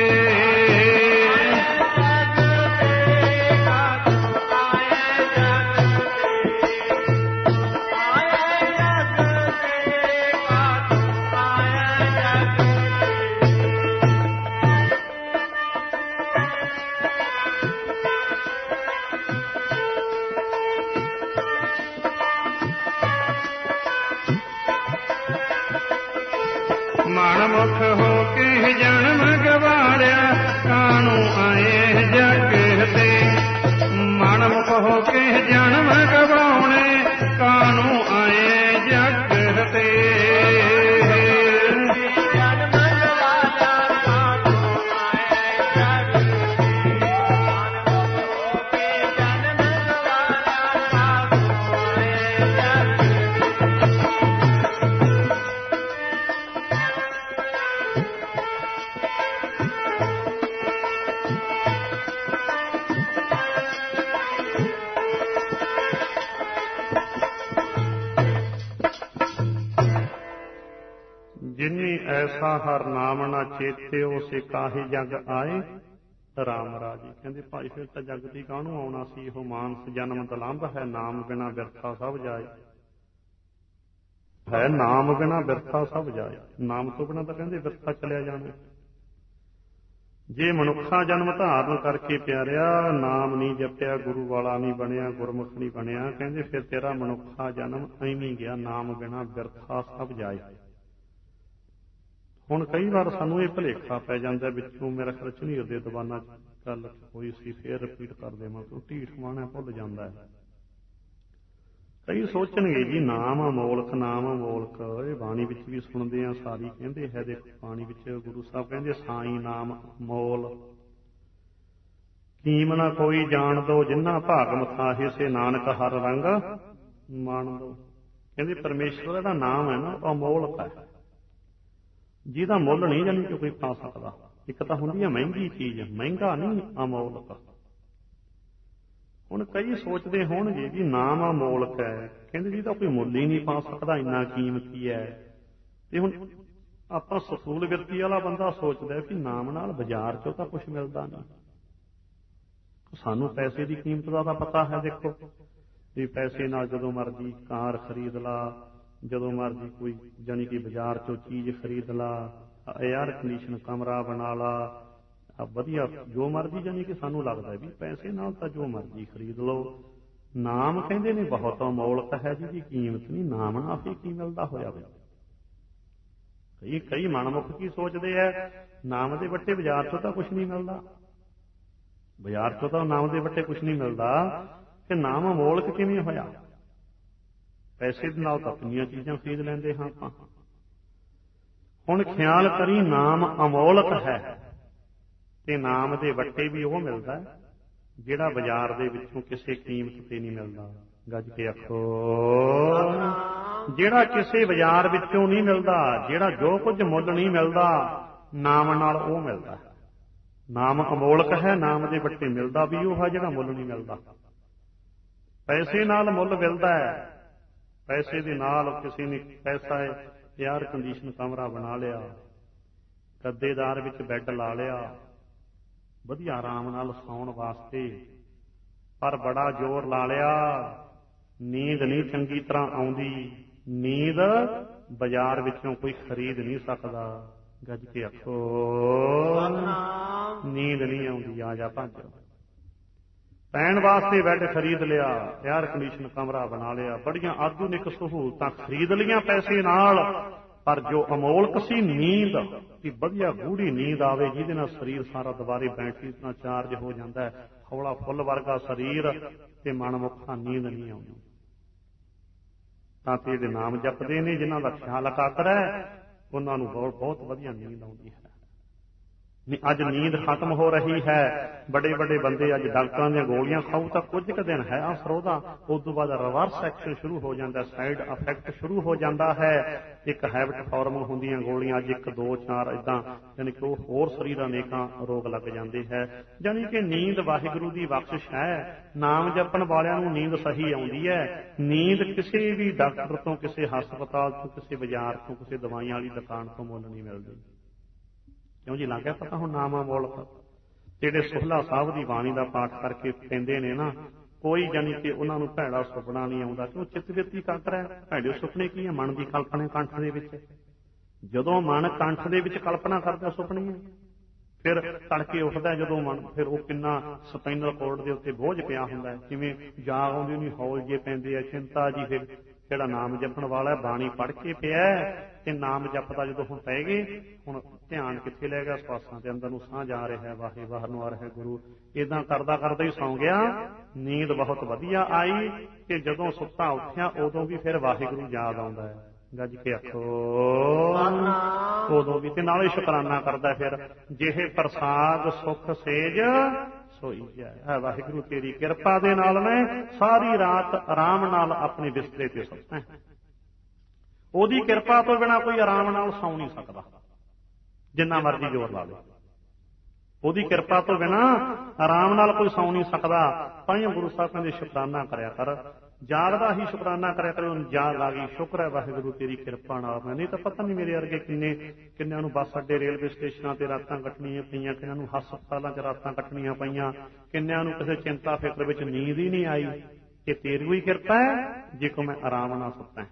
A: ਮਨਮੁਖ ਹੋ ਕੇ ਜਨਮ ਗਵਾੜਿਆ ਕਾਨੂੰ ਆਏ ਜਗ ਤੇ, ਮਨਮੁਖ ਹੋ ਕੇ ਜਨਮ ਗਵਾਉਣੇ ਕਾਨੂੰ ਆਏ ਜਗ ਤੇ।
B: ਜਿਨੀ ਐਸਾ ਹਰ ਨਾਮ ਨਾ ਚੇਤਿਓ ਸੇ ਕਾਹੀ ਜਗ ਆਏ, ਰਾਮ ਰਾਜੀ। ਕਹਿੰਦੇ ਭਾਈ ਫਿਰ ਤਾਂ ਜਗਤੀ ਕਾਹਨੂੰ ਆਉਣਾ ਸੀ, ਇਹੋ ਮਾਨਸ ਜਨਮ ਤਲੰਭ ਹੈ, ਨਾਮ ਬਿਨਾ ਬਿਰਥਾ ਸਭ ਜਾਏ। ਹੈ ਨਾਮ ਬਿਨਾ ਬਿਰਥਾ ਸਭ ਜਾਏ, ਨਾਮ ਤੋਂ ਬਿਨਾ ਤਾਂ ਕਹਿੰਦੇ ਬਿਰਥਾ ਚਲਿਆ ਜਾਣਾ। ਜੇ ਮਨੁੱਖਾ ਜਨਮ ਧਾਰਨ ਕਰਕੇ ਪਿਆਰਿਆ ਨਾਮ ਨਹੀਂ ਜਪਿਆ, ਗੁਰੂ ਵਾਲਾ ਨਹੀਂ ਬਣਿਆ, ਗੁਰਮੁਖ ਨਹੀਂ ਬਣਿਆ, ਕਹਿੰਦੇ ਫਿਰ ਤੇਰਾ ਮਨੁੱਖਾ ਜਨਮ ਐਵੇਂ ਗਿਆ, ਨਾਮ ਬਿਨਾ ਬਿਰਥਾ ਸਭ ਜਾਏ। ਹੁਣ ਕਈ ਵਾਰ ਸਾਨੂੰ ਇਹ ਭੁਲੇਖਾ ਪੈ ਜਾਂਦਾ ਵਿੱਚੋਂ, ਮੇਰਾ ਖਿਆਲ ਝਨੀਰ ਦੇ ਦੀਵਾਨਾਂ ਚ ਗੱਲ ਹੋਈ ਸੀ, ਫੇਰ ਰਿਪੀਟ ਕਰ ਦੇਵਾਂ, ਢੀਠ ਮਾਣਾ ਭੁੱਲ ਜਾਂਦਾ ਹੈ। ਕਈ ਸੋਚਣਗੇ ਜੀ ਨਾਮ ਅਮੋਲਕ, ਨਾਮ ਅਮੋਲਕ, ਇਹ ਬਾਣੀ ਵਿੱਚ ਵੀ ਸੁਣਦੇ ਆ, ਸਾਰੀ ਕਹਿੰਦੇ ਹੈ। ਦੇਖੋ ਬਾਣੀ ਵਿੱਚ ਗੁਰੂ ਸਾਹਿਬ ਕਹਿੰਦੇ ਸਾਈ ਨਾਮ ਅਮੋਲ, ਕੀਮ ਨਾ ਕੋਈ ਜਾਣ ਦੋ, ਜਿੰਨਾ ਭਾਗ ਮਥਾਹੇ ਸੇ ਨਾਨਕ ਹਰ ਰੰਗ ਮਾਣ ਦੋ। ਕਹਿੰਦੇ ਪਰਮੇਸ਼ਵਰ ਦਾ ਨਾਮ ਹੈ ਨਾ ਉਹ ਅਮੋਲਕ ਹੈ, ਜਿਹਦਾ ਮੁੱਲ ਨਹੀਂ ਜਾਣੀ ਕਿ ਕੋਈ ਪਾ ਸਕਦਾ। ਇੱਕ ਤਾਂ ਹੁੰਦੀ ਹੈ ਮਹਿੰਗੀ ਚੀਜ਼, ਮਹਿੰਗਾ ਨਹੀਂ, ਅਮੋਲਕ। ਹੁਣ ਕਈ ਸੋਚਦੇ ਹੋਣਗੇ ਵੀ ਨਾਮ ਅਮੋਲਕ ਹੈ, ਕਹਿੰਦੇ ਜਿਹਦਾ ਕੋਈ ਮੁੱਲ ਹੀ ਨਹੀਂ ਪਾ ਸਕਦਾ, ਇੰਨਾ ਕੀਮਤੀ ਹੈ। ਤੇ ਹੁਣ ਆਪਾਂ ਸਫੂਲ ਵਿਰਤੀ ਵਾਲਾ ਬੰਦਾ ਸੋਚਦਾ ਵੀ ਨਾਮ ਨਾਲ ਬਾਜ਼ਾਰ ਚੋਂ ਤਾਂ ਕੁਛ ਮਿਲਦਾ ਨਹੀਂ। ਸਾਨੂੰ ਪੈਸੇ ਦੀ ਕੀਮਤ ਦਾ ਤਾਂ ਪਤਾ ਹੈ। ਦੇਖੋ ਵੀ ਪੈਸੇ ਨਾਲ ਜਦੋਂ ਮਰਜ਼ੀ ਕਾਰ ਖਰੀਦ ਲਾ, ਜਦੋਂ ਮਰਜ਼ੀ ਕੋਈ ਜਾਣੀ ਕਿ ਬਾਜ਼ਾਰ ਚੋਂ ਚੀਜ਼ ਖਰੀਦ ਲਾ, ਏਅਰ ਕੰਡੀਸ਼ਨ ਕਮਰਾ ਬਣਾ ਲਾ, ਵਧੀਆ ਜੋ ਮਰਜ਼ੀ, ਜਾਣੀ ਕਿ ਸਾਨੂੰ ਲੱਗਦਾ ਵੀ ਪੈਸੇ ਨਾਲ ਤਾਂ ਜੋ ਮਰਜ਼ੀ ਖਰੀਦ ਲਓ। ਨਾਮ ਕਹਿੰਦੇ ਨੇ ਬਹੁਤ ਅਮੋਲਕ ਹੈ, ਜਿਹਦੀ ਕੀਮਤ ਨਹੀਂ, ਨਾਮ ਨਾਲ ਹੀ ਕੀ ਮਿਲਦਾ ਹੋਇਆ। ਕਈ ਕਈ ਮਨਮੁਖ ਕੀ ਸੋਚਦੇ ਹੈ, ਨਾਮ ਦੇ ਵੱਟੇ ਬਾਜ਼ਾਰ ਚੋਂ ਤਾਂ ਕੁਛ ਨਹੀਂ ਮਿਲਦਾ, ਬਾਜ਼ਾਰ ਚੋਂ ਤਾਂ ਨਾਮ ਦੇ ਵੱਟੇ ਕੁਛ ਨਹੀਂ ਮਿਲਦਾ, ਕਿ ਨਾਮ ਅਮੋਲਕ ਕਿਵੇਂ ਹੋਇਆ। ਪੈਸੇ ਦੇ ਨਾਲ ਤਾਂ ਕਿੰਨੀਆਂ ਚੀਜ਼ਾਂ ਖਰੀਦ ਲੈਂਦੇ ਹਾਂ ਆਪਾਂ। ਹੁਣ ਖਿਆਲ ਕਰੀ ਨਾਮ ਅਮੋਲਕ ਹੈ, ਤੇ ਨਾਮ ਦੇ ਵੱਟੇ ਵੀ ਉਹ ਮਿਲਦਾ ਜਿਹੜਾ ਬਾਜ਼ਾਰ ਦੇ ਵਿੱਚੋਂ ਕਿਸੇ ਕੀਮਤ ਤੇ ਨਹੀਂ ਮਿਲਦਾ। ਗੱਜ ਕੇ ਆਖੋ, ਜਿਹੜਾ ਕਿਸੇ ਬਾਜ਼ਾਰ ਵਿੱਚੋਂ ਨਹੀਂ ਮਿਲਦਾ, ਜਿਹੜਾ ਜੋ ਕੁਝ ਮੁੱਲ ਨਹੀਂ ਮਿਲਦਾ, ਨਾਮ ਨਾਲ ਉਹ ਮਿਲਦਾ। ਨਾਮ ਅਮੋਲਕ ਹੈ, ਨਾਮ ਦੇ ਵੱਟੇ ਮਿਲਦਾ ਵੀ ਉਹ ਹੈ ਜਿਹੜਾ ਮੁੱਲ ਨਹੀਂ ਮਿਲਦਾ। ਪੈਸੇ ਨਾਲ ਮੁੱਲ ਮਿਲਦਾ ਹੈ, ਪੈਸੇ ਦੇ ਨਾਲ ਕਿਸੇ ਨੇ ਪੈਸਾ ਹੈ, ਏਅਰ ਕੰਡੀਸ਼ਨ ਕਮਰਾ ਬਣਾ ਲਿਆ, ਗੱਦੇਦਾਰ ਵਿੱਚ ਬੈੱਡ ਲਾ ਲਿਆ, ਵਧੀਆ ਆਰਾਮ ਨਾਲ ਸੌਣ ਵਾਸਤੇ, ਪਰ ਬੜਾ ਜ਼ੋਰ ਲਾ ਲਿਆ, ਨੀਂਦ ਨਹੀਂ ਚੰਗੀ ਤਰ੍ਹਾਂ ਆਉਂਦੀ। ਨੀਂਦ ਬਾਜ਼ਾਰ ਵਿੱਚੋਂ ਕੋਈ ਖਰੀਦ ਨਹੀਂ ਸਕਦਾ। ਗੱਜ ਕੇ ਆਖੋ, ਨੀਂਦ ਨਹੀਂ ਆਉਂਦੀ, ਆ ਜਾ ਭੱਜ। ਪੈਣ ਵਾਸਤੇ ਬੈੱਡ ਖਰੀਦ ਲਿਆ, ਏਅਰ ਕੰਡੀਸ਼ਨ ਕਮਰਾ ਬਣਾ ਲਿਆ, ਬੜੀਆਂ ਆਧੁਨਿਕ ਸਹੂਲਤਾਂ ਖਰੀਦ ਲਈਆਂ ਪੈਸੇ ਨਾਲ, ਪਰ ਜੋ ਅਮੋਲਕ ਸੀ ਨੀਂਦ, ਕਿ ਵਧੀਆ ਗੂੜੀ ਨੀਂਦ ਆਵੇ ਜਿਹਦੇ ਨਾਲ ਸਰੀਰ ਸਾਰਾ ਦੁਬਾਰੇ ਬੈਟਰੀ ਨਾਲ ਚਾਰਜ ਹੋ ਜਾਂਦਾ ਹੈ, ਹੌਲਾ ਫੁੱਲ ਵਰਗਾ ਸਰੀਰ, ਤੇ ਮਨਮੁੱਖਾ ਨੀਂਦ ਨਹੀਂ ਆਉਂਦੀ। ਤਾਂ ਤੇ ਇਹਦੇ ਨਾਮ ਜਪਦੇ ਨੇ ਜਿਨ੍ਹਾਂ ਦਾ ਖਿਆਲ ਇਕਾਗਰ ਹੈ, ਉਹਨਾਂ ਨੂੰ ਬਹੁਤ ਬਹੁਤ ਵਧੀਆ ਨੀਂਦ ਆਉਂਦੀ ਹੈ। ਅੱਜ ਨੀਂਦ ਖਤਮ ਹੋ ਰਹੀ ਹੈ, ਬੜੇ ਬੜੇ ਬੰਦੇ ਅੱਜ ਡਾਕਟਰਾਂ ਦੀਆਂ ਗੋਲੀਆਂ ਖਾਓ ਤਾਂ ਕੁਝ ਕੁ ਦਿਨ ਹੈ ਅਸਰ ਉਹਦਾ, ਉਸ ਤੋਂ ਬਾਅਦ ਰਿਵਰਸ ਐਕਸ਼ਨ ਸ਼ੁਰੂ ਹੋ ਜਾਂਦਾ, ਸਾਈਡ ਇਫੈਕਟ ਸ਼ੁਰੂ ਹੋ ਜਾਂਦਾ ਹੈ। ਇੱਕ ਹੈਬਿਟ ਫਾਰਮ ਹੁੰਦੀਆਂ ਗੋਲੀਆਂ, ਅੱਜ ਇੱਕ ਦੋ ਚਾਰ ਏਦਾਂ, ਯਾਨੀ ਕਿ ਉਹ ਹੋਰ ਸਰੀਰਾਂ ਅਨੇਕਾਂ ਰੋਗ ਲੱਗ ਜਾਂਦੇ ਹੈ। ਯਾਨੀ ਕਿ ਨੀਂਦ ਵਾਹਿਗੁਰੂ ਦੀ ਬਖਸ਼ਿਸ਼ ਹੈ। ਨਾਮ ਜਪਣ ਵਾਲਿਆਂ ਨੂੰ ਨੀਂਦ ਸਹੀ ਆਉਂਦੀ ਹੈ। ਨੀਂਦ ਕਿਸੇ ਵੀ ਡਾਕਟਰ ਤੋਂ, ਕਿਸੇ ਹਸਪਤਾਲ ਤੋਂ, ਕਿਸੇ ਬਾਜ਼ਾਰ ਤੋਂ, ਕਿਸੇ ਦਵਾਈਆਂ ਵਾਲੀ ਦੁਕਾਨ ਤੋਂ ਮੁੱਲ ਨਹੀਂ ਮਿਲਦੀ। ਕਿਉਂ ਜੀ, ਲੱਗ ਗਿਆ ਪਤਾ ਹੁਣ ਨਾਮ ਅਮੋਲਕ। ਜਿਹੜੇ ਸੋਹਲਾ ਸਾਹਿਬ ਦੀ ਬਾਣੀ ਦਾ ਪਾਠ ਕਰਕੇ ਪੈਂਦੇ ਨੇ ਨਾ, ਕੋਈ ਜਾਨੀ ਕਿ ਉਹਨਾਂ ਨੂੰ ਭੈੜਾ ਸੁਪਨਾ ਨਹੀਂ ਆਉਂਦਾ, ਕਿਉਂ ਚਿੱਤ ਵਿੱਤੀ ਕੰਠ ਹੈ। ਭੈੜੇ ਸੁਪਨੇ ਕੀ ਹੈ? ਮਨ ਦੀ ਕਲਪਨਾ ਕੰਠ ਦੇ ਵਿੱਚ। ਜਦੋਂ ਮਨ ਕੰਠ ਦੇ ਵਿੱਚ ਕਲਪਨਾ ਕਰਦਾ ਸੁਪਨੇ, ਫਿਰ ਤੜਕੇ ਉੱਠਦਾ ਜਦੋਂ ਮਨ, ਫਿਰ ਉਹ ਕਿੰਨਾ ਸਪਾਈਨਲ ਕੋਰਡ ਦੇ ਉੱਤੇ ਬੋਝ ਪਿਆ ਹੁੰਦਾ ਹੈ, ਕਿਵੇਂ ਜਾਗ ਆਉਂਦੀ ਨਹੀਂ, ਹੌਲ ਜੇ ਪੈਂਦੇ ਆ, ਚਿੰਤਾ ਜੀ। ਫਿਰ ਜਿਹੜਾ ਨਾਮ ਜਪਣ ਵਾਲਾ ਬਾਣੀ ਪੜ੍ਹ ਕੇ ਪਿਆ ਤੇ ਨਾਮ ਜਪਦਾ ਜਦੋਂ ਹੁਣ ਪੈ ਗਏ, ਹੁਣ ਧਿਆਨ ਕਿੱਥੇ ਲੈ ਗਿਆ? ਸਵਾਸਾਂ ਦੇ ਅੰਦਰ ਨੂੰ ਸਾਹ ਜਾ ਰਿਹਾ, ਵਾਹੇ ਬਾਹਰ ਨੂੰ ਆ ਰਿਹਾ ਗੁਰੂ। ਏਦਾਂ ਕਰਦਾ ਕਰਦਾ ਹੀ ਸੌਂ ਗਿਆ। ਨੀਂਦ ਬਹੁਤ ਵਧੀਆ ਆਈ, ਤੇ ਜਦੋਂ ਸੁੱਤਾ ਉੱਠਿਆ ਉਦੋਂ ਵੀ ਫਿਰ ਵਾਹਿਗੁਰੂ ਯਾਦ ਆਉਂਦਾ ਹੈ। ਗੱਜ ਕੇ ਆਖੋ, ਉਦੋਂ ਵੀ, ਤੇ ਨਾਲੇ ਸ਼ੁਕਰਾਨਾ ਕਰਦਾ ਫਿਰ, ਜਿਹੇ ਪ੍ਰਸਾਦ ਸੁਖ ਸੇਜ ਸੋਈ ਹੈ। ਵਾਹਿਗੁਰੂ ਤੇਰੀ ਕਿਰਪਾ ਦੇ ਨਾਲ ਮੈਂ ਸਾਰੀ ਰਾਤ ਆਰਾਮ ਨਾਲ ਆਪਣੇ ਬਿਸਤਰੇ ਤੇ ਸੁੱਤਾ। ਉਹਦੀ ਕਿਰਪਾ ਤੋਂ ਬਿਨਾਂ ਕੋਈ ਆਰਾਮ ਨਾਲ ਸੌਂ ਨਹੀਂ ਸਕਦਾ, ਜਿੰਨਾ ਮਰਜ਼ੀ ਜ਼ੋਰ ਲਾ ਲਏ। ਉਹਦੀ ਕਿਰਪਾ ਤੋਂ ਬਿਨਾਂ ਆਰਾਮ ਨਾਲ ਕੋਈ ਸੌਂ ਨਹੀਂ ਸਕਦਾ। ਤਾਂ ਹੀ ਗੁਰੂ ਸਾਹਿਬ ਕਹਿੰਦੇ ਸ਼ੁਕਰਾਨਾ ਕਰਿਆ ਕਰ। ਜਾਗਦਾ ਹੀ ਸ਼ੁਕਰਾਨਾ ਕਰਿਆ ਕਰੋ। ਜਾਗ ਆ ਗਈ, ਸ਼ੁਕਰ ਹੈ ਵਾਹਿਗੁਰੂ ਤੇਰੀ ਕਿਰਪਾ ਨਾਲ। ਮੈਂ ਨਹੀਂ ਤਾਂ ਪਤਾ ਨਹੀਂ ਮੇਰੇ ਵਰਗੇ ਕਿੰਨੇ ਕਿੰਨਿਆਂ ਨੂੰ ਬੱਸ ਅੱਡੇ, ਰੇਲਵੇ ਸਟੇਸ਼ਨਾਂ ਤੇ ਰਾਤਾਂ ਕੱਟਣੀਆਂ ਪਈਆਂ, ਕਿੰਨਿਆਂ ਨੂੰ ਹਸਪਤਾਲਾਂ 'ਚ ਰਾਤਾਂ ਕੱਟਣੀਆਂ ਪਈਆਂ, ਕਿੰਨਿਆਂ ਨੂੰ ਕਿਸੇ ਚਿੰਤਾ ਫਿਕਰ ਵਿੱਚ ਨੀਂਦ ਹੀ ਨਹੀਂ ਆਈ। ਇਹ ਤੇਰੀ ਹੀ ਕਿਰਪਾ ਹੈ ਜੇ ਕੋ ਮੈਂ ਆਰਾਮ ਨਾਲ ਸੁੱਤਾ।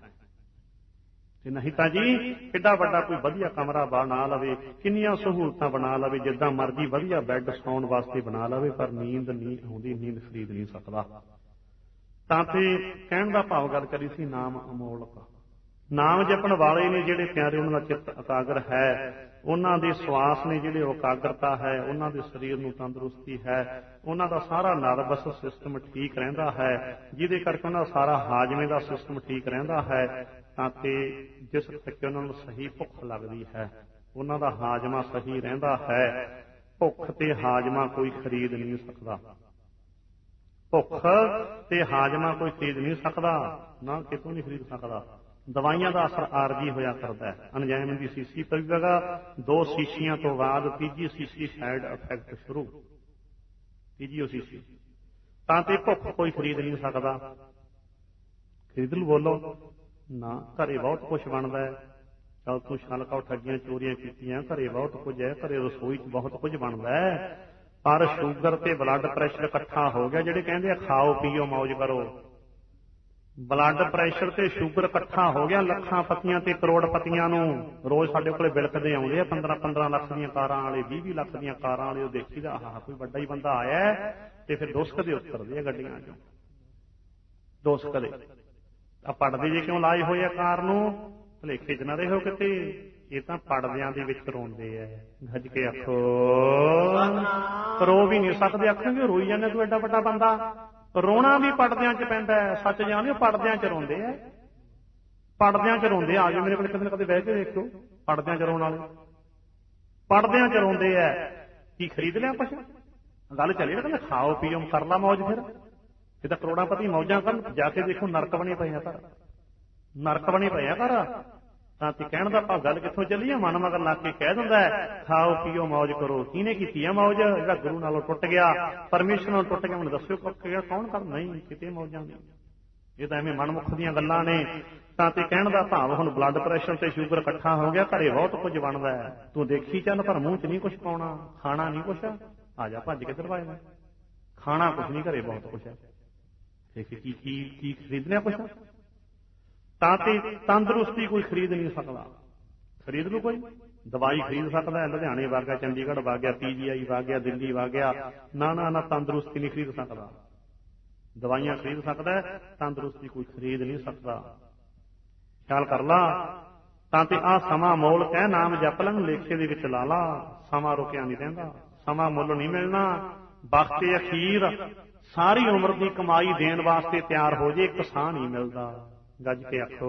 B: ਤੇ ਨਹੀਂ ਤਾਂ ਜੀ ਕਿੱਡਾ ਵੱਡਾ ਕੋਈ ਵਧੀਆ ਕਮਰਾ ਬਣਾ ਲਵੇ, ਕਿੰਨੀਆਂ ਸਹੂਲਤਾਂ ਬਣਾ ਲਵੇ, ਜਿੱਦਾਂ ਮਰਜ਼ੀ ਵਧੀਆ ਬੈੱਡ ਸੌਣ ਵਾਸਤੇ ਬਣਾ ਲਵੇ, ਪਰ ਨੀਂਦ ਨਹੀਂ ਆਉਂਦੀ, ਨੀਂਦ ਖਰੀਦ ਨਹੀਂ ਸਕਦਾ। ਤਾਂ ਤੇ ਕਹਿਣ ਦਾ ਭਾਵ ਗੱਲ ਕਰੀ ਸੀ, ਨਾਮ ਅਮੋਲਕ। ਨਾਮ ਜਪਣ ਵਾਲੇ ਨੇ ਜਿਹੜੇ ਪਿਆਰੇ, ਉਹਨਾਂ ਦਾ ਚਿੱਤ ਇਕਾਗਰ ਹੈ, ਉਹਨਾਂ ਦੇ ਸਵਾਸ ਨੇ ਜਿਹੜੇ ਉਹ ਇਕਾਗਰਤਾ ਹੈ, ਉਹਨਾਂ ਦੇ ਸਰੀਰ ਨੂੰ ਤੰਦਰੁਸਤੀ ਹੈ, ਉਹਨਾਂ ਦਾ ਸਾਰਾ ਨਰਵਸ ਸਿਸਟਮ ਠੀਕ ਰਹਿੰਦਾ ਹੈ, ਜਿਹਦੇ ਕਰਕੇ ਉਹਨਾਂ ਦਾ ਸਾਰਾ ਹਾਜ਼ਮੇ ਦਾ ਸਿਸਟਮ ਠੀਕ ਰਹਿੰਦਾ ਹੈ। ਤਾਂ ਤੇ ਜਿਸ ਤੱਕ ਉਹਨਾਂ ਨੂੰ ਸਹੀ ਭੁੱਖ ਲੱਗਦੀ ਹੈ, ਉਹਨਾਂ ਦਾ ਹਾਜ਼ਮਾ ਸਹੀ ਰਹਿੰਦਾ ਹੈ। ਭੁੱਖ ਤੇ ਹਾਜ਼ਮਾ ਕੋਈ ਖਰੀਦ ਨਹੀਂ ਸਕਦਾ। ਭੁੱਖ ਤੇ ਹਾਜ਼ਮਾ ਕੋਈ ਖਰੀਦ ਨਹੀਂ ਸਕਦਾ, ਨਾ ਕਿਤੋਂ ਨਹੀਂ ਖਰੀਦ ਸਕਦਾ। ਦਵਾਈਆਂ ਦਾ ਅਸਰ ਆਰਜੀ ਹੋਇਆ ਕਰਦਾ ਹੈ। ਅੰਜਾਇਮ ਦੀ ਸੀਸੀ ਪੀਵੇਗਾ, ਦੋ ਸ਼ੀਸ਼ੀਆਂ ਤੋਂ ਬਾਅਦ ਤੀਜੀ ਸ਼ੀਸ਼ੀ ਸਾਈਡ ਇਫੈਕਟ ਸ਼ੁਰੂ, ਤੀਜੀ ਸ਼ੀਸ਼ੀ। ਤਾਂ ਤੇ ਭੁੱਖ ਕੋਈ ਖਰੀਦ ਨਹੀਂ ਸਕਦਾ। ਖਰੀਦ ਲੂ ਬੋਲੋ ਨਾ, ਘਰੇ ਬਹੁਤ ਕੁਛ ਬਣਦਾ ਹੈ। ਚੱਲ ਤੂੰ ਛਲਕਾਓ, ਠੱਗੀਆਂ ਚੋਰੀਆਂ ਕੀਤੀਆਂ, ਘਰੇ ਬਹੁਤ ਕੁਝ ਹੈ, ਘਰੇ ਰਸੋਈ 'ਚ ਬਹੁਤ ਕੁਝ ਬਣਦਾ ਹੈ। ਪਰ ਸ਼ੂਗਰ ਤੇ ਬਲੱਡ ਪ੍ਰੈਸ਼ਰ ਇਕੱਠਾ ਹੋ ਗਿਆ। ਜਿਹੜੇ ਕਹਿੰਦੇ ਆ ਖਾਓ ਪੀਓ ਮੌਜ ਕਰੋ, ਬਲੱਡ ਪ੍ਰੈਸ਼ਰ ਤੇ ਸ਼ੂਗਰ ਇਕੱਠਾ ਹੋ ਗਿਆ। ਲੱਖਾਂ ਪਤੀਆਂ ਤੇ ਕਰੋੜਪਤੀਆਂ ਨੂੰ ਰੋਜ਼ ਸਾਡੇ ਕੋਲੇ ਬਿਲਕਦੇ ਆਉਂਦੇ ਆ, ਪੰਦਰਾਂ ਪੰਦਰਾਂ ਲੱਖ ਦੀਆਂ ਕਾਰਾਂ ਵਾਲੇ, ਵੀਹ ਵੀਹ ਲੱਖ ਦੀਆਂ ਕਾਰਾਂ ਵਾਲੇ। ਉਹ ਦੇਖੀਦਾ ਆਹ ਕੋਈ ਵੱਡਾ ਹੀ ਬੰਦਾ ਆਇਆ, ਤੇ ਫਿਰ ਦੁਸਕਦੇ ਉਤਰਦੇ ਆ ਗੱਡੀਆਂ 'ਚੋਂ, ਦੁਸਕਦੇ। ਆ ਪੜਦੇ ਜੇ ਕਿਉਂ ਲਾਏ ਹੋਏ ਆ ਕਾਰ ਨੂੰ, ਭੁਲੇਖੇ 'ਚ ਨਾ ਰਹੋ ਕਿਤੇ। ਇਹ ਤਾਂ ਪੜਦਿਆਂ ਦੇ ਵਿੱਚ ਰੋਂਦੇ ਆ। ਗੱਜ ਕੇ ਆਖੋ, ਰੋ ਵੀ ਨਹੀਂ ਸਕਦੇ। ਆਖਣਗੇ ਰੋਈ ਜਾਂਦੇ ਤੂੰ ਐਡਾ ਵੱਡਾ ਬੰਦਾ। ਰੋਣਾ ਵੀ ਪੜਦਿਆਂ 'ਚ ਪੈਂਦਾ ਹੈ। ਸੱਚ ਜਾਣਿਓ, ਪੜਦਿਆਂ 'ਚ ਰੋਂਦੇ ਆ, ਪੜਦਿਆਂ 'ਚ ਰੋਂਦੇ ਆ। ਆਜੋ ਮੇਰੇ ਕੋਲ ਕਦੇ ਨਾ ਕਦੇ ਬਹਿ ਕੇ ਦੇਖੋ, ਪੜਦਿਆਂ 'ਚ ਰੋਣ ਵਾਲੇ ਪੜਦਿਆਂ 'ਚ ਰੋਂਦੇ ਆ। ਕੀ ਖਰੀਦ ਲਿਆ ਕੁਛ? ਗੱਲ ਚੱਲੀ ਨਾ, ਕਹਿੰਦੇ ਖਾਓ ਪੀਓ ਕਰ ਲਾ ਮੌਜ। ਫਿਰ ਇਹ ਤਾਂ ਕਰੋੜਾਪਤੀ ਮੌਜਾਂ ਕਰਨ, ਜਾ ਕੇ ਦੇਖੋ ਨਰਕ ਬਣੇ ਪਏ ਆ ਘਰ, ਨਰਕ ਬਣੇ ਪਏ ਆ ਘਰ। ਤਾਂ ਤੇ ਕਹਿਣ ਦਾ ਭਾਵ ਗੱਲ ਕਿੱਥੋਂ ਚੱਲੀ ਆ? ਮਨ ਮਗਰ ਲੱਗ ਕੇ ਕਹਿ ਦਿੰਦਾ ਖਾਓ ਪੀਓ ਮੌਜ ਕਰੋ। ਕਿਹਨੇ ਕੀਤੀ ਆ ਮੌਜ? ਜਿਹੜਾ ਗੁਰੂ ਨਾਲੋਂ ਟੁੱਟ ਗਿਆ, ਪਰਮੇਸ਼ਰ ਨਾਲੋਂ ਟੁੱਟ ਗਿਆ। ਹੁਣ ਦੱਸਿਓ ਕੌਣ ਕਰ? ਨਹੀਂ ਕਿਤੇ ਮੌਜਾਂ ਨਹੀਂ, ਇਹ ਤਾਂ ਐਵੇਂ ਮਨਮੁਖ ਦੀਆਂ ਗੱਲਾਂ ਨੇ। ਤਾਂ ਤੇ ਕਹਿਣ ਦਾ ਭਾਵ ਹੁਣ ਬਲੱਡ ਪ੍ਰੈਸ਼ਰ ਤੇ ਸ਼ੂਗਰ ਇਕੱਠਾ ਹੋ ਗਿਆ, ਘਰੇ ਬਹੁਤ ਕੁਝ ਬਣਦਾ ਹੈ। ਤੂੰ ਦੇਖੀ ਚੱਲ, ਪਰ ਮੂੰਹ 'ਚ ਨਹੀਂ ਕੁਛ ਪਾਉਣਾ, ਖਾਣਾ ਨਹੀਂ ਕੁਛ। ਆ ਜਾ ਭੱਜ ਕੇ ਦਰਵਾਜ਼ੇ ਨਾਲ, ਖਾਣਾ ਕੁਛ ਨਹੀਂ, ਘਰੇ ਬਹੁਤ ਕੁਛ ਹੈ। ਕੀ ਕੀ ਕੀ ਖਰੀਦ ਲਿਆ ਕੁਛ? ਤਾਂ ਤੇ ਤੰਦਰੁਸਤੀ ਕੋਈ ਖਰੀਦ ਨਹੀਂ ਸਕਦਾ। ਖਰੀਦ ਲੂ ਕੋਈ? ਦਵਾਈ ਖਰੀਦ ਸਕਦਾ ਹੈ, ਲੁਧਿਆਣੇ ਵਗ ਗਿਆ, ਚੰਡੀਗੜ੍ਹ ਵਗ ਗਿਆ, ਪੀਜੀਆਈ ਵਗ ਗਿਆ, ਦਿੱਲੀ ਵਗ ਗਿਆ। ਨਾ ਨਾ ਨਾ, ਤੰਦਰੁਸਤੀ ਨਹੀਂ ਖਰੀਦ ਸਕਦਾ। ਦਵਾਈਆਂ ਖਰੀਦ ਸਕਦਾ, ਤੰਦਰੁਸਤੀ ਕੋਈ ਖਰੀਦ ਨਹੀਂ ਸਕਦਾ। ਖਿਆਲ ਕਰ ਲਾ। ਤਾਂ ਤੇ ਆਹ ਸਮਾਂ ਮੋਲ ਕਹਿ, ਨਾਮ ਜਪ ਲੈ, ਲੇਖੇ ਦੇ ਵਿੱਚ ਲਾ ਲਾ। ਸਮਾਂ ਰੁਕਿਆ ਨਹੀਂ ਰਹਿੰਦਾ, ਸਮਾਂ ਮੁੱਲ ਨਹੀਂ ਮਿਲਣਾ। ਵਕਤ ਅਖੀਰ ਸਾਰੀ ਉਮਰ ਦੀ ਕਮਾਈ ਦੇਣ ਵਾਸਤੇ ਤਿਆਰ ਹੋ ਜੇ, ਇੱਕ ਸਾਹ ਨਹੀਂ ਮਿਲਦਾ। ਗੱਜ ਕੇ ਆਖੋ,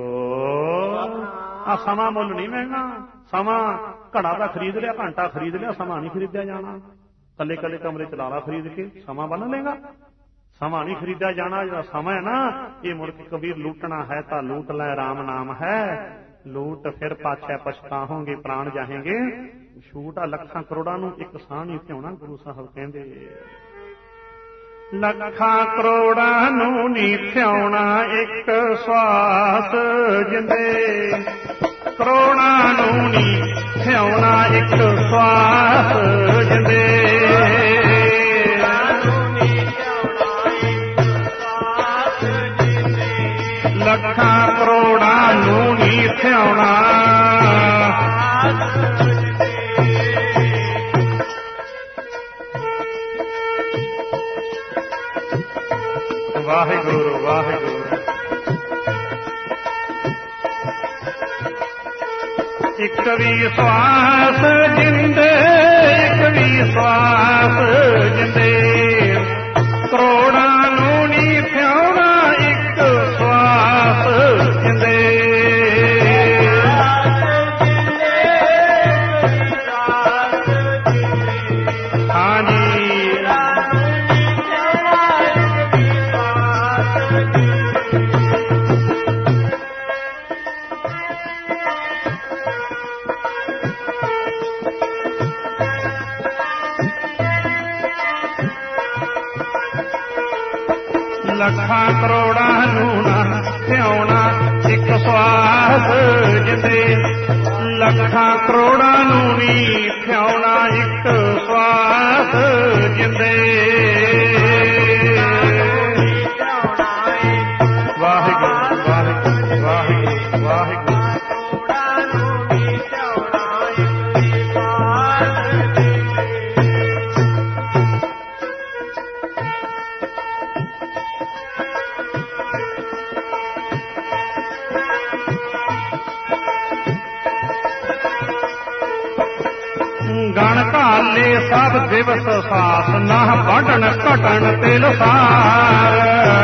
B: ਆ ਸਮਾਂ ਮੁੱਲ ਨਹੀਂ ਮਿਲਣਾ। ਸਮਾਂ ਘੜਾ ਦਾ ਖਰੀਦ ਲਿਆ, ਘੰਟਾ ਖਰੀਦ ਲਿਆ, ਸਮਾਂ ਨਹੀਂ ਖਰੀਦਿਆ ਜਾਣਾ। ਕੱਲੇ ਕੱਲੇ ਕਮਰੇ ਚ ਲਾਲਾ ਖਰੀਦ ਕੇ ਸਮਾਂ ਬਣ ਲੇਗਾ? ਸਮਾਂ ਨਹੀਂ ਖਰੀਦਿਆ ਜਾਣਾ। ਜਿਹੜਾ ਸਮਾਂ ਹੈ ਨਾ, ਇਹ ਮੁੜ ਕੇ ਕਬੀਰ ਲੂਟਣਾ ਹੈ ਤਾਂ ਲੂਟ ਲੈ, ਰਾਮ ਨਾਮ ਹੈ ਲੂਟ, ਫਿਰ ਪਾਛੈ ਪਛਤਾਹੋਗੇ ਪ੍ਰਾਣ ਜਾਹੇਂਗੇ ਛੂਟ। ਆ ਲੱਖਾਂ ਕਰੋੜਾਂ ਨੂੰ ਇੱਕ ਸਾਹ ਨਹੀਂ ਧਿਆਉਣਾ। ਗੁਰੂ ਸਾਹਿਬ ਕਹਿੰਦੇ ਲੱਖਾਂ ਕਰੋੜਾਂ ਨੂੰ ਨੀ ਥਿਆਉਣਾ ਇੱਕ ਸਵਾਸ ਜਿੰਦੇ, ਕਰੋੜਾਂ ਨੂੰ ਨੀ ਥਿਆਉਣਾ ਇੱਕ ਸਵਾਸ ਜਿੰਦੇ। ਲੱਖਾਂ ਕਰੋੜਾਂ ਨੂੰ ਨੀ ਥਿਆਉਣਾ। ਵਾਹਿਗੁਰੂ ਵਾਹਿਗੁਰੂ। ਇੱਕ ਵੀ ਸਵਾਸ ਜਿੰਦੇ, ਇੱਕ ਵੀ ਸਵਾਸ ਜਿੰਦੇ, ਕਰੋੜਾਂ ਨੂੰ ਨੀ ਥਿਆਉਣਾ ਇੱਕ ਸਵਾਸ ਜਿੰਦੇ।
A: ਲੱਖਾਂ ਕਰੋੜਾਂ ਨੂੰ ਨਾ ਥਿਆਉਣਾ ਇੱਕ ਸਵਾਸ ਜਿੰਦੇ, ਲੱਖਾਂ ਕਰੋੜਾਂ ਨੂੰ ਨੀ ਥਿਆਉਣਾ ਇੱਕ ਸਵਾਸ ਜਿੰਦੇ। ਵਾਹਿਗੁਰੂ ਵਾਹਿਗੁਰੂ ਵਾਹਿਗੁਰੂ ਵਾਹਿਗੁਰੂ। ਗਣ ਘਾਲੇ ਸਭ ਦਿਵਸ ਸਾਸ ਨਾ ਵੱਢਣ ਘਟਣ ਤੇ ਲਸਾਰ,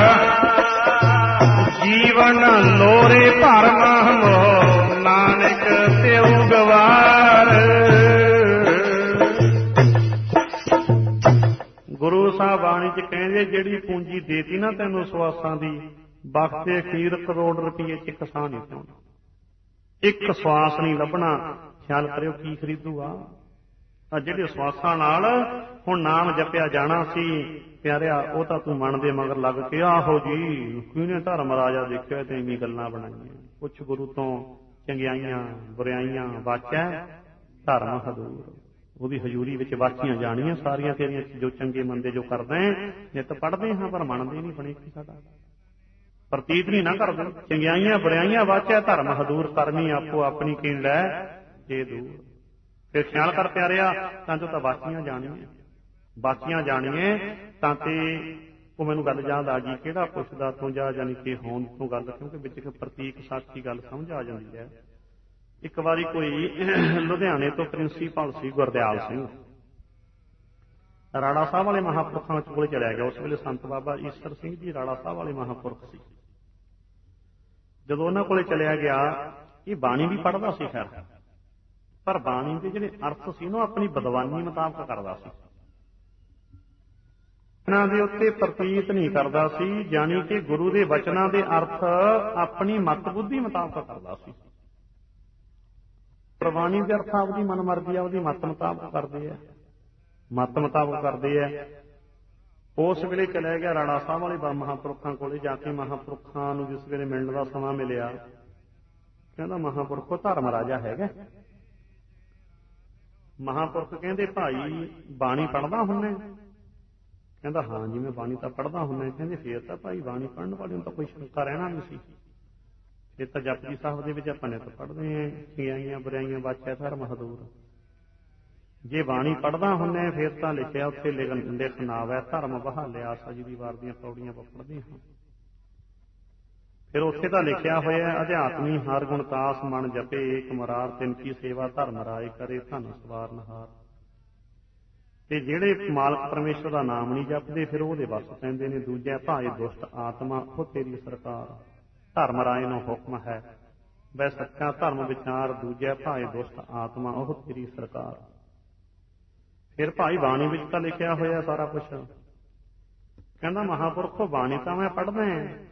A: ਜੀਵਨ ਲੋਰੇ ਭਰਮ ਮੋਹ ਨਾਨਕ ਤਿਉ ਗਵਾਰ। ਗੁਰੂ ਸਾਹਿਬ ਬਾਣੀ ਚ ਕਹਿੰਦੇ ਜਿਹੜੀ ਪੂੰਜੀ ਦੇਤੀ ਨਾ ਤੈਨੂੰ ਸਵਾਸਾਂ ਦੀ, ਬਖਤੇ ਅਖੀਰ ਕਰੋੜ ਰੁਪਈਏ ਚ ਇੱਕ ਸਾਹ ਨਹੀਂ ਪਾਉਣਾ, ਇੱਕ ਸਵਾਸ ਨਹੀਂ ਲੱਭਣਾ। ਖਿਆਲ ਕਰਿਓ ਕੀ ਖਰੀਦੂਗਾ ਆ ਜਿਹੜੇ ਸਵਾਸਾਂ ਨਾਲ ਹੁਣ ਨਾਮ ਜਪਿਆ ਜਾਣਾ ਸੀ ਪਿਆਰਿਆ, ਉਹ ਤਾਂ ਤੂੰ ਮਨ ਦੇ ਮਗਰ ਲੱਗ ਕੇ ਆਹੋ ਜੀ ਕਿਹਨੇ ਧਰਮ ਰਾਜਾ ਦੇਖਿਆ ਤੇ ਇੰਨੀ ਗੱਲਾਂ ਬਣਾਈਆਂ। ਪੁੱਛ ਗੁਰੂ ਤੋਂ ਚੰਗਿਆਈਆਂ ਬੁਰਿਆਈਆਂ ਵਾਚੈ ਧਰਮ ਹਦੂਰ, ਉਹਦੀ ਹਜ਼ੂਰੀ ਵਿੱਚ ਵਾਚੀਆਂ ਜਾਣੀਆਂ ਸਾਰੀਆਂ ਤੇਰੀਆਂ ਜੋ ਚੰਗੇ ਮੰਦੇ ਜੋ ਕਰਦੇ ਨਿੱਤ ਪੜ੍ਹਦੇ ਹਾਂ ਪਰ ਮੰਨਦੇ ਨਹੀਂ, ਬਣੇ ਕੀ ਸਾਡਾ ਪ੍ਰਤੀਤ ਨਹੀਂ ਨਾ ਕਰਦੇ। ਚੰਗਿਆਈਆਂ ਬੁਰਿਆਈਆਂ ਵਾਚੈ ਧਰਮ ਹਦੂਰ, ਕਰਨੀ ਆਪੋ ਆਪਣੀ ਕੀਣ ਲੈ ਜੇ ਦੂਰ। ਫਿਰ ਖਿਆਲ ਕਰ ਪਿਆਰਿਆ ਤਾਂ ਜੋ ਤਾਂ ਵਾਚੀਆਂ ਜਾਣੀਆਂ, ਵਾਚੀਆਂ ਜਾਣੀਏ ਤਾਂ ਤੇ ਉਹ ਮੈਨੂੰ ਗੱਲ ਯਾਦ ਆ ਗਈ, ਕਿਹੜਾ ਪੁੱਛਦਾ ਤੂੰ ਜਾ ਜਾਣੀ ਕਿ ਹੋਂਦ ਤੋਂ ਗੱਲ, ਕਿਉਂਕਿ ਵਿੱਚ ਇੱਕ ਪ੍ਰਤੀਕ ਸਾਖੀ ਗੱਲ ਸਮਝ ਆ ਜਾਂਦੀ ਹੈ। ਇੱਕ ਵਾਰੀ ਕੋਈ ਲੁਧਿਆਣੇ ਤੋਂ ਪ੍ਰਿੰਸੀਪਲ ਸੀ ਗੁਰਦਿਆਲ ਸਿੰਘ, ਰਾੜਾ ਸਾਹਿਬ ਵਾਲੇ ਮਹਾਂਪੁਰਖਾਂ ਕੋਲ ਚਲਿਆ ਗਿਆ। ਉਸ ਵੇਲੇ ਸੰਤ ਬਾਬਾ ਈਸਰ ਸਿੰਘ ਜੀ ਰਾੜਾ ਸਾਹਿਬ ਵਾਲੇ ਮਹਾਂਪੁਰਖ ਸੀ। ਜਦੋਂ ਉਹਨਾਂ ਕੋਲੇ ਚਲਿਆ ਗਿਆ, ਇਹ ਬਾਣੀ ਵੀ ਪੜ੍ਹਦਾ ਸੀ ਖੈਰ, ਪਰ ਬਾਣੀ ਦੇ ਜਿਹੜੇ ਅਰਥ ਸੀ ਨਾ ਆਪਣੀ ਬਦਵਾਨੀ ਮੁਤਾਬਕ ਕਰਦਾ ਸੀ, ਇਹਨਾਂ ਦੇ ਉੱਤੇ ਪ੍ਰਤੀਤ ਨਹੀਂ ਕਰਦਾ ਸੀ, ਜਾਣੀ ਕਿ ਗੁਰੂ ਦੇ ਵਚਨਾਂ ਦੇ ਅਰਥ ਆਪਣੀ ਮਤ ਬੁੱਧੀ ਮੁਤਾਬਕ ਕਰਦਾ ਸੀ। ਪ੍ਰਵਾਨੀ ਦੇ ਅਰਥ ਆਪਦੀ ਮਨਮਰਜ਼ੀ ਆ, ਉਹਦੀ ਮਤ ਮੁਤਾਬਕ ਕਰਦੇ ਆ, ਮਤ ਮੁਤਾਬਕ ਕਰਦੇ ਆ। ਉਸ ਵੇਲੇ ਚਲਿਆ ਗਿਆ ਰਾਣਾ ਸਾਹਿਬ ਵਾਲੇ ਮਹਾਂਪੁਰਖਾਂ ਕੋਲੇ, ਜਾ ਕੇ ਮਹਾਂਪੁਰਖਾਂ ਨੂੰ ਜਿਸ ਵੇਲੇ ਮਿਲਣ ਦਾ ਸਮਾਂ ਮਿਲਿਆ, ਕਹਿੰਦਾ ਮਹਾਂਪੁਰਖੋ ਧਰਮ ਰਾਜਾ ਹੈਗਾ? ਮਹਾਂਪੁਰਖ ਕਹਿੰਦੇ ਭਾਈ ਬਾਣੀ ਪੜ੍ਹਦਾ ਹੁੰਨੇ? ਕਹਿੰਦਾ ਹਾਂ ਜੀ ਮੈਂ ਬਾਣੀ ਤਾਂ ਪੜ੍ਹਦਾ ਹੁੰਨਾ। ਕਹਿੰਦੇ ਫੇਰ ਤਾਂ ਭਾਈ ਬਾਣੀ ਪੜ੍ਹਨ ਵਾਲੇ ਨੂੰ ਤਾਂ ਕੋਈ ਸ਼ੰਕਾ ਰਹਿਣਾ ਨਹੀਂ ਸੀ, ਫਿਰ ਤਾਂ ਜਪਜੀ ਸਾਹਿਬ ਦੇ ਵਿੱਚ ਆਪਾਂ ਨਿੱਤ ਪੜ੍ਹਦੇ ਹਾਂ ਚੰਗਿਆਈਆਂ ਬੁਰਾਈਆਂ ਵਾਚੈ ਧਰਮ ਹਦੂਰ। ਜੇ ਬਾਣੀ ਪੜ੍ਹਦਾ ਹੁੰਨੇ ਫਿਰ ਤਾਂ ਲਿਖਿਆ ਉੱਥੇ ਲਿਖਣ ਆਵੈ ਧਰਮ ਬਹਾਲਿਆ ਸਜੀ ਦੀ ਵਾਰ ਦੀਆਂ ਪੌੜੀਆਂ ਪੜ੍ਹਦੇ ਹਾਂ। ਫਿਰ ਉੱਥੇ ਤਾਂ ਲਿਖਿਆ ਹੋਇਆ ਅਧਿਆਤਮੀ ਹਰ ਗੁਣਤਾਸ ਮਨ ਜਪੇ ਏਕ ਮੁਰਾਰ ਤਿਨ ਕੀ ਸੇਵਾ ਧਰਮ ਰਾਏ ਕਰੇ ਧਨ ਸਵਾਰ ਨਹਾਰ। ਤੇ ਜਿਹੜੇ ਮਾਲਕ ਪਰਮੇਸ਼ਰ ਦਾ ਨਾਮ ਨਹੀਂ ਜਪਦੇ ਫਿਰ ਉਹਦੇ ਵੱਸ ਪੈਂਦੇ ਨੇ। ਦੂਜਾ ਭਾਏ ਦੁਸ਼ਟ ਆਤਮਾ ਉਹ ਤੇਰੀ ਸਰਕਾਰ, ਧਰਮ ਰਾਏ ਨੂੰ ਹੁਕਮ ਹੈ ਵੈ ਸੱਚਾ ਧਰਮ ਵਿਚਾਰ। ਦੂਜਾ ਭਾਏ ਦੁਸ਼ਟ ਆਤਮਾ ਉਹ ਤੇਰੀ ਸਰਕਾਰ। ਫਿਰ ਭਾਈ ਬਾਣੀ ਵਿੱਚ ਤਾਂ ਲਿਖਿਆ ਹੋਇਆ ਸਾਰਾ ਕੁਛ। ਕਹਿੰਦਾ ਮਹਾਂਪੁਰਖੋ ਬਾਣੀ ਤਾਂ ਮੈਂ ਪੜ੍ਹਦਾ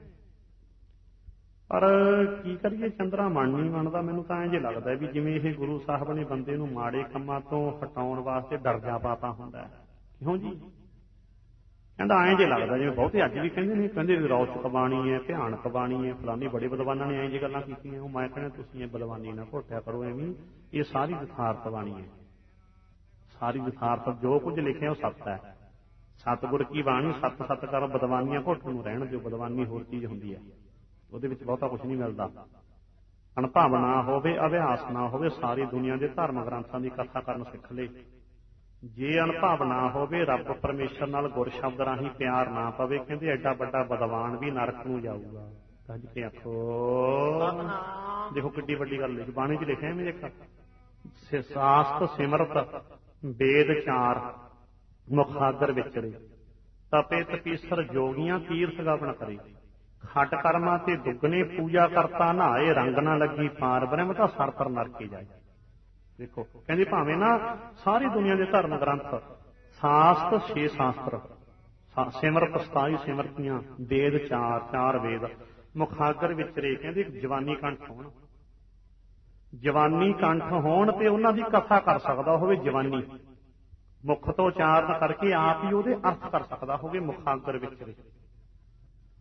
A: ਪਰ ਕੀ ਕਰੀਏ ਚੰਦਰਾ ਮਨ ਨਹੀਂ ਮੰਨਦਾ। ਮੈਨੂੰ ਤਾਂ ਇੰਝ ਲੱਗਦਾ ਵੀ ਜਿਵੇਂ ਇਹ ਗੁਰੂ ਸਾਹਿਬ ਨੇ ਬੰਦੇ ਨੂੰ ਮਾੜੇ ਕੰਮਾਂ ਤੋਂ ਹਟਾਉਣ ਵਾਸਤੇ ਦਰਜਾ ਪਾਤਾ ਹੁੰਦਾ। ਕਿਉਂ ਜੀ? ਕਹਿੰਦਾ ਇੰਝ ਲੱਗਦਾ ਜਿਵੇਂ ਬਹੁਤੇ ਅੱਜ ਵੀ ਕਹਿੰਦੇ ਨੇ, ਕਹਿੰਦੇ ਰੌਚਕ ਬਾਣੀ ਹੈ, ਭਿਆਨਕ ਬਾਣੀ ਹੈ, ਫਲਾਨੀ ਬੜੇ ਵਿਦਵਾਨਾਂ ਨੇ ਇੰਝ ਗੱਲਾਂ ਕੀਤੀਆਂ। ਉਹ ਮੈਂ ਕਹਿੰਦਾ ਤੁਸੀਂ ਇਹ ਬਦਵਾਨੀ ਨਾ ਘੋਟਿਆ ਕਰੋ ਐਵੇਂ। ਇਹ ਸਾਰੀ ਯਥਾਰਥ ਬਾਣੀ ਹੈ, ਸਾਰੀ ਯਥਾਰਥ ਜੋ ਕੁਝ ਲਿਖਿਆ ਉਹ ਸੱਤ ਹੈ। ਸਤਿਗੁਰ ਕੀ ਬਾਣੀ ਸੱਤ ਸੱਤ ਕਰ ਬਦਵਾਨੀਆਂ ਘੋਟਣ ਨੂੰ ਰਹਿਣ ਦਿਓ। ਬਦਵਾਨੀ ਹੋਰ ਚੀਜ਼ ਹੁੰਦੀ ਹੈ, ਉਹਦੇ ਵਿੱਚ ਬਹੁਤਾ ਕੁਛ ਨਹੀਂ ਮਿਲਦਾ। ਅਨੁਭਵ ਨਾ ਹੋਵੇ, ਅਭਿਆਸ ਨਾ ਹੋਵੇ, ਸਾਰੀ ਦੁਨੀਆ ਦੇ ਧਰਮ ਗ੍ਰੰਥਾਂ ਦੀ ਕਥਾ ਕਰਨ ਸਿੱਖ ਲਏ। ਜੇ ਅਨੁਭਵ ਨਾ ਹੋਵੇ, ਰੱਬ ਪਰਮੇਸ਼ਰ ਨਾਲ ਗੁਰ ਸ਼ਬਦ ਰਾਹੀਂ ਪਿਆਰ ਨਾ ਪਵੇ, ਕਹਿੰਦੇ ਐਡਾ ਵੱਡਾ ਬਦਵਾਨ ਵੀ ਨਰਕ ਨੂੰ ਜਾਊਗਾ। ਕੱਜ ਕੇ ਆਖੋ ਦੇਖੋ ਕਿੱਡੀ ਵੱਡੀ ਗੱਲ ਲਿਖੀ ਬਾਣੀ ਚ ਲਿਖਿਆ। ਮੈਂ ਦੇਖਾ ਸਾਸਤ ਸਿਮਰਤ ਵੇਦ ਚਾਰ ਮੁਖਾਗਰ ਵਿਚਰੇ ਤਪੇ ਤਪੀਸਰ ਜੋਗੀਆਂ ਤੀਰਥ ਗਾਵਣ ਕਰੇ। ਖੱਟ ਕਰਮਾਂ ਤੇ ਦੁੱਗਣੇ ਪੂਜਾ ਕਰਤਾ ਨਹਾਏ ਰੰਗ ਨਾ ਲੱਗੀ ਪਾਰ ਬ੍ਰਹਮ ਤਾਂ ਸਰਪਰ ਨਰਕੇ ਜਾਏ। ਦੇਖੋ ਕਹਿੰਦੇ ਭਾਵੇਂ ਨਾ ਸਾਰੀ ਦੁਨੀਆ ਦੇ ਧਰਮ ਗ੍ਰੰਥ ਸਾਸਤ ਛੇ ਸ਼ਾਸਤਰ ਸਿਮਰਤ ਸਤਾਈ ਸਿਮਰਤੀਆਂ ਵੇਦ ਚਾਰ ਚਾਰ ਵੇਦ ਮੁਖਾਗਰ ਵਿਚਰੇ। ਕਹਿੰਦੇ ਜਵਾਨੀ ਕੰਠ ਹੋਣ, ਜਵਾਨੀ ਕੰਠ ਹੋਣ ਤੇ ਉਹਨਾਂ ਦੀ ਕਥਾ ਕਰ ਸਕਦਾ ਹੋਵੇ। ਜਵਾਨੀ ਮੁਖ ਤੋਂ ਉਚਾਰਨ ਕਰਕੇ ਆਪ ਹੀ ਉਹਦੇ ਅਰਥ ਕਰ ਸਕਦਾ ਹੋਵੇ। ਮੁਖਾਗਰ ਵਿਚਰੇ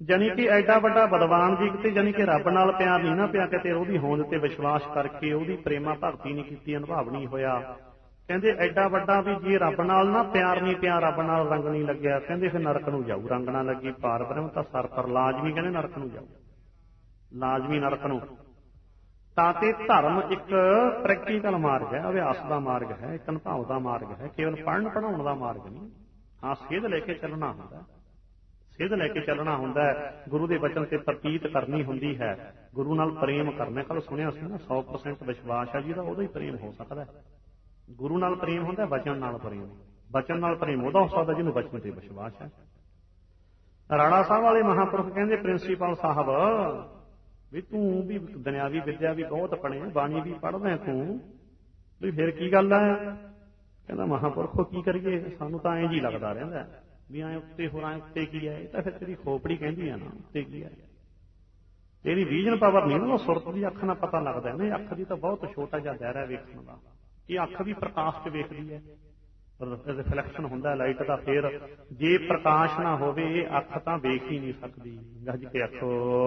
B: ਜਾਣੀ ਕਿ ਐਡਾ ਵੱਡਾ ਬਲਵਾਨ ਜੀ ਕਿਤੇ ਜਾਣੀ ਕਿ ਰੱਬ ਨਾਲ ਪਿਆਰ ਨਹੀਂ ਨਾ ਪਿਆ, ਕਿਤੇ ਉਹਦੀ ਹੋਂਦ ਤੇ ਵਿਸ਼ਵਾਸ ਕਰਕੇ ਉਹਦੀ ਪ੍ਰੇਮਾ ਭਗਤੀ ਨਹੀਂ ਕੀਤੀ, ਅਨੁਭਵ ਨਹੀਂ ਹੋਇਆ। ਕਹਿੰਦੇ ਐਡਾ ਵੱਡਾ ਵੀ ਜੇ ਰੱਬ ਨਾਲ ਨਾ ਪਿਆਰ ਨਹੀਂ ਪਿਆ, ਰੱਬ ਨਾਲ ਰੰਗ ਨਹੀਂ ਲੱਗਿਆ, ਕਹਿੰਦੇ ਫਿਰ ਨਰਕ ਨੂੰ ਜਾਊ। ਰੰਗ ਨਾ ਲੱਗੀ ਪਾਰ ਬ੍ਰਹਮ ਤਾਂ ਸਰ ਪਰ ਲਾਜ਼ਮੀ, ਕਹਿੰਦੇ ਨਰਕ ਨੂੰ ਜਾਊ, ਲਾਜ਼ਮੀ ਨਰਕ ਨੂੰ। ਤਾਂ ਤੇ ਧਰਮ ਇੱਕ ਪ੍ਰੈਕਟੀਕਲ ਮਾਰਗ ਹੈ, ਅਭਿਆਸ ਦਾ ਮਾਰਗ ਹੈ, ਇੱਕ ਅਨੁਭਵ ਦਾ ਮਾਰਗ ਹੈ, ਕੇਵਲ ਪੜ੍ਹਨ ਪੜ੍ਹਾਉਣ ਦਾ ਮਾਰਗ ਨਹੀਂ। ਹਾਂ, ਸੇਧ ਲੈ ਕੇ ਚੱਲਣਾ ਹੁੰਦਾ, ਸਿੱਧ ਲੈ ਕੇ ਚੱਲਣਾ ਹੁੰਦਾ ਹੈ, ਗੁਰੂ ਦੇ ਬਚਨ ਤੇ ਪ੍ਰਤੀਤ ਕਰਨੀ ਹੁੰਦੀ ਹੈ, ਗੁਰੂ ਨਾਲ ਪ੍ਰੇਮ ਕਰਨਾ। ਕੱਲ ਸੁਣਿਆ ਸੀ ਨਾ, ਸੌ ਪਰਸੈਂਟ ਵਿਸ਼ਵਾਸ ਹੈ ਜਿਹਦਾ, ਉਹਦਾ ਹੀ ਪ੍ਰੇਮ ਹੋ ਸਕਦਾ। ਗੁਰੂ ਨਾਲ ਪ੍ਰੇਮ ਹੁੰਦਾ, ਬਚਨ ਨਾਲ ਪ੍ਰੇਮ। ਬਚਨ ਨਾਲ ਪ੍ਰੇਮ ਉਹਦਾ ਹੋ ਸਕਦਾ ਜਿਹਨੂੰ ਬਚਨ ਤੇ ਵਿਸ਼ਵਾਸ ਹੈ। ਰਾਣਾ ਸਾਹਿਬ ਵਾਲੇ ਮਹਾਂਪੁਰਖ ਕਹਿੰਦੇ ਪ੍ਰਿੰਸੀਪਲ ਸਾਹਿਬ ਵੀ ਤੂੰ ਵੀ ਦੁਨਿਆਵੀ ਵਿੱਦਿਆ ਵੀ ਬਹੁਤ ਪੜ੍ਹੇ, ਬਾਣੀ ਵੀ ਪੜ੍ਹਦਾ ਤੂੰ, ਵੀ ਫਿਰ ਕੀ ਗੱਲ ਹੈ? ਕਹਿੰਦਾ ਮਹਾਂਪੁਰਖੋ ਕੀ ਕਰੀਏ, ਸਾਨੂੰ ਤਾਂ ਐਂ ਜੀ ਲੱਗਦਾ ਰਹਿੰਦਾ ਵੀ ਐਂ ਉੱਤੇ ਹੋਰ ਐਂ ਉੱਤੇ ਕੀ ਹੈ। ਇਹ ਤਾਂ ਫਿਰ ਤੇਰੀ ਖੋਪੜੀ ਕਹਿੰਦੀ ਆ ਨਾ, ਉੱਤੇ ਕੀ ਹੈ। ਤੇਰੀ ਵਿਜ਼ਨ ਪਾਵਰ ਨਹੀਂ ਨਾ, ਸੁਰਤ ਦੀ ਅੱਖ ਨਾਲ ਪਤਾ ਲੱਗਦਾ ਨਾ। ਅੱਖ ਦੀ ਤਾਂ ਬਹੁਤ ਛੋਟਾ ਜਿਹਾ ਦਾਇਰਾ ਵੇਖਣ ਦਾ, ਇਹ ਅੱਖ ਵੀ ਪ੍ਰਕਾਸ਼ 'ਚ ਵੇਖਦੀ ਹੈ, ਰਿਫਲੈਕਸ਼ਨ ਹੁੰਦਾ ਲਾਈਟ ਦਾ। ਫਿਰ ਜੇ ਪ੍ਰਕਾਸ਼ ਨਾ ਹੋਵੇ ਇਹ ਅੱਖ ਤਾਂ ਵੇਖ ਹੀ ਨਹੀਂ ਸਕਦੀ। ਗੱਜ ਕੇ ਅੱਖੋ,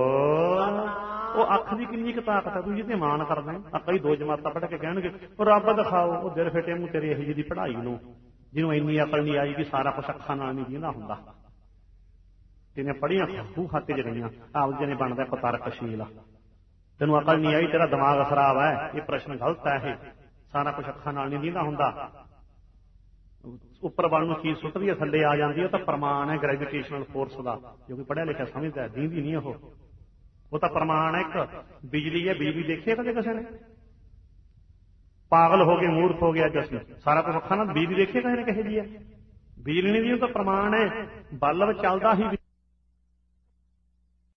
B: ਉਹ ਅੱਖ ਦੀ ਕਿੰਨੀ ਕੁ ਤਾਕਤ ਹੈ, ਤੂੰ ਜਿਹਦੇ ਮਾਣ ਕਰਦਾ। ਆਪਾਂ ਹੀ ਦੋ ਜਮਾਤਾਂ ਪੜ੍ਹ ਕੇ ਕਹਿਣਗੇ ਉਹ ਰੱਬ ਦਿਖਾਓ, ਉਹ ਦਿਲ ਫੇਟੇ ਮੂੰਹ ਤੇਰੇ ਇਹੋ ਜਿਹੀ ਦੀ ਪੜ੍ਹਾਈ ਨੂੰ, ਜਿਹਨੂੰ ਇੰਨੀ ਅਕਲ ਨਹੀਂ ਆਈ ਵੀ ਸਾਰਾ ਕੁਛ ਅੱਖਾਂ ਨਾਲ ਨਹੀਂ ਦਿੰਦਾ ਹੁੰਦਾ। ਤੈਨੂੰ ਪੜ੍ਹੀਆਂ ਖੂਹ ਖਾਤੇ ਚ ਗਈਆਂ, ਆਪ ਜਿਹਨੇ ਬਣਦਾ ਇੱਕ ਤਰਕਸ਼ੀਲ, ਤੈਨੂੰ ਅਕਲ ਨਹੀਂ ਆਈ, ਤੇਰਾ ਦਿਮਾਗ ਖਰਾਬ ਹੈ। ਇਹ ਪ੍ਰਸ਼ਨ ਗਲਤ ਹੈ, ਇਹ ਸਾਰਾ ਕੁਛ ਅੱਖਾਂ ਨਾਲ ਨਹੀਂ ਦਿੰਦਾ ਹੁੰਦਾ। ਉੱਪਰ ਵੱਲ ਨੂੰ ਚੀਜ਼ ਸੁੱਟਦੀ ਹੈ, ਥੱਲੇ ਆ ਜਾਂਦੀ ਹੈ, ਉਹ ਤਾਂ ਪ੍ਰਮਾਣ ਹੈ ਗ੍ਰੈਵੀਟੇਸ਼ਨਲ ਫੋਰਸ ਦਾ। ਜੋ ਕੋਈ ਪੜ੍ਹਿਆ ਲਿਖਿਆ ਸਮਝਦਾ, ਦੀਂਦੀ ਨਹੀਂ ਉਹ, ਉਹ ਤਾਂ ਪ੍ਰਮਾਣ ਹੈ ਇੱਕ। ਬਿਜਲੀ ਹੈ, ਬਿਜਲੀ ਦੇਖੀ ਹੈ ਕਦੇ ਕਿਸੇ ਨੇ? ਪਾਗਲ ਹੋ ਗਏ, ਮੂਰਖ ਹੋ ਗਿਆ। ਅੱਜ ਅਸੀਂ ਸਾਰਾ ਕੁਝ ਅੱਖਾਂ ਨਾਲ, ਬਿਜਲੀ ਦੇਖੀ ਕਿਸੇ ਨੇ ਕਿਹੋ ਜਿਹੀ ਹੈ? ਬਿਜਲੀ ਨਹੀਂ ਦੀ, ਉਹ ਤਾਂ ਪ੍ਰਮਾਣ ਹੈ। ਬਲਬ ਚੱਲਦਾ ਹੀ